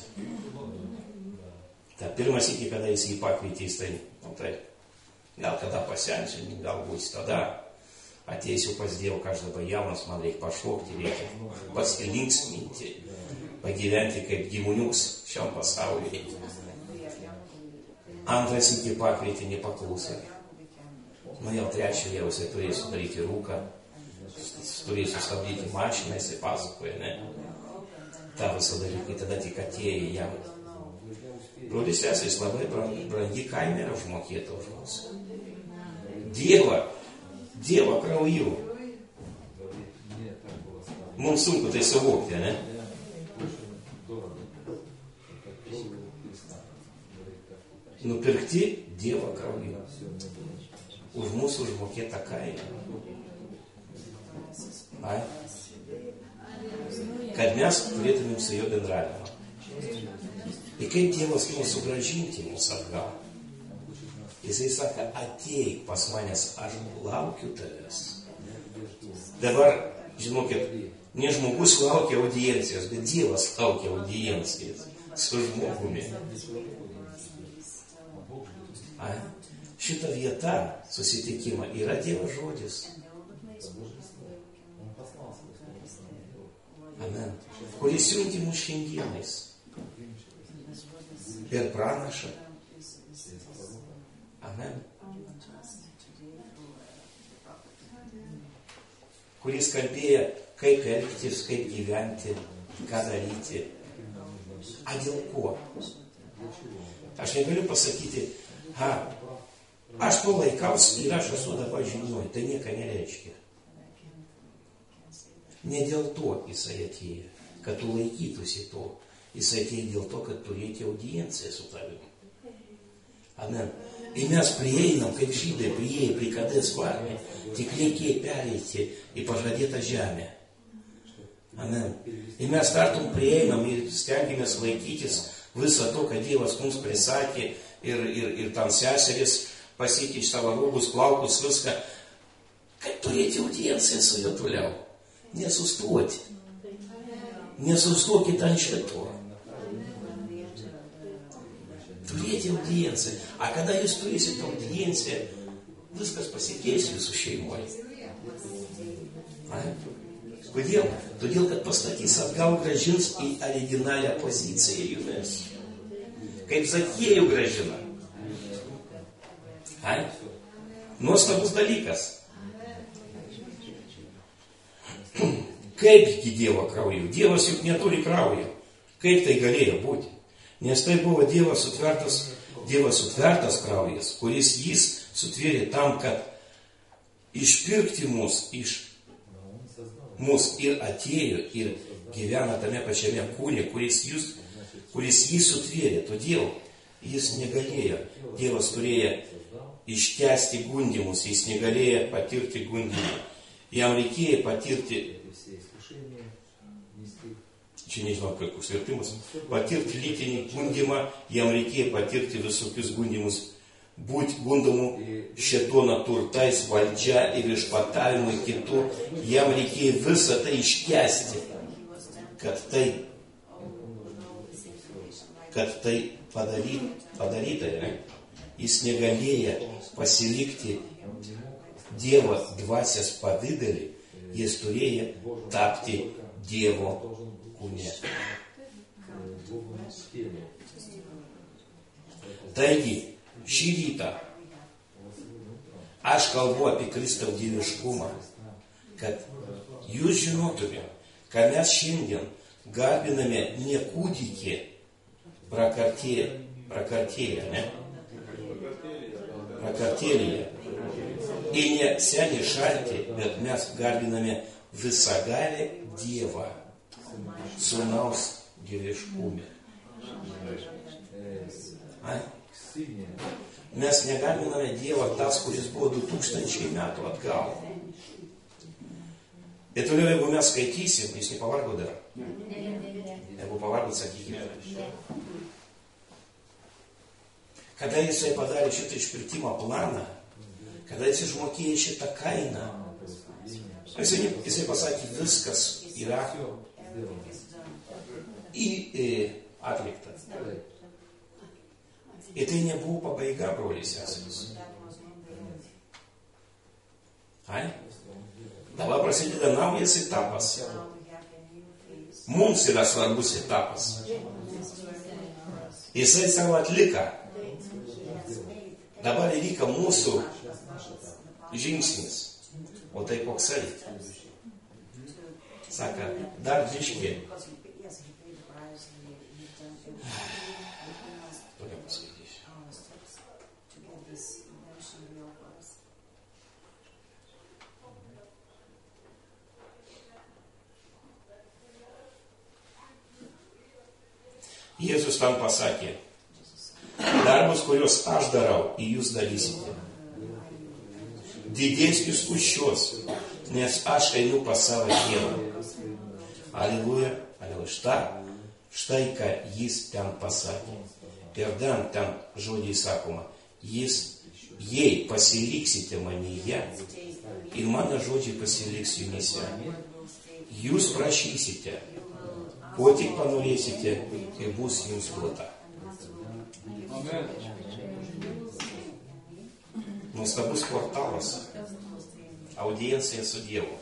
Ta pirmas iki, kada jis jį pakvietė, jis tai, nu tai, gal kada pasensiu, galbūt tada ateisiu pas Dievą, ką aš dabar jaunas, man reikia pašokti, reikia pasilinksminti, pagyventi kaip gyvūniuks šiam pasaulyje. Antras iki pakvietė, nepaklausė. Nu jau trečią jau jisai turėjo sudaryti rūką, turėjo sustabdyti mašiną, jisai pasakoja, ne? Ta visą dalykai tada tik atėjo jam. Brolis seserys, labai brangi kaina yra užmokėta už mus. Dievą, Dievo krauju. Mums sunku tai suvokti, ne? Nupirkti Dievo krauju. Už mūsų užmokėtą kainą. Ai? kad mes turėtumėm su juo bendravimą. Ir kaip Dievas nori sugrąžinti mus atgal. Jisai sako, ateik pas manęs, aš laukiu tavęs. Dabar, žinokit, ne žmogus laukia audiencijos, bet Dievas laukia audiencijos su žmogumi. A, šita vieta susitikimo yra Dievo žodis. Amen. Kuris siunti mus šiandienais. Per pranašą. Amen. Kuris kalbėjo, kaip elgtis, kaip gyventi, ką daryti. A dėl ko? Aš negaliu pasakyti, ha, aš to laikaus ir aš esu dabar žinoju. Tai nieko nereiškia. Ne dėl to jisai atėjo, kad tu laikytųsi to. Jisai atėjo dėl to, kad turėti audienciją su tavimi. Amen. Ir mes prieinam, kaip žydai prieė prie Kadės barnė, tik reikia pereiti į pažadėtą žemę. Amen. Ir mes tartum prieinam ir stengiamės laikytis visą to, kad Dievas mums prisakė ir, ir, ir tam seseris pasikeič savo rūbus, plaukus, viską. Kaip turėti audienciją su juo toliau? Nesustoti. Nesustokit ant šito. Turėti audienciją. A kada jūs turėsite audienciją, viskas pasikeis jūsų šeimoje. A? Kodėl? Todėl, kad pastatys atgal grąžins į originalią poziciją jumis. Kaip Zakiejų grąžina. A? Nuostabus dalykas. Kaipgi Dievo krauju? Dievas juk neturi kraujo. Kaip tai galėjo būti? Nes tai buvo Dievas sutvertas, Dievas sutvertas kraujas, kuris jis sutvėrė tam, kad išpirkti mus iš mus ir atėjo ir gyvena tame pačiame kūne, kuris, jūs, kuris jį sutvėrė. Todėl jis negalėjo. Dievas turėjo ištęsti gundymus, jis negalėjo patirti gundymą. Jam reikėjo patirti, čia nežinau, kokius vertimus, patirti lytinį gundymą, jam reikėjo patirti visokius gundymus, būti gundomų šėtono turtais, valdžia ir išpatavimu kitų, jam reikėjo visą tai iškęsti, kad tai, kad tai padaryt, padaryta, ne? Jis negalėjo pasilikti Dievo dvasios pavidalį, jis turėjo tapti Dievo kūne. Taigi, šį rytą aš kalbu apie Kristaus dieviškumą, kad jūs žinotume, kad mes šiandien garbiname ne kūdikį prakartėlę, prakartėlę, ne? Prakartėlėje. Ir ne senį šaltį, bet mes garbiname visagalę Dievą, sūnaus dieviškume. A? Mes negarbiname Dievą tas, kuris buvo du tūkstančiai metų atgal. Ir toliau, jeigu mes skaitysim, jis nepavargo dar. Jeigu pavargot, sakykime. Kada jisai padarė šitą išpirkimo planą, kada jis išmokėjo šitą kainą, jisai, jisai pasakė, viskas yra į, į, atlikta. Ir tai nebuvo pabaiga, broliai seserys. Ai? Dabar prasideda naujas etapas. Mums yra svarbus etapas. Jisai savo atliką. Dabar įvyka mūsų žingsnis. O tai koksai? Saka, dar biškį. Toliau paskaitysiu. Jėzus tam pasakė, darbus, kuriuos aš darau, į jūs darysite. Didesnius už šios, nes aš einu pas savo Dievą. Aleliuja, aleliuja. Šta, štai ką jis ten pasakė. Ir dar ten žodžiai sakoma, jis, jei pasiliksite manyje, ir mano žodžiai pasiliks jumyse, jūs prašysite, ko tik panorėsite, ir bus jums duota. Nuostabus portalas, audiencija su Dievu.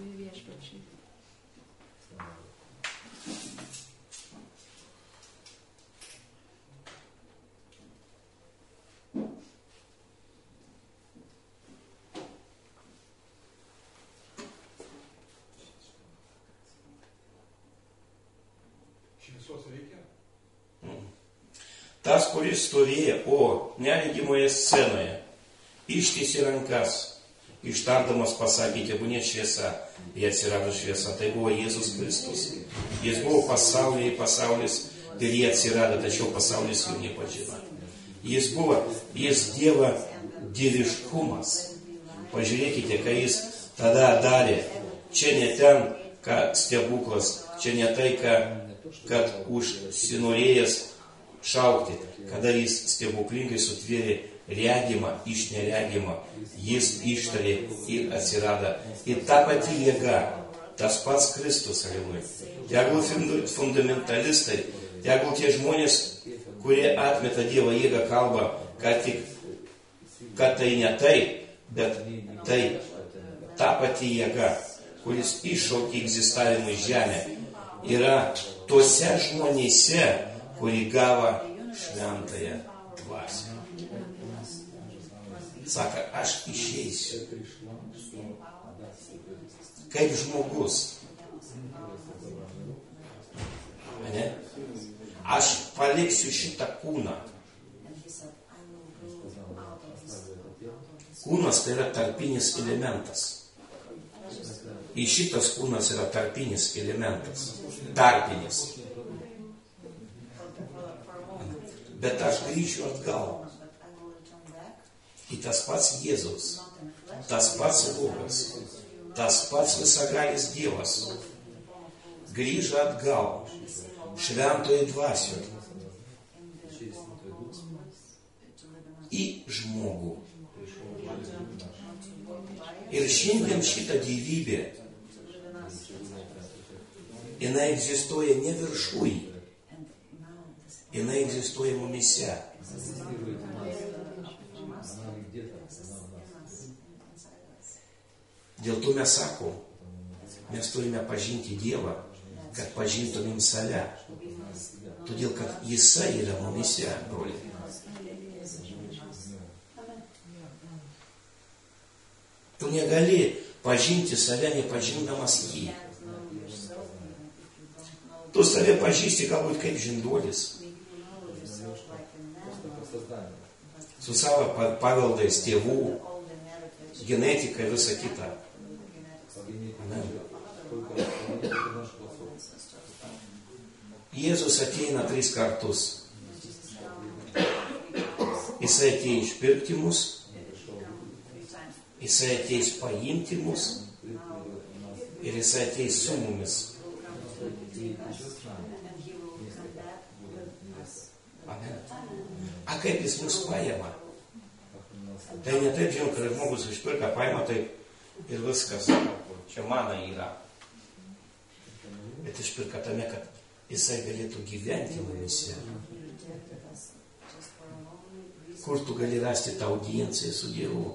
Tas, kuris stovėjo, o neregimoje scenoje, ištiesė rankas, ištardamas pasakė, tebūnie šviesa, jie atsirado šviesa. Tai buvo Jėzus Kristus. Jis buvo pasaulyje, pasaulis ir jie atsirado, tačiau pasaulis jų nepažino. Jis buvo, jis Dievo dieviškumas. Pažiūrėkite, ką jis tada darė. Čia ne ten, ką stebuklas, čia ne tai, ką, kad užsinorėjęs šaukti, kada jis stebuklingai sutvėrė regimą iš neregimą, jis ištarė ir atsirado. Ir ta pati jėga, tas pats Kristus, aleluja. Tegul fundamentalistai, tegul tie žmonės, kurie atmeta Dievo jėgą, kalba, kad, tik, kad tai ne tai, bet tai ta pati jėga, kuris iššaukė egzistavimą į žemę, yra tose žmonėse, kuri gavo šventąją dvasią. Saka, aš išeisiu kaip žmogus. Ne? Aš paliksiu šitą kūną. Kūnas tai yra tarpinis elementas. Ir šitas kūnas yra tarpinis elementas. Tarpinis. Bet aš grįšiu atgal. Ir tas pats Jėzus, tas pats Lūgas, tas pats visagalis Dievas grįžo atgal šventoje dvasioje į žmogų. Ir šiandien šita gyvybė, jinai egzistuoja ne viršui, jinai egzistuoja mumyse. Dėl to mes sakom, mes turime pažinti Dievą, kad pažintumėm save. Todėl, kad Jisai yra mumyse, broliai. Tu negali pažinti save, nepažindamas jį. Tu save pažįsti galbūt kaip žinduolis. Su savo paveldais tėvų, genetika ir visa kita. Amen. Jėzus ateina tris kartus. Jisai atėjo išpirkti mus, Jisai ateis paimti mus ir Jisai ateis su mumis. Amen. A kaip Jis mus paima? Tai ne taip, žinau, kad žmogus išpirka, paima taip ir viskas, čia mano yra. Bet išpirka tame, kad Jisai galėtų gyventi mumise. Kur tu gali rasti tą audienciją su Dievu?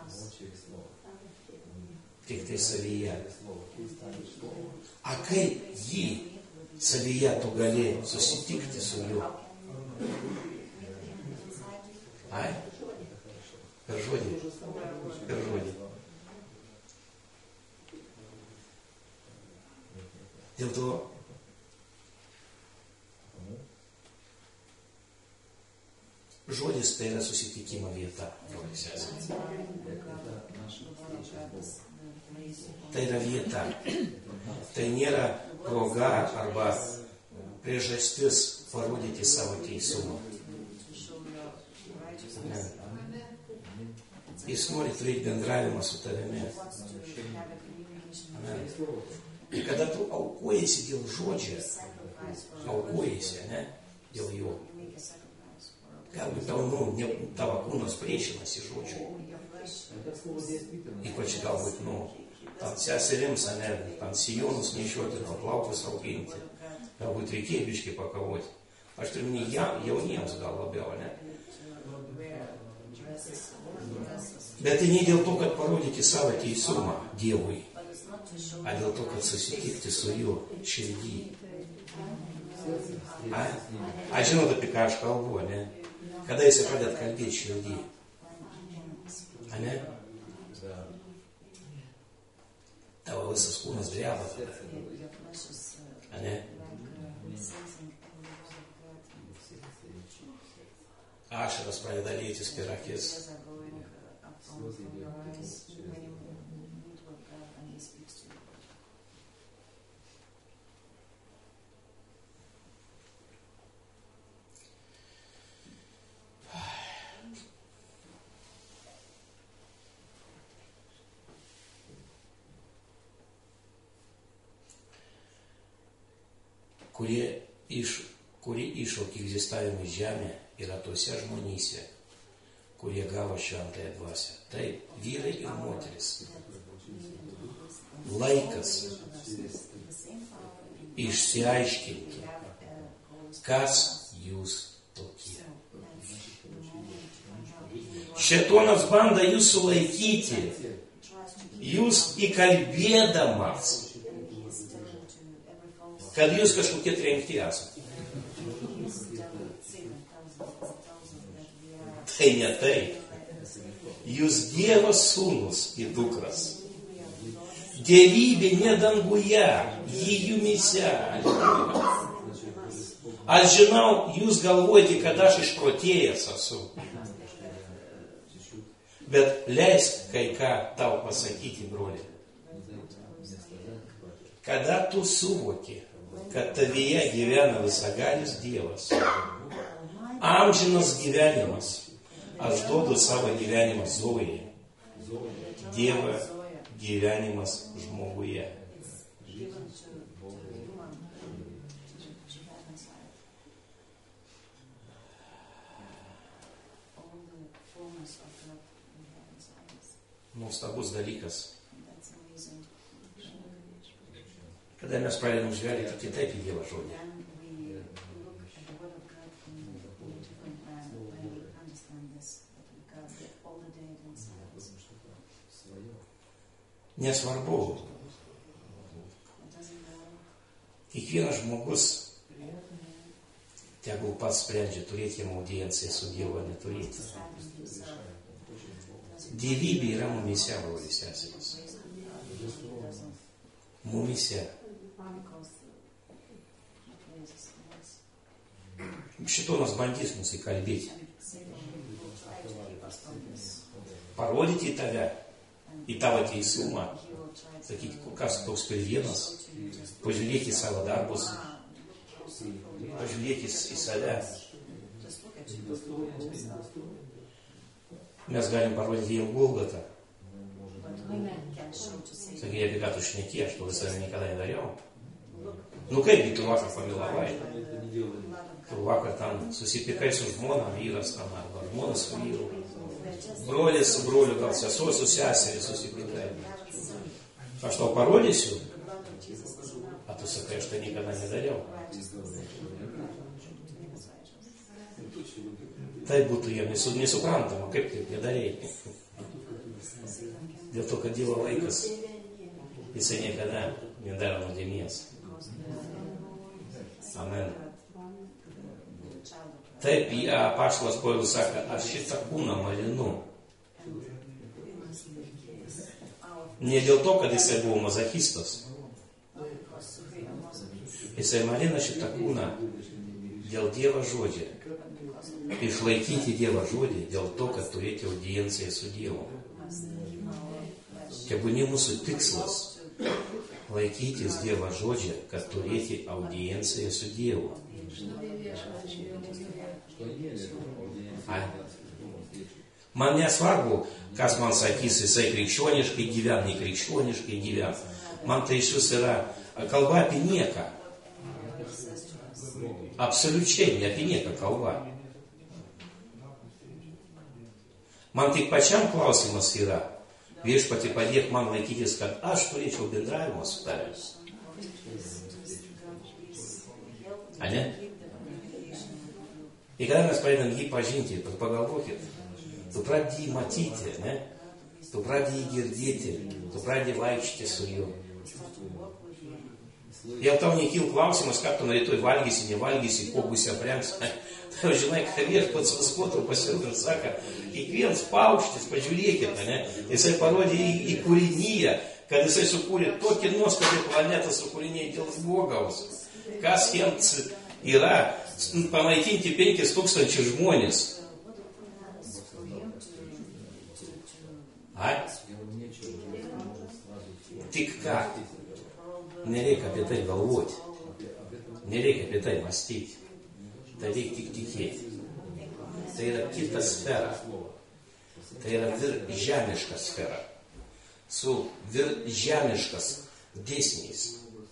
Tik tai savyje. A kaip jį savyje tu gali susitikti su juo? Ai? Per žodį. Per žodį. Dėl to žodis tai yra susitikimo vieta. Tai yra vieta. Tai nėra proga arba priežastis parodyti savo teisumą. Ne. Jis nori turėti bendravimą su tavimi. Amen. Ir kada tu aukojiesi dėl žodžio, aukojiesi, ne, dėl jo. Galbūt tavo, nu, ne, tavo kūnas priešinasi žodžiu. Ypač galbūt, nu, tam seserims, ne, tam sijonus nešioti, tam plaukus auginti. Galbūt reikėjo biškai pakovoti. Aš turiu ne jauniems gal labiau, ne. Bet tai ne dėl to, kad parodyti savo teisumą Dievui, a dėl to, kad susitikti su juo širdį. A, a žinot, apie ką aš kalbu, ne? Kada jis pradeda kalbėti širdį? A ne? Tavo visas kūnas dreba tada. A ne? Ašaras pradeda lėtis per akis. Kurie, iš, kurie iššaukė egzistavimą į žemę yra tose žmonyse, kurie gavo šventąją dvasią. Taip, vyrai ir moteris. Laikas išsiaiškinti, kas jūs tokie. Šėtonas bando jūs sulaikyti, jūs įkalbėdamas, kad jūs kažkokie trenkti esate. Tai ne taip. Jūs Dievo sūnus ir dukras. Dievybė ne danguje, ji jumise. Aš žinau, jūs galvojate, kad aš išprotėjęs esu. Bet leisk kai ką tau pasakyti, broli. Kada tu suvoki, kad tavyje gyvena visagalis Dievas, amžinas gyvenimas, aš duodu savo gyvenimą Zojai, Dievo gyvenimas žmoguje. Nuostabus dalykas. Kada mes pradedam žvelgti kitaip į Dievo žodį. Nesvarbu. Kiekvienas žmogus tegul pats sprendžia turėti jam audienciją su Dievu ar neturėti. Dievybė yra mumise, brolis seserys. Mumise. Šitonas bandys mus įkalbėti. Parodyti į tave, į tavo teisumą. Sakyti, kas toks per vienas. Pažiūrėti į savo darbus. Pažiūrėti į save. Mes galim parodyti jiem Golgotą. Sakė, apie ką tu šneki, aš to visai niekada nedariau. Nu kaipgi tu vakar pamilavai? Tu vakar tam susipikai su žmona, vyras tam, arba žmona su vyru. Brolis su broliu, gal sesuo su seserį susipikai. Aš tau parodysiu. A tu sakai, aš tai niekada nedariau. Tai būtų jiem nesuprantama, kaip taip nedarėjai. Dėl to, kad Dievo laikas, jisai niekada nedaro nuodėmės. Amen. Taip, apaštalas Paulius sako, aš šitą kūną marinu. Ne dėl to, kad jisai buvo mazochistas. Jisai marina šitą kūną dėl Dievo žodžio. Išlaikyti Dievo žodį dėl to, kad turėti audienciją su Dievu. Tebūnie mūsų tikslas laikytis Dievo žodžio, kad turėti audienciją su Dievu. Ai. Man nesvarbu, kas man sakys, jisai krikščioniškai gyvena, nekrikščioniškai gyvena. Man tai iš vis yra kalba apie nieką. Absoliučiai ne apie nieką kalba. Man tik pačiam klausimas yra, viešpatie padėk man laikytis, kad aš turėčiau bendravimą su tavimi. Ane? Ir kada mes pradedam jį pažinti, pagalvokit, tu pradedi jį matyti, ne? Tu pradedi jį girdėti, tu pradedi vaikščioti su juo. Jau tau nekyl klausimas, ką tu rytoj valgysi, nevalgysi, ko būsi aprengs. Tai žinai, kad viešpats visko tau pasirūpins, sako, kiekvienas paukštis, pažiūrėkit, ne? Jisai parodė į, į kūrinyje, kad jisai sukūrė tokį nuostabį planetą, sukūrinėje dėl žmogaus. Kas jiems yra pamaitinti penkis tūkstančius žmonės. Ai? Tik ką? Nereikia apie tai galvoti. Nereikia apie tai mąstyti. Tai reikia tik tikėti. Tai yra kita sfera. Tai yra viržemiška sfera. Su viržemiškas dėsniais.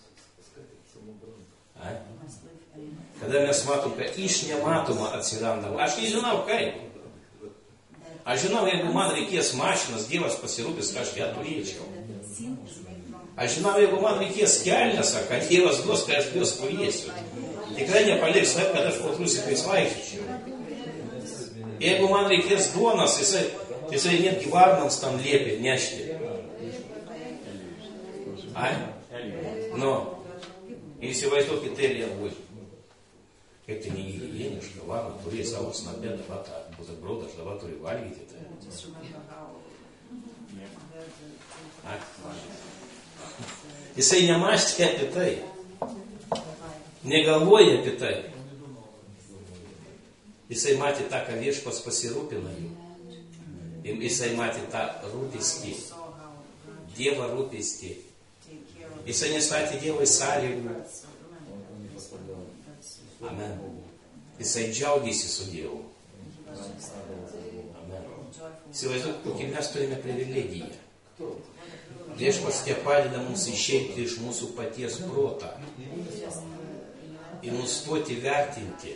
Ai? Kada mes matom, kad iš nematoma atsiranda. Aš nežinau kaip. Aš žinau, jeigu man reikės mašinas, Dievas pasirūpins, kad aš ją turėčiau. Aš žinau, jeigu man reikės kelnes, kad Dievas duos, kad aš juos turėsiu. Tikrai nepaliks taip, kad aš po trusikais vaikščiau. Jeigu man reikės duonas, jisai, jisai netgi varnams tam liepė nešti. Ai? Nu, įsivaizduokit, tai liepui. Kaip tai neįgyjeniška, varna turėjo savo snabę, dabar tą buterbrodą, aš dabar turiu valgyti. Tai. Jisai nemąstė apie tai. Negalvoja apie tai. Jisai matė tą, ką viešpas pasirūpina jų. Jisai matė tą rūpestį. Dievą rūpestį. Jisai nestatė Dievui sąlygų. Amen. Jisai džiaugiasi su Dievu. Amen. Įsivaizduok, kokį mes turime privilegiją. Viešpats tie padeda mums išeiti iš mūsų paties protą ir nustoti vertinti.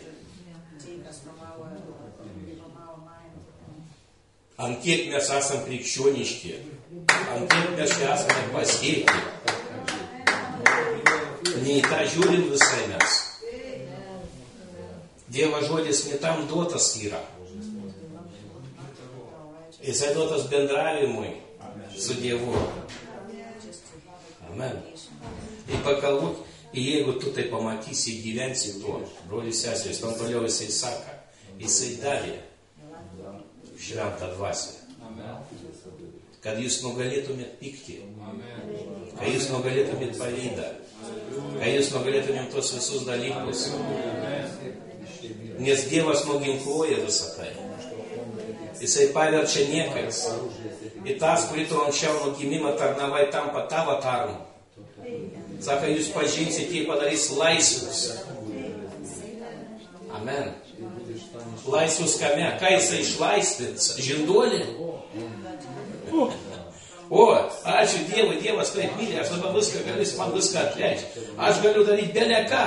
Ant kiek mes esam krikščioniški, ant kiek mes čia esame pasiekę. Nei tą žiūrim visai mes. Dievo žodis ne tam duotas yra. Jisai duotas bendravimui su Dievu. Amen. Ir pakalvok, jeigu tu tai pamatysi, gyvensi tuo, brolis seserys, tam toliau jisai sako, jisai davė šventą dvasią. Kad jūs nugalėtumėt pyktį, kad jūs nugalėtumėt pavydą, kad jūs nugalėtumėt tos visus dalykus. Nes Dievas nuginkluoja visą tai. Jisai paverčia niekais. Ir tas, kurį tu anksčiau nuo gimimo tarnavai, tampa tavo tarnu. Sako, jūs pažinsite ir padarys laisvus. Amen. Laisvus kame? Ką jisai išlaisvins? Žinduolį? O, ačiū Dievui, Dievas taip myli, aš dabar viską galiu, jis man viską atleidžia. Aš galiu daryti belę ką.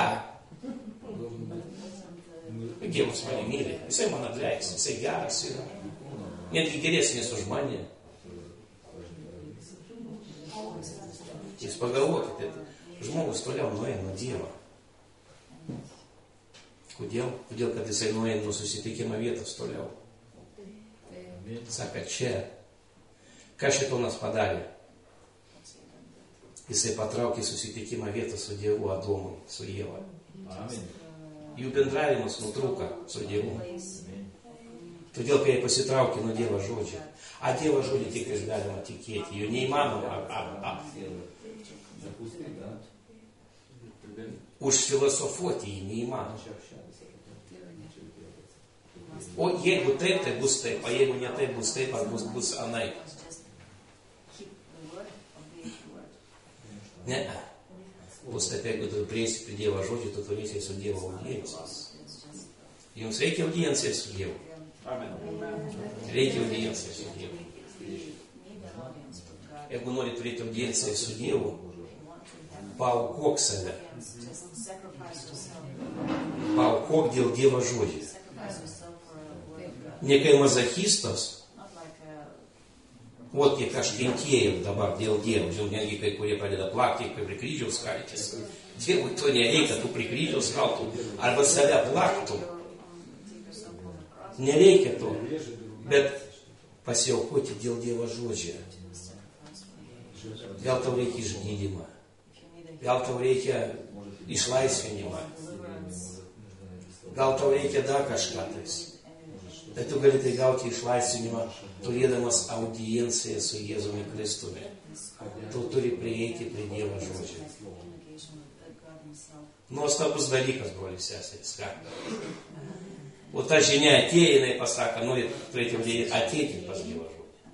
Dievas mane myli, jisai man atleis, jisai geras yra. Netgi geresnis už mane. Jūs pagalvokite, žmogus toliau nueina nuo Dievo. Kodėl? Kodėl, kad jisai nueina nuo susitikimo vietos toliau. Saka, čia. Ką šitonas padarė? Jisai patraukė susitikimą vietą su Dievu Adomui, su Ieva. Amen. Jų bendravimas nutrūka su Dievu. Todėl, kai jie pasitraukė nuo Dievo žodžio. A Dievo žodį tik iš galima tikėti. Jų neįmanoma. A, a, a. Užfilosofuoti jį neįmanoma. O jeigu taip, tai bus taip. O jeigu ne taip, bus taip, ar bus, bus anai. Ne. Bus taip, jeigu tu prieisi prie Dievo žodžio, tu turėsi su Dievo audiencijos. Jums reikia audiencijos su Dievu. Reikia audiencijos su Dievu. Jeigu nori turėti audienciją su Dievu, Paaukok save. Paaukok dėl Dievo žodžio. Ne kai mazochistas, ot kiek aš kentėjau dabar dėl Dievo, žinau, netgi kai kurie pradeda plakti, kai prie kryžiaus kaltis. Dievui to nereikia, tu prie kryžiaus kaltų, arba save plaktų. Nereikia to, bet pasiaukoti dėl Dievo žodžio. Gal tau reikia išgydymą, gal tau reikia išlaisvinimą, gal tau reikia dar kažką tais. Bet tu gali tai gauti išlaisvinimą, turėdamas audienciją su Jėzumi Kristumi. Tu turi prieiti prie Dievo žodžio. Nuostabus dalykas, brolis seserys. O ta žinia atėjo, jinai pasako, nori turėti ateiti pas Dievo žodį.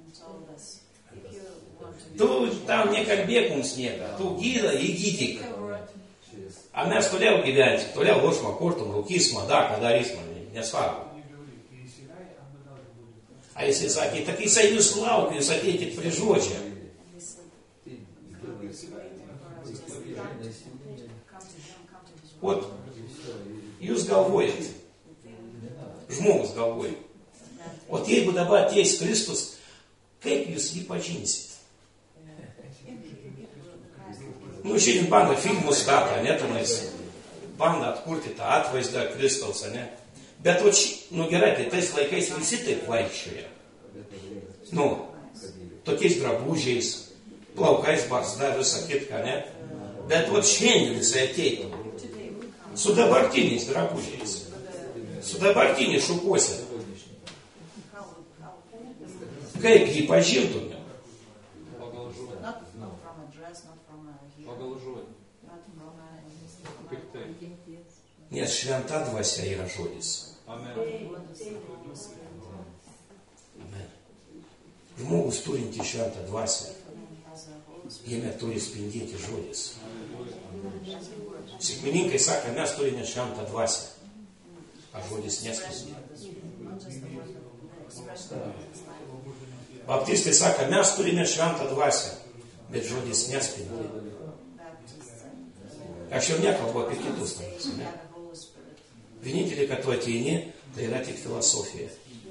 Tu tam nekalbėk mums nieką, tu gyda įgydyk. A mes toliau gyvensim, toliau lošimą, kortum, rūkysmą, dar ką darysmą, nesvarbu. A jisai sakė, tak jisai jūs laukia, jūs ateikit prie žodžio. Ot, jūs galvojat, žmogus galvoja. O jeigu dabar ateis Kristus, kaip jūs jį pažinsit? Nu, šiandien bando filmus statą, ne, tenais, bando atkurti tą atvaizdą Kristaus, ne. Bet, o, nu gerai, tai tais laikais visi taip vaikščioja. Nu, tokiais drabužiais, plaukais, barzda, visą kitką, ne. Bet, o, šiandien jisai ateitų su dabartiniais drabužiais, su dabartiniais šukuose. Kaip jį pažintume? Nes šventa dvasia yra žodis. Amen. Amen. Žmogus turinti šventą dvasią, jame turi spindėti žodis. Sekmininkai sako, mes turime šventą dvasią, a žodis nespindė. Baptistai sako, mes turime šventą dvasią, bet žodis nespindė. Aš jau nekalbu apie kitus namus, ne? Vienintelį, kad tu ateini, tai yra tik filosofija.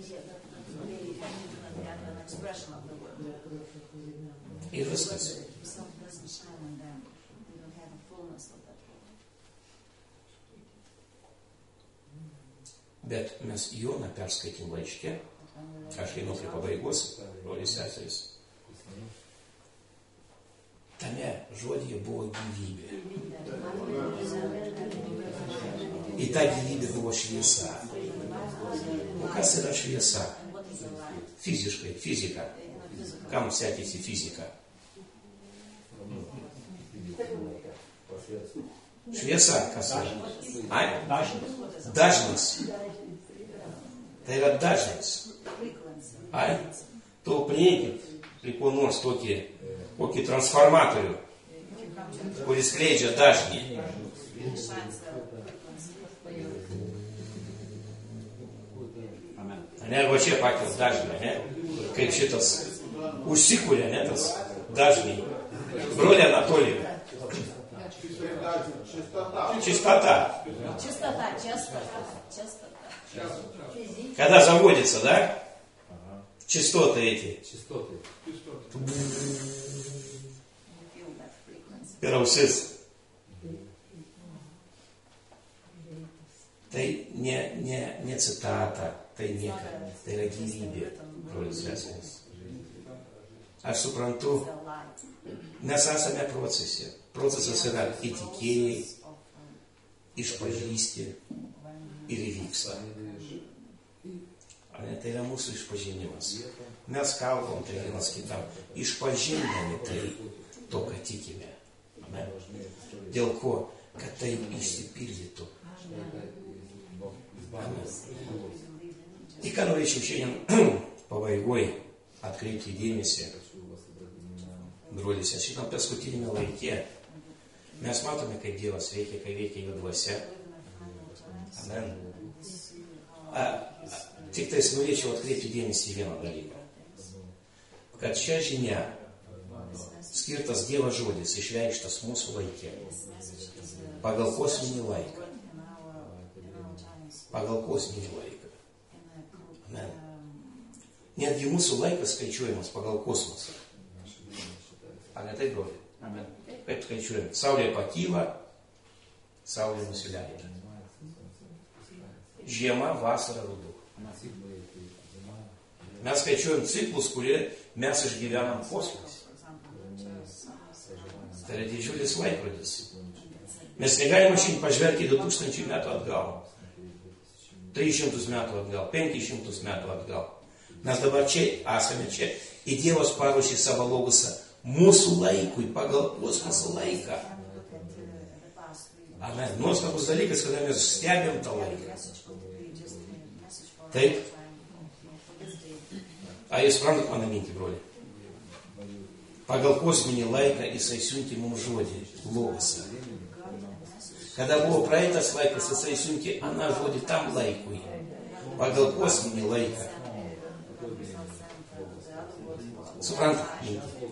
Ir viskas. Bet mes Joną perskaitėm laiške, aš einu prie pabaigos, brolis seserys. Tame žodyje buvo gyvybė. Į tą gyvybę buvo šviesa. O kas yra šviesa? Fiziškai, fizika. Kam sekėsi fizika? Šviesa, kas yra? Ai? Dažnis. Tai yra dažnis. Ai? Tu prieikit prie ko nors tokį, kokį transformatorių, kuris skleidžia dažnį. Ne, va čia pakels dažnį, ne? Kaip šitas užsikūrė, ne, tas dažnį. Brolė Anatolijų. Чистота. Чистота, частота, частота. Когда заводится, да? Частоты эти. Частоты. Per ausis. Tai ne, ne, ne citata, tai nieka, tai yra gyvybė, brolis seserys. Aš suprantu, mes esame procese. Procesas yra įtikėjai, išpažįsti ir įvyksta. Tai yra mūsų išpažinimas. Mes kalbam tai vienas kitam, išpažindami tai to, ką tikime. Amen. Dėl ko? Kad tai išsipildytų. Amen. Į ką norėčiau šiandien pabaigoje atkreipti dėmesį, brolis, šitam paskutinėme laikė mes matome, kaip Dievas veikia, kai veikia jo dvasia. Amen. A, a, tik tais norėčiau atkreipti dėmesį į vieną dalyką. Kad šią žinią skirtas Dievo žodis, išreikštas mūsų laikė. Pagal kosminį laiką. Pagal kosminį laiką. Amen. Netgi mūsų laikas skaičiuojamas pagal kosmosą. Ar ne taip, broli? Amen. Kaip skaičiuojam? Saulė pakyla, saulė nusileidžia. Žiema, vasara, ruduo. Mes skaičiuojam ciklus, kurie mes išgyvenam kosmose. Tai yra didžiulis laikrodis. Mes negalime šiandien pažvelgti du tūkstančiai metų atgal. tris šimtus metų atgal, penkis šimtus metų atgal. Mes dabar čia esame čia. Ir Dievas paruošė savo logosą mūsų laikui, pagal kosmoso laiką. Amen. Nuostabus dalykas, kada mes stebėm tą laiką. Taip. A jūs suprantat mano mintį, broli? Pagal kosminį laiką jisai siuntė mums žodį, logosą. Kada buvo praeitas laikas, jisai siuntė aną žodį tam laikui. Pagal kosminį laiką. Suprantat mintį?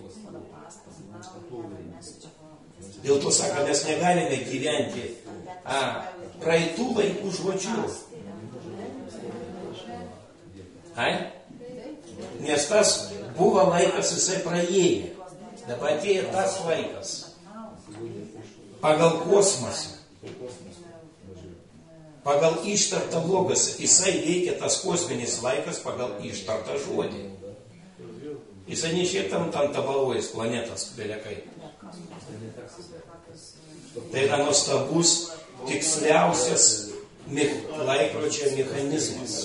Dėl to sako, mes negalime gyventi a, praeitų laikų žodžių. Ai? Nes tas buvo laikas, jisai praėjo. Dabar atėjo tas laikas. Pagal kosmosą. Pagal ištartą logosą. Jisai veikia tas kosminis laikas pagal ištartą žodį. Jisai nešiek tam tam tabalojais planetas belekai. Tai yra nuostabus, tiksliausias laikrodžio mechanizmas.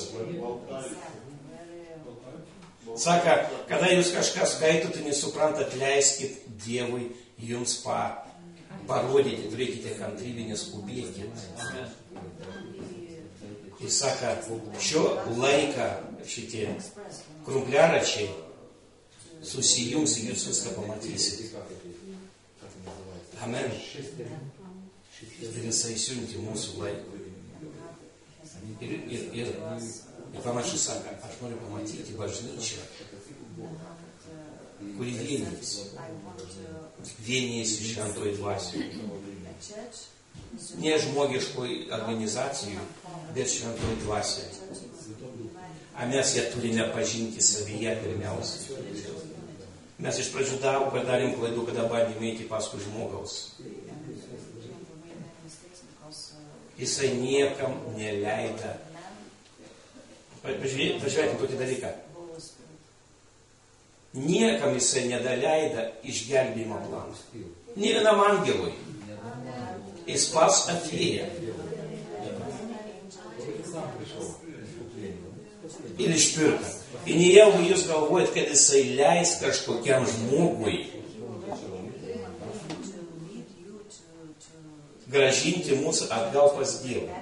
Saka, kada jūs kažką skaitot, nesuprantat, leiskit Dievui jums pa, parodyti, turėkite kantrybę, neskubėkit. Ir saka, šio laiką šitie krumpliaračiai susijungs ir jūs viską pamatysit. Amen. Ir jisai siunti mūsų laikui. Ir, ir, ir, ir panašiai sako, aš noriu pamatyti bažnyčią, kuri vienijasi. Vienijasi šventoji dvasioje. Ne žmogiškoj organizacijų, bet šventoji dvasioje. A mes ją turime pažinti savyje pirmiausia. Mes iš pradžių daug padarėm klaidų, kada bandėme eiti paskui žmogaus. Jisai niekam neleido. Pažiūrėkime tokį dalyką. Niekam jisai nedaleido išgelbėjimo planą. Nė vienam angelui. Jis pats atėjo. Ir išpirka. Ir nejaugi jūs galvojat, kad jisai leis kažkokiam žmogui gražinti mūsų atgal pas Dievą.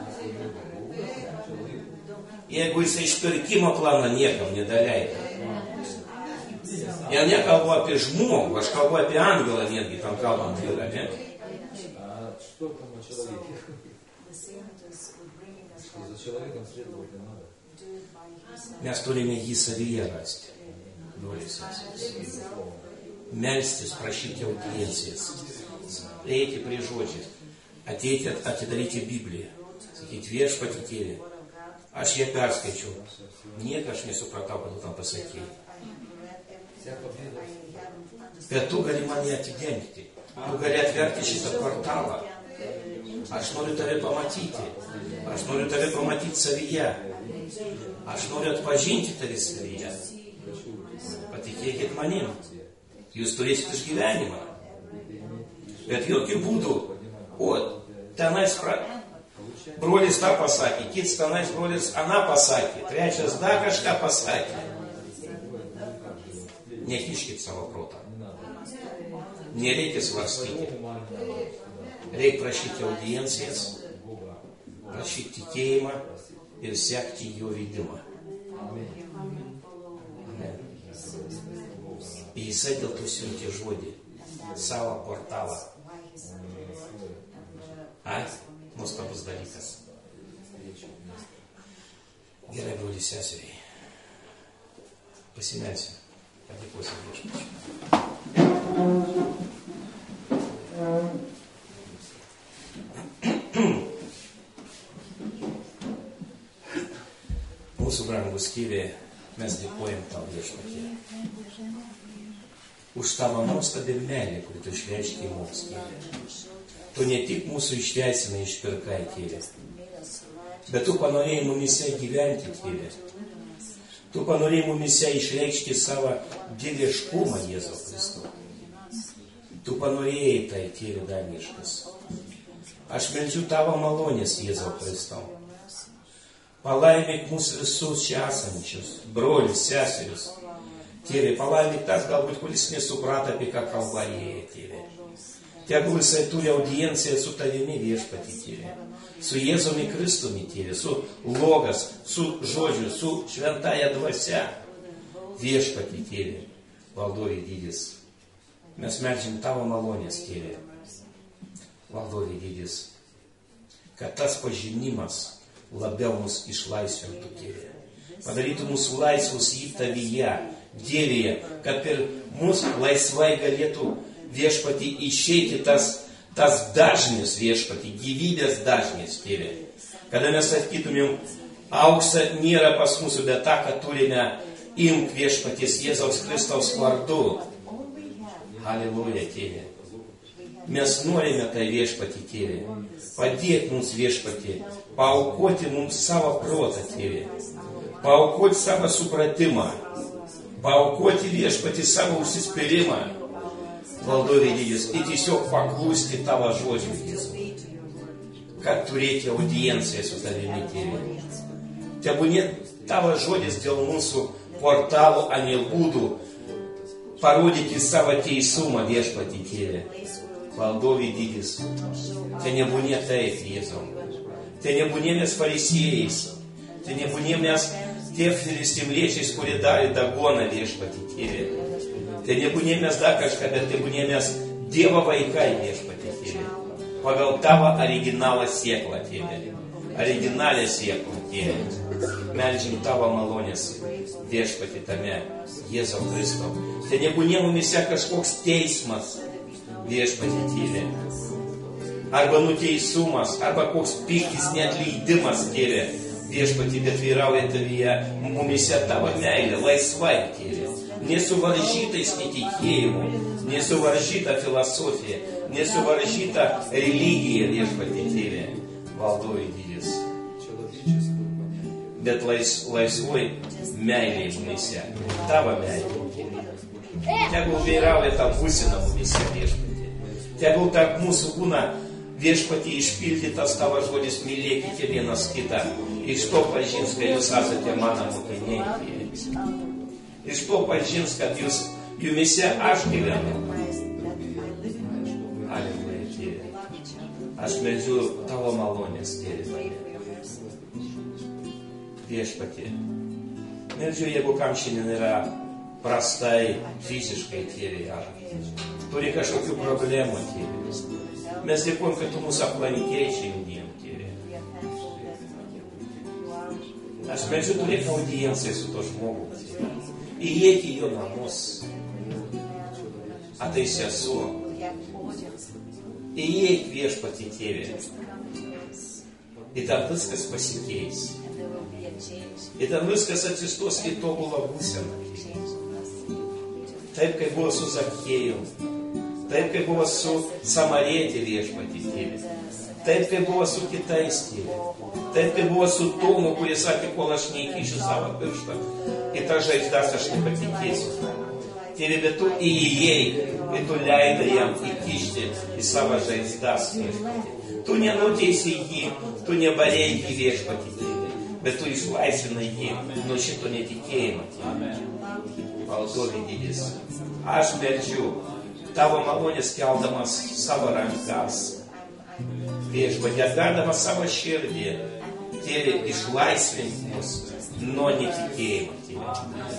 Jeigu jisai išpirkimo planą niekam nedaleido. Я не kalbu apie žmogų, aš kalbu apie angelą netgi, tam kalbant yra, ne? Что там о человеке? Что за человеком следовать не надо. Mes turime jį savyje rasti. Melstis, prašyti audiencijas. Eiti prie žodžių. Ateiti, atidaryti Bibliją. Sakyti, viešpatie Tėve. Aš ją perskaičiau. Nieko aš nesupratau, kad tu tam pasakėjai. Bet tu gali mane atidengti. Tu gali atverti šitą kvartalą. Aš noriu tave pamatyti. Aš noriu tave pamatyti savyje. Aš noriu atpažinti tave savyje. Patikėkit manim. Jūs turėsite išgyvenimą. Bet jokių būdų. O, tenais pra... brolis tą pasakė. Kits tenais brolis aną pasakė. Trečias dar kažką pasakė. Nekiškit savo protą. Nereikia svarstyti. Reikia prašyti audiencijas, prašyti tikėjimą ir sekti jo veidimą. Ir jisai dėl to siuntė žodį, savo portalą. A, nuostabus dalykas. Gerai, broliai, seseriai. Pasimelsim. Padėkosim viešpačiui. Mūsų brangus Kyrie, mes dėkojam tau viešpatie už tavo nuostabią meilę, kurį tu išreiškiai mums, Kyrie. Tu ne tik mūsų išteisinai išpirkai, Kyrie, bet tu panorėjai mumise gyventi, Kyrie. Tu panorėjai mumise išreikšti savo dieviškumą Jėzau Kristau. Tu panorėjai tai, Tėve dangiškas. Aš meldžiu tavo malonės, Jėzau Kristau. Palaimėk mūsų visus čia esančius, brolius, seserius. Tėve, palaimėk tas galbūt, kuris nesuprato, apie ką kalba jie, Tėve. Tegul jisai turi audienciją su tavimi viešpatį, Tėve. Su Jėzumi Kristumi, Tėve, su logas, su žodžiu, su šventaja dvasia. Viešpatį, Tėve, valdovė didis. Mes meldžiam tavo malonės, Tėve. Valdovė didis. Kad tas pažinimas labiau mus išlaisvintų, Tėve. Padarytų mūsų laisvus į tavyje, Dievėje, kad per mus laisvai galėtų viešpatį išeiti tas, tas dažnis viešpatį, gyvybės dažnis, Tėve. Kada mes sakytumėm, auksą nėra pas mūsų, bet tą, kad turime, imk viešpaties Jėzaus Kristaus vardu. Halleluja, Tėve. Mes norime tai viešpatį, Tėve. Padėk mums viešpatį, paaukoti mums savo protą, Tėve. Paaukoti savo supratimą. Paaukoti viešpatį savo užsispyrimą. Valdovė didis. Ir tiesiog paklūsti tavo žodžiu, Jėzau. Kad turėti audienciją su tavimi, Tėve. Tebūnė tavo žodis dėl mūsų portalų, a ne būdų parodyti savo teisumą viešpatį, Tėve. Valdovė didis. Te nebūnė taip, Jėzau. Te nebūnė mes farisėjais. Te nebūnė mes tie filistimliečiais, kurie darė dagoną viešpatį, Tėve. Te nebūnė mes dar kažką, bet te būnė mes Dievo vaikai viešpatį, Tėve. Pagal tavo originalą sėklą, Tėve. Originalę sėklą, Tėve. Meldžiam tavo malonės viešpatį tame, Jėzau Kristau. Te nebūnė mumise kažkoks teismas viešpatį, Tėve. Arba nuteisumas, arba koks piktis neatleidimas, Tėve. Viešpatį, bet vyrauja tavyje mumise tavo meilė, laisvai, Tėve. Nesuvaržytais netikėjimu, nesuvaržyta filosofija, nesuvaržyta religija, viešpatį, Tėve. Valdovė didis. Bet lais, laisvai meilė mumise, tavo meilė. Tegul vyrauja tą būsiną mumise, viešpatį. Tegul tarp mūsų būna viešpatį išpildytas tavo žodis, mylėkite vienas kitą. Iš to pažins, kad jūs esate mano mokiniai. Iš to pažins, kad jūs jumise aš gyvenu. Aleluja, Tėve. Aš meldžiu tavo malonės, Tėve. Viešpatie. Meldžiu, jeigu kam šiandien yra prastai fiziškai, Tėve, ar turi kažkokių problemų, Tėve. Mes dėkojam, kad tu mūsų aplankėjai šiandien, Tėve. Aš meldžiu turėti audienciją su to žmogu, Tėve. Įėti į jo namus. A tai sesuo. Įėk viešpatį, Tėve. Ir tam viskas pasikeis. Ir tam viskas atsistos į tobulą būseną. Taip, kaip buvo su Zakėjum. Taip, kaip buvo su Samarietė viešpatį, Tėve. Taip, kaip buvo su kitais, Tėve. Taip, kaip buvo su Tomu, kuris sakė, kol aš neįkišiu savo pirštą. Į tą žaizdas aš nepatikėsiu. Tėve, bet tu įėjai ir tu leidai jam įkišti į savo žaizdas, viešpatį. Tu nenuteisi jį, tu nebarėjai jį, viešpatį, Tėve. Bet tu išlaisvinai jį nuo šito netikėjimo, Tėve. Valdovė didis. Aš meldžiu tavo malonės keldamas savo rankas. Viešpatį, atverdamas savo širdį, Tėve, išlaisvink mus nuo netikėjimo, Tėve.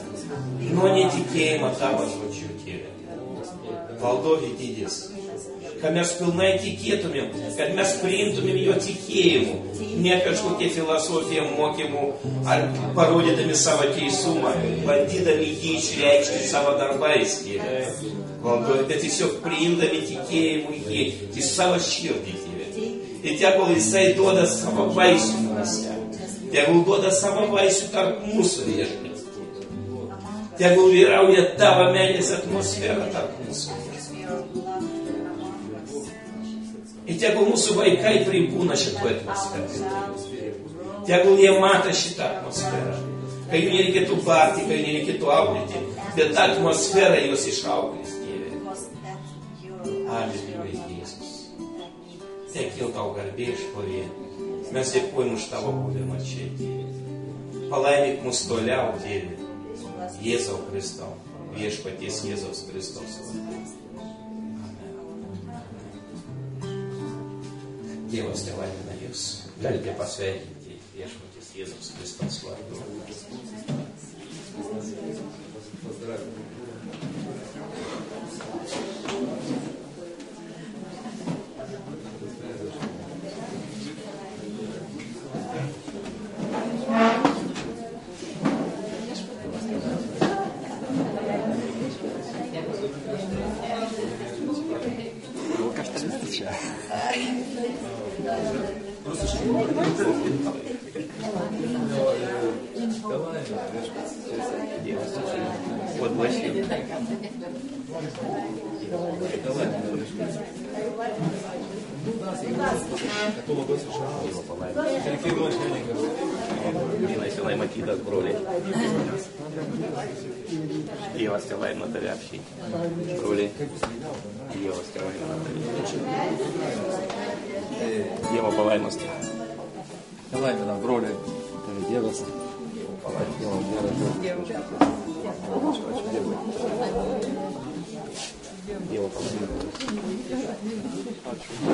Nuo netikėjimo tavo žodžiu, Tėve. Valdovė didis. kad mes pilnai tikėtumėm, kad mes priimtumėm jo tikėjimu, ne kažkokie filosofija mokymų, ar parodydami savo teisumą, bandydami jį išreikšti savo darbais, bet tiesiog priimdami tikėjimu jį į savo širdį. Ir tegul jisai duoda savo vaisių mūsų, tegul duoda savo vaisių tarp mūsų viešpats. Tegul vyrauja tavo meilės atmosfera tarp mūsų. Ir tegul mūsų vaikai pribūna šitoje atmosferoje. Tegul jie mato šitą atmosferą. Kai jų nereikėtų barti, kai nereikėtų auklėti, bet tą atmosferą jos išauklės, Dieve. Aleluja, Jėzus. Tekėl tau garbė šlovė. Mes dėkojame už tavo buvimą čia, Dieve. Palaimik mus toliau, Dieve. Jėzau Kristau, viešpaties Jėzaus Kristaus vardu. Amen. Dievas te laimina jūs. Galite pasveikinti viešpaties Jėzaus Kristaus vardu. Matytas, broliai. Dievas te laimina tave apšiai. Broliai. Dievas te laimina tave. Dievo palaimas te. Te laimina, broliai. Tave Dievas. Dievo Dievas. Ačiū Dievui. Dievo palaimas. Ačiū.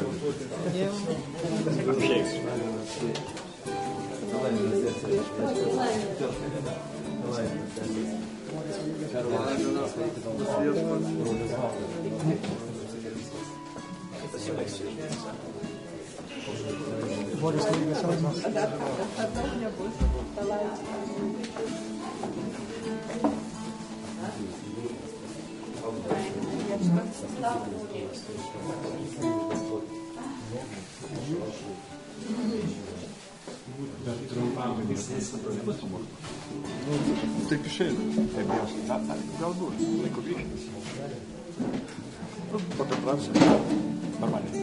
Bet trumpam visais. Taip išeina. Taip jau. Galbūt. Laiko grįžti. Po to prašau. Normaliai.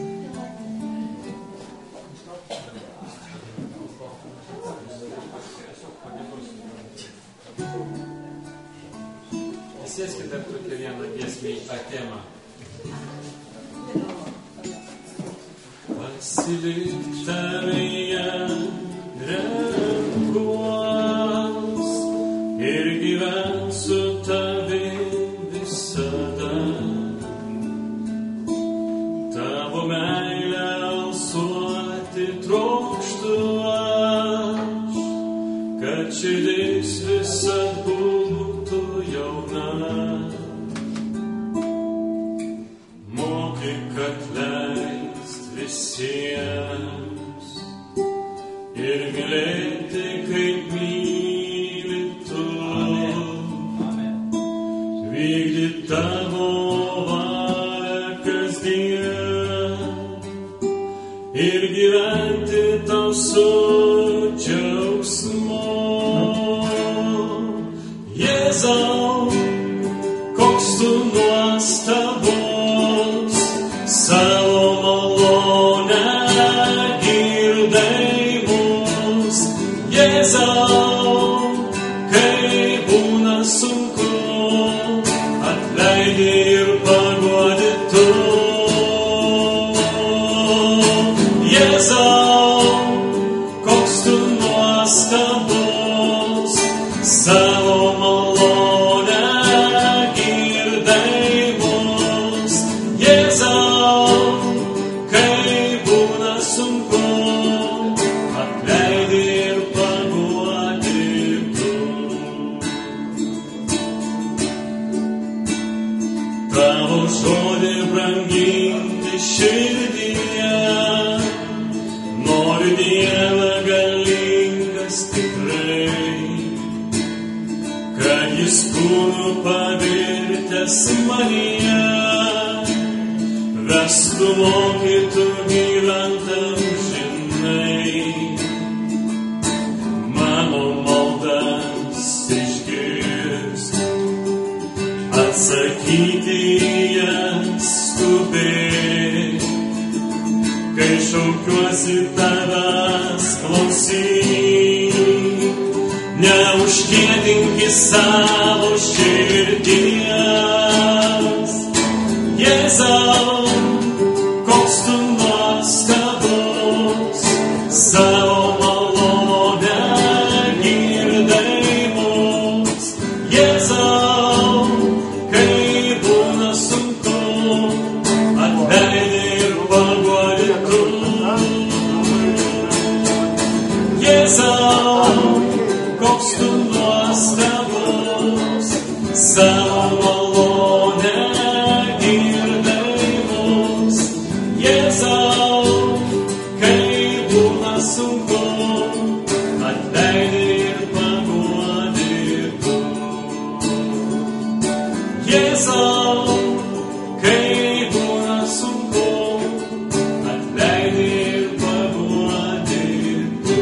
Sėskite dar tokią vieną giesmę į temą. Pasilik tavyje renkuos ir gyvensiu tavi visada. Tavo meilę alsuoti trokštu aš, kad širdis visad būtų jauna. Mokyk atleist visiems ir mylėti, kaip myli tu. Vykdyt tavo valią kasdien ir gyventi tau su džiaugsmu. Jėzau, koks tu nuostabus, savo malonę girdai mus. Jėzau, kai būna sunku, atleidi ir paguodi tu. Jėzau, koks tu nuostabus, savo malonę girdai mus. Jėzau, kai būna sunku, atleidi ir paguodi tu. Tavo žodį brangink sūnų pavirtęs manyje, vestų mokytų gyvent amžinai. Mano maldas išgirs, atsakyti jas skubėk, kai šaukiuosi tavęs klausyk. Neužgėdinki savo širdies, Jėzau, koks tu nuostabus, savo malonę girdai mus. Jėzau, kai būna sunku, atleidi ir paguodi tu. Jėzau, koks tu nuostabus, savo malonę girdai mus. Jėzau, kai būna sunku, atleidi ir paguodi tu. Jėzau, kai būna sunku, atleidi ir paguodi tu.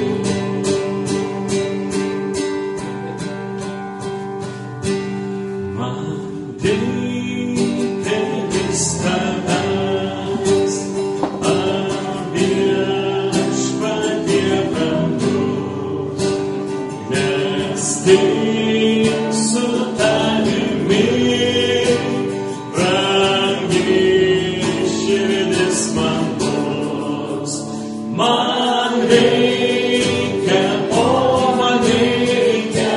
Man reikia vis tavęs, a Viešpatie brangus, nes tik su tavimi brangi širdis man bus. Man reikia, o man reikia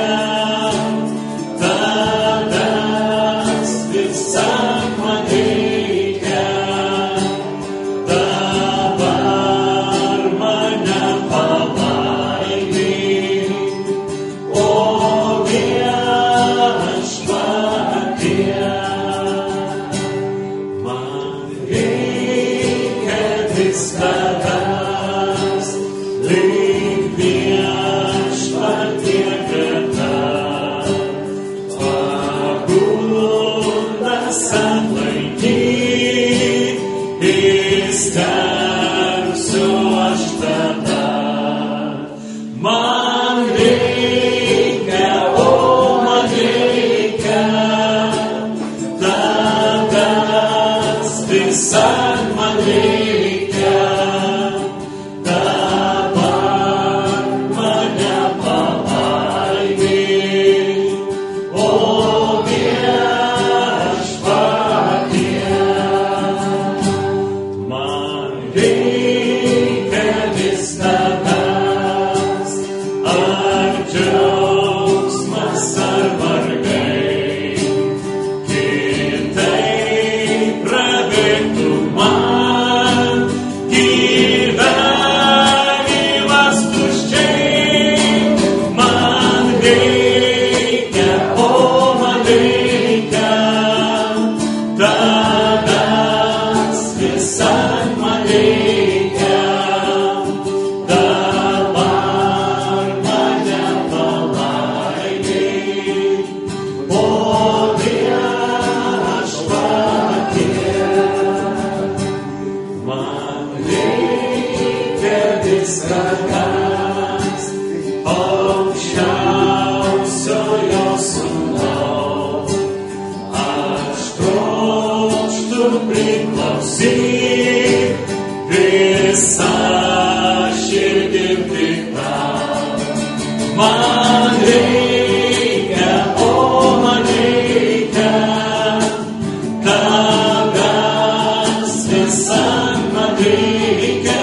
tavęs, visam man reikia. Dabar mane palaimink, o Viešpatie. Man reikia vis tavęs, lyg Viešpatie greta. Pagundas atlaikyt, įstengsiu aš tada. Man reikia, o man reikia tavęs, visam man reikia. Dabar mane palaimink, o Viešpatie. Man reikia vis tavęs, ar džiaugsmas, ar vargai, kitaip prabėgtų man gyvenimas tuščiai. Man reikia, o man reikia tavęs, visam man reikia. Dabar mane palaimink, o Viešpatie. Man reikia vis tavęs, aukščiausiojo Sūnau. Aš trokštu priklausyt visa širdim tik tau. Man reikia, o man reikia tavęs, visam man reikia.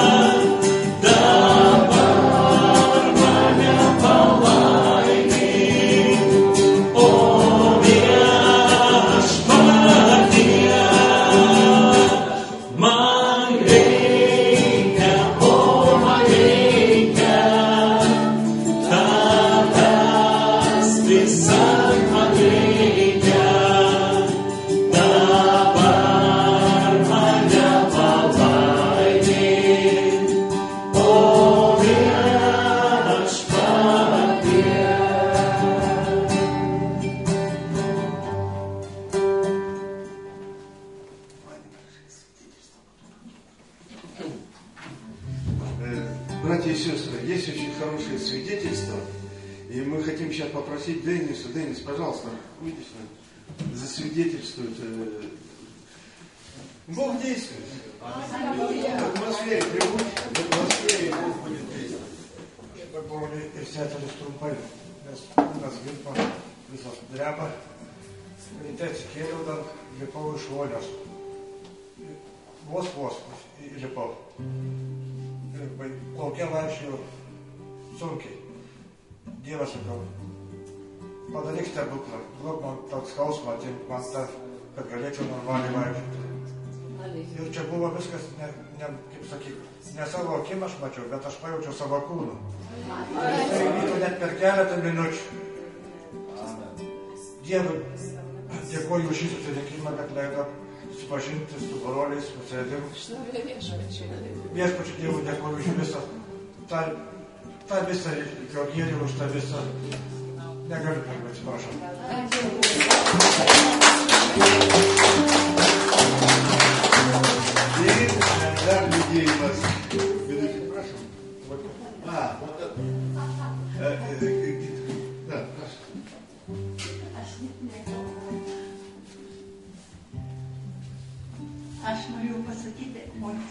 Dabar mane palaimink, o Viešpatie. Man reikia, o man reikia tavęs. Братья и сестры, есть очень хорошее свидетельство, и мы хотим сейчас попросить Дениса, Денис, пожалуйста, выйди сюда, засвидетельствует. Бог действует. В атмосфере, в атмосфере Бог будет действовать. Buvo išsėtelis trumpai, nes kūnas virpa, visas dreba. Ryte atsikėliau, dar lipau iš vonios. Vos vos įlipau. Ir laukia vaikščiau sunkiai. Dievas sakau, padaryk stebuklą, duok man tą skausmą, atimk man tą, kad galėčiau normaliai vaikščioti. Ir čia buvo viskas, ne, ne, kaip sakyk, ne savo akim aš mačiau, bet aš pajaučiau savo kūną. Ir tai vyko net per keletą minučių. Dievui dėkoju už šį susirinkimą, kad leido susipažinti su broliais, su sėdimu. Viešpačiu Dievui dėkoju už visą, tą, tą visą jo gėrį, už tą visą. Negaliu kalbėti, atsiprašau. И dar liūdėjimas. Prašom. A, вот это. Да, prašom. Aš noriu pasakyti,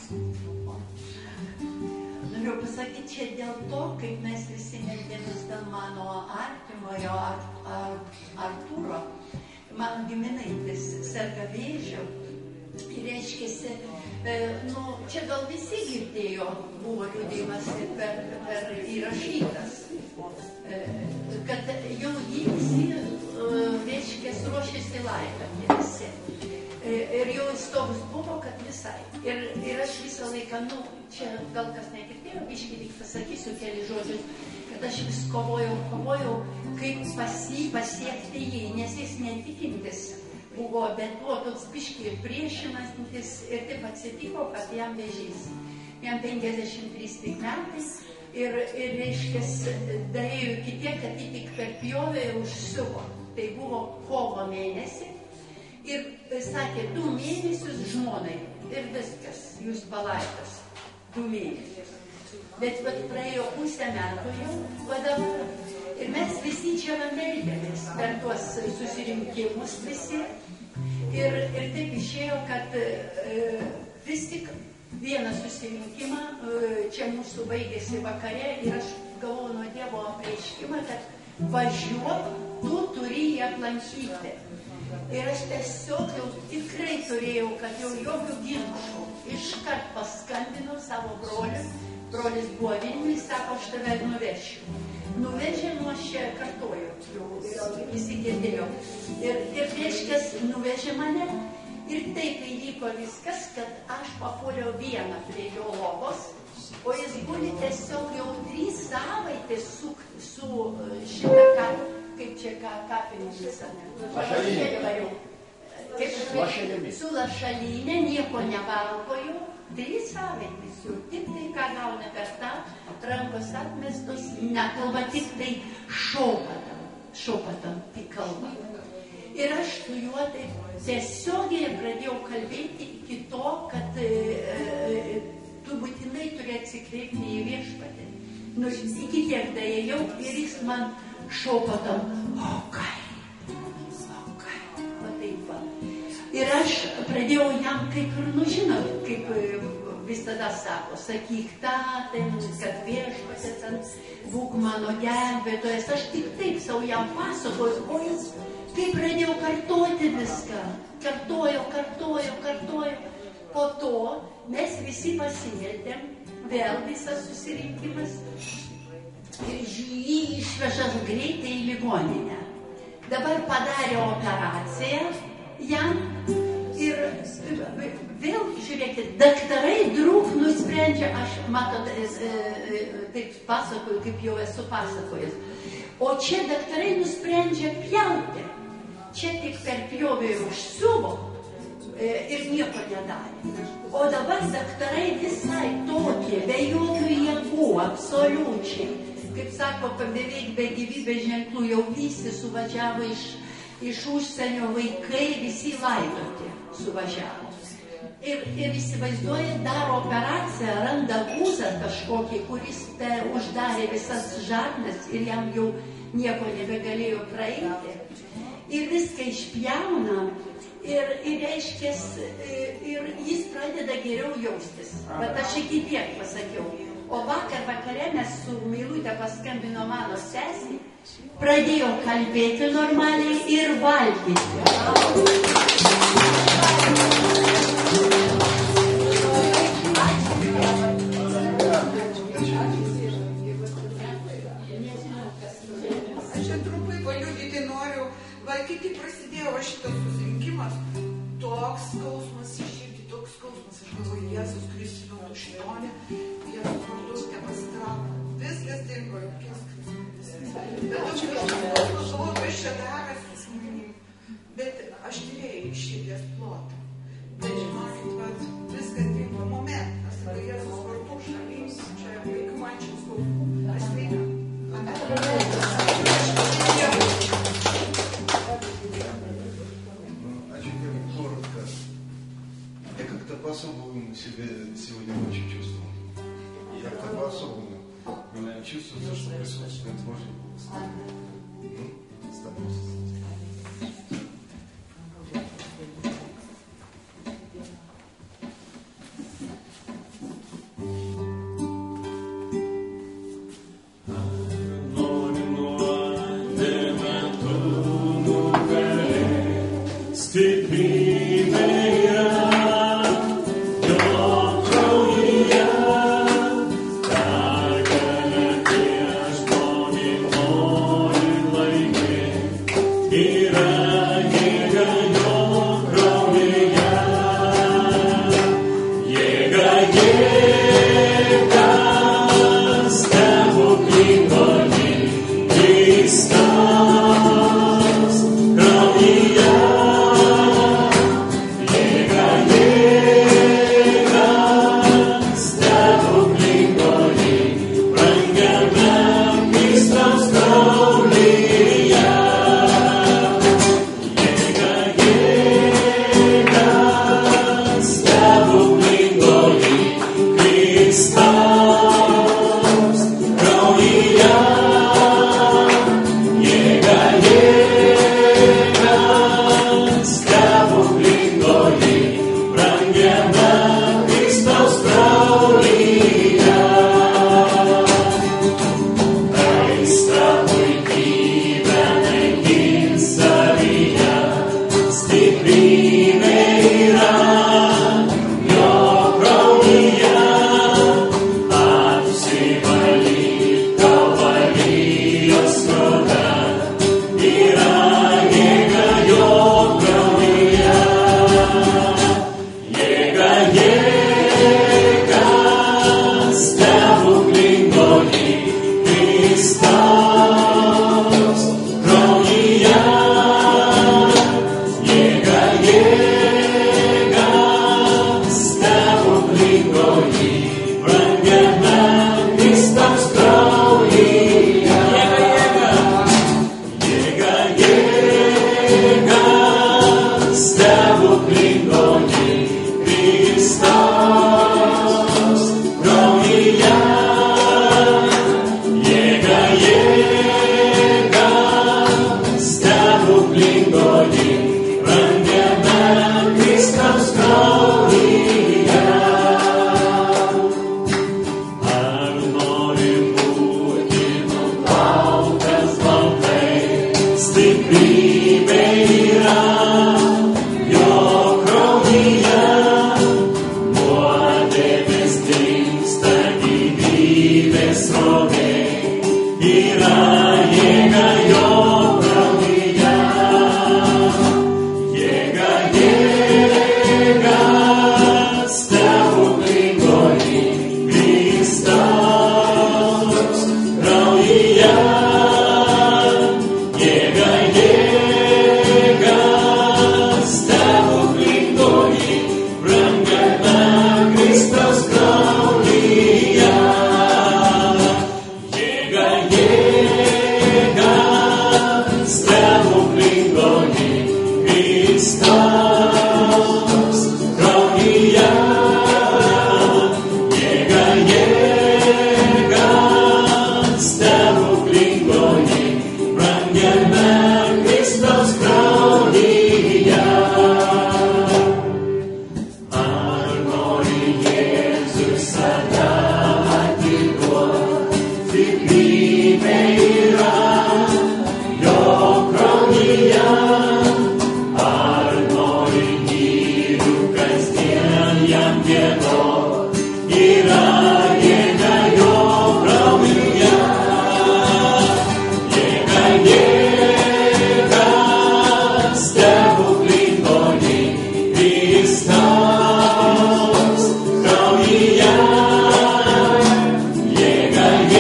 noriu pasakyti čia dėl to, kaip mes visi meldėmės dėl mano artimojo ar, ar, Artūro. Man giminaitis serga vėžiu. Ir reiškėsi, e, nu, čia gal visi girdėjo, buvo liūdėjimas per, per įrašytas, e, kad jau visi, e, reiškėsi, ruošėsi laidoti visi. E, ir jau jis toks buvo, kad visai. Ir, ir aš visą laiką, nu, čia gal kas negirdėjo, biškį tik pasakysiu keli žodžius, kad aš vis kovojau, kovojau, kaip pasi, pasiekti jį, nes jis netikintis buvo, bet buvo toks biškį ir priešinantis ir taip atsitiko, kad jam vėžys. Jam penkiasdešimt trys tik metais ir, ir reiškės, darėjo iki tiek, kad jį tik per pjovę ir užsiuvo. Tai buvo kovo mėnesį ir sakė, du mėnesius žmonai ir viskas, jūs palaidas, du mėnesius. Bet vat praėjo pusę metų jau, o dabar. Ir mes visi čia meldėmės per tuos susirinkimus visi. Ir, ir taip išėjo, kad e, vis tik vieną susirinkimą, e, čia mūsų baigėsi vakare ir aš gavau nuo Dievo apreiškimą, kad važiuok, tu turi jį aplankyti. Ir aš tiesiog jau tikrai turėjau, kad jau jokių ginčų. Iškart paskambinau savo broliui. Brolis buvo Vilniui, sako, aš tave nuvešiu. Nuvežė, nu aš čia kartoju, jau visi girdėjo. Ir, ir reiškės nuvežė mane. Ir taip įvyko viskas, kad aš papuoliau vieną prie jo lovos, o jis guli tiesiog jau trys savaitės su, su šitą, ką, kaip čia ką, kapinėmis. Lašalinė. Su lašalinė, nieko nevalgoju. Trys savaitės jau, tik tai, ką gauna per tą, rankos atmestos, nekalba, tik tai šaupatam, šaupatam, tik kalba. Ir aš su juo taip tiesiogiai pradėjau kalbėti iki to, kad e, e, tu būtinai turi atsikreipti į viešpatį. Nu, iki tiek daėjau ir jis man šaupatam, o kai, o kai, o taip va. Ir aš pradėjau jam kaip ir, nu žinot, kaip visada sako, sakyk tą, kad viešpatė, būk mano gelbėtojas. Aš tik taip savo jam pasakoju, o jis kaip pradėjau kartoti viską. Kartojo, kartojo, kartojo. Po to mes visi pasimeldėm, vėl visas susirinkimas. Ir jį išvežas greitai į ligoninę. Dabar padarė operaciją jam ir vėl, žiūrėkit, daktarai drūk nusprendžia, aš matot, taip pasakoju, kaip jau esu pasakojęs, o čia daktarai nusprendžia pjauti. Čia tik per pjovį užsiuvo ir nieko nedarė. O dabar daktarai visai tokie, be jokių jėgų, absoliučiai. Kaip sako, beveik be gyvybės ženklų jau visi suvažiavo iš, iš užsienio vaikai, visi laidoti suvažiavo. Ir, ir įsivaizduoja, daro operaciją, randa guzą kažkokį, kuris te uždarė visas žarnas ir jam jau nieko nebegalėjo praeiti. Ir viską išpjauna ir, ir reiškės, ir jis pradeda geriau jaustis. Bet aš iki tiek pasakiau. O vakar vakare mes su Meilute paskambino mano sesį, pradėjo kalbėti normaliai ir valgyti. Kai tik prasidėjo va šitas susirinkimas, toks skausmas į širdį, toks skausmas, aš galvoju, Jėzus Kristus, tu šionė, Jėzus vardu, nepasitrauk, viskas dingo, jokies Kristus. Bet aš galvoju, kas čia darosi su manim, bet aš turėjau iš širdies plotą. Bet žinokit, vat, viskas dingo momentas, kai Jėzus vardu šalys, čia vaikų mančių skausmų, aš sveika. По-особому себя сегодня очень чувствовал. И как-то по-особому чувствуется, что присутствует Божий Бог. Ну, становится.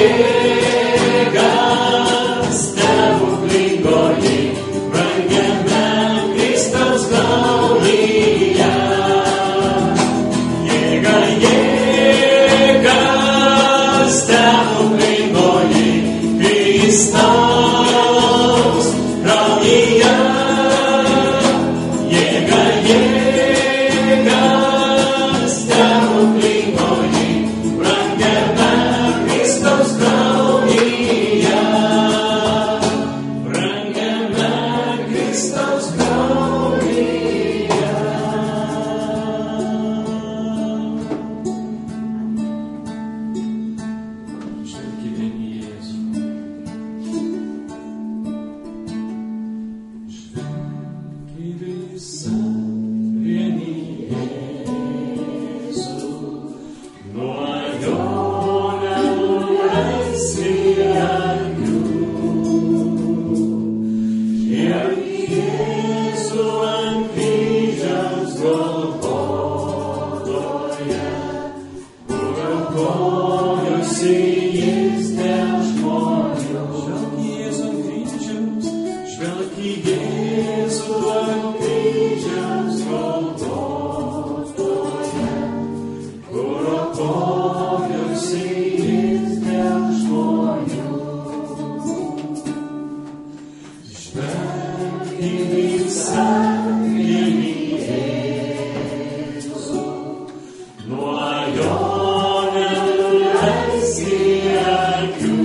jėga stebuklingoji, brangiame Kristaus kraujyje. Jėga, jėga stebuklingoji, Kristaus kraujyje. Jėga, jėga stebuklingoji, brangiame Kristaus kraujyje. Brangiame Kristaus kraujyje. Žvelkime į Jėzų. Žvelkime visa vien į Jėzų. Nuo jo nenuleisi akių. Ir Jėzų ant kryžiaus Golgotoje, kur aukojosi jis dėl žmonių. Žvelk į Jėzų ant kryžiaus, žvelk į Jėzų ant kryžiaus Golgotoje, kur aukojosi jis dėl žmonių. Žvelk į visą vien į Jėzų, nuo jo nenuleisi akių.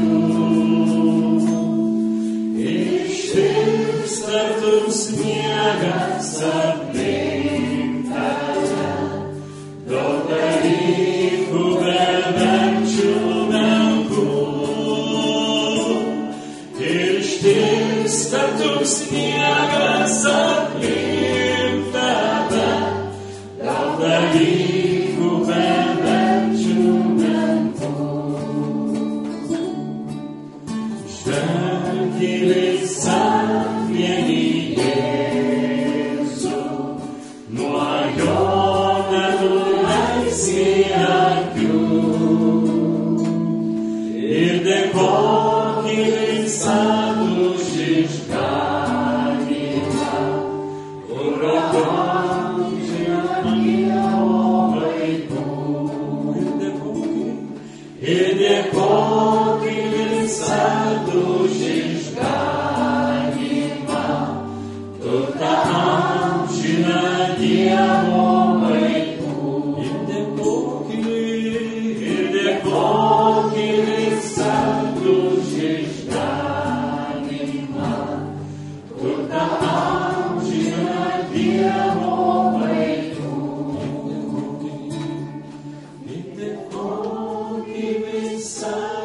Ištirps tartum sniegas aplink tave, daug dalykų beverčių menkų. Ištirps tartum sniegas aplink tave, daug dalykų beverčių menkų. Žvelk į visą vien į Jėzų, nuo jo nenuleisi akių. Ir dėkok į visad už išganymą, kur amžiną Dievo vaikų. Ir dėkok, ir dėkok į visad už išganymą, turtą amžiną Dievo vaikų. Ir dėkok, ir dėkok į visad už išganymą, turtą amžiną Dievo vaikų. Ir dėkok į visad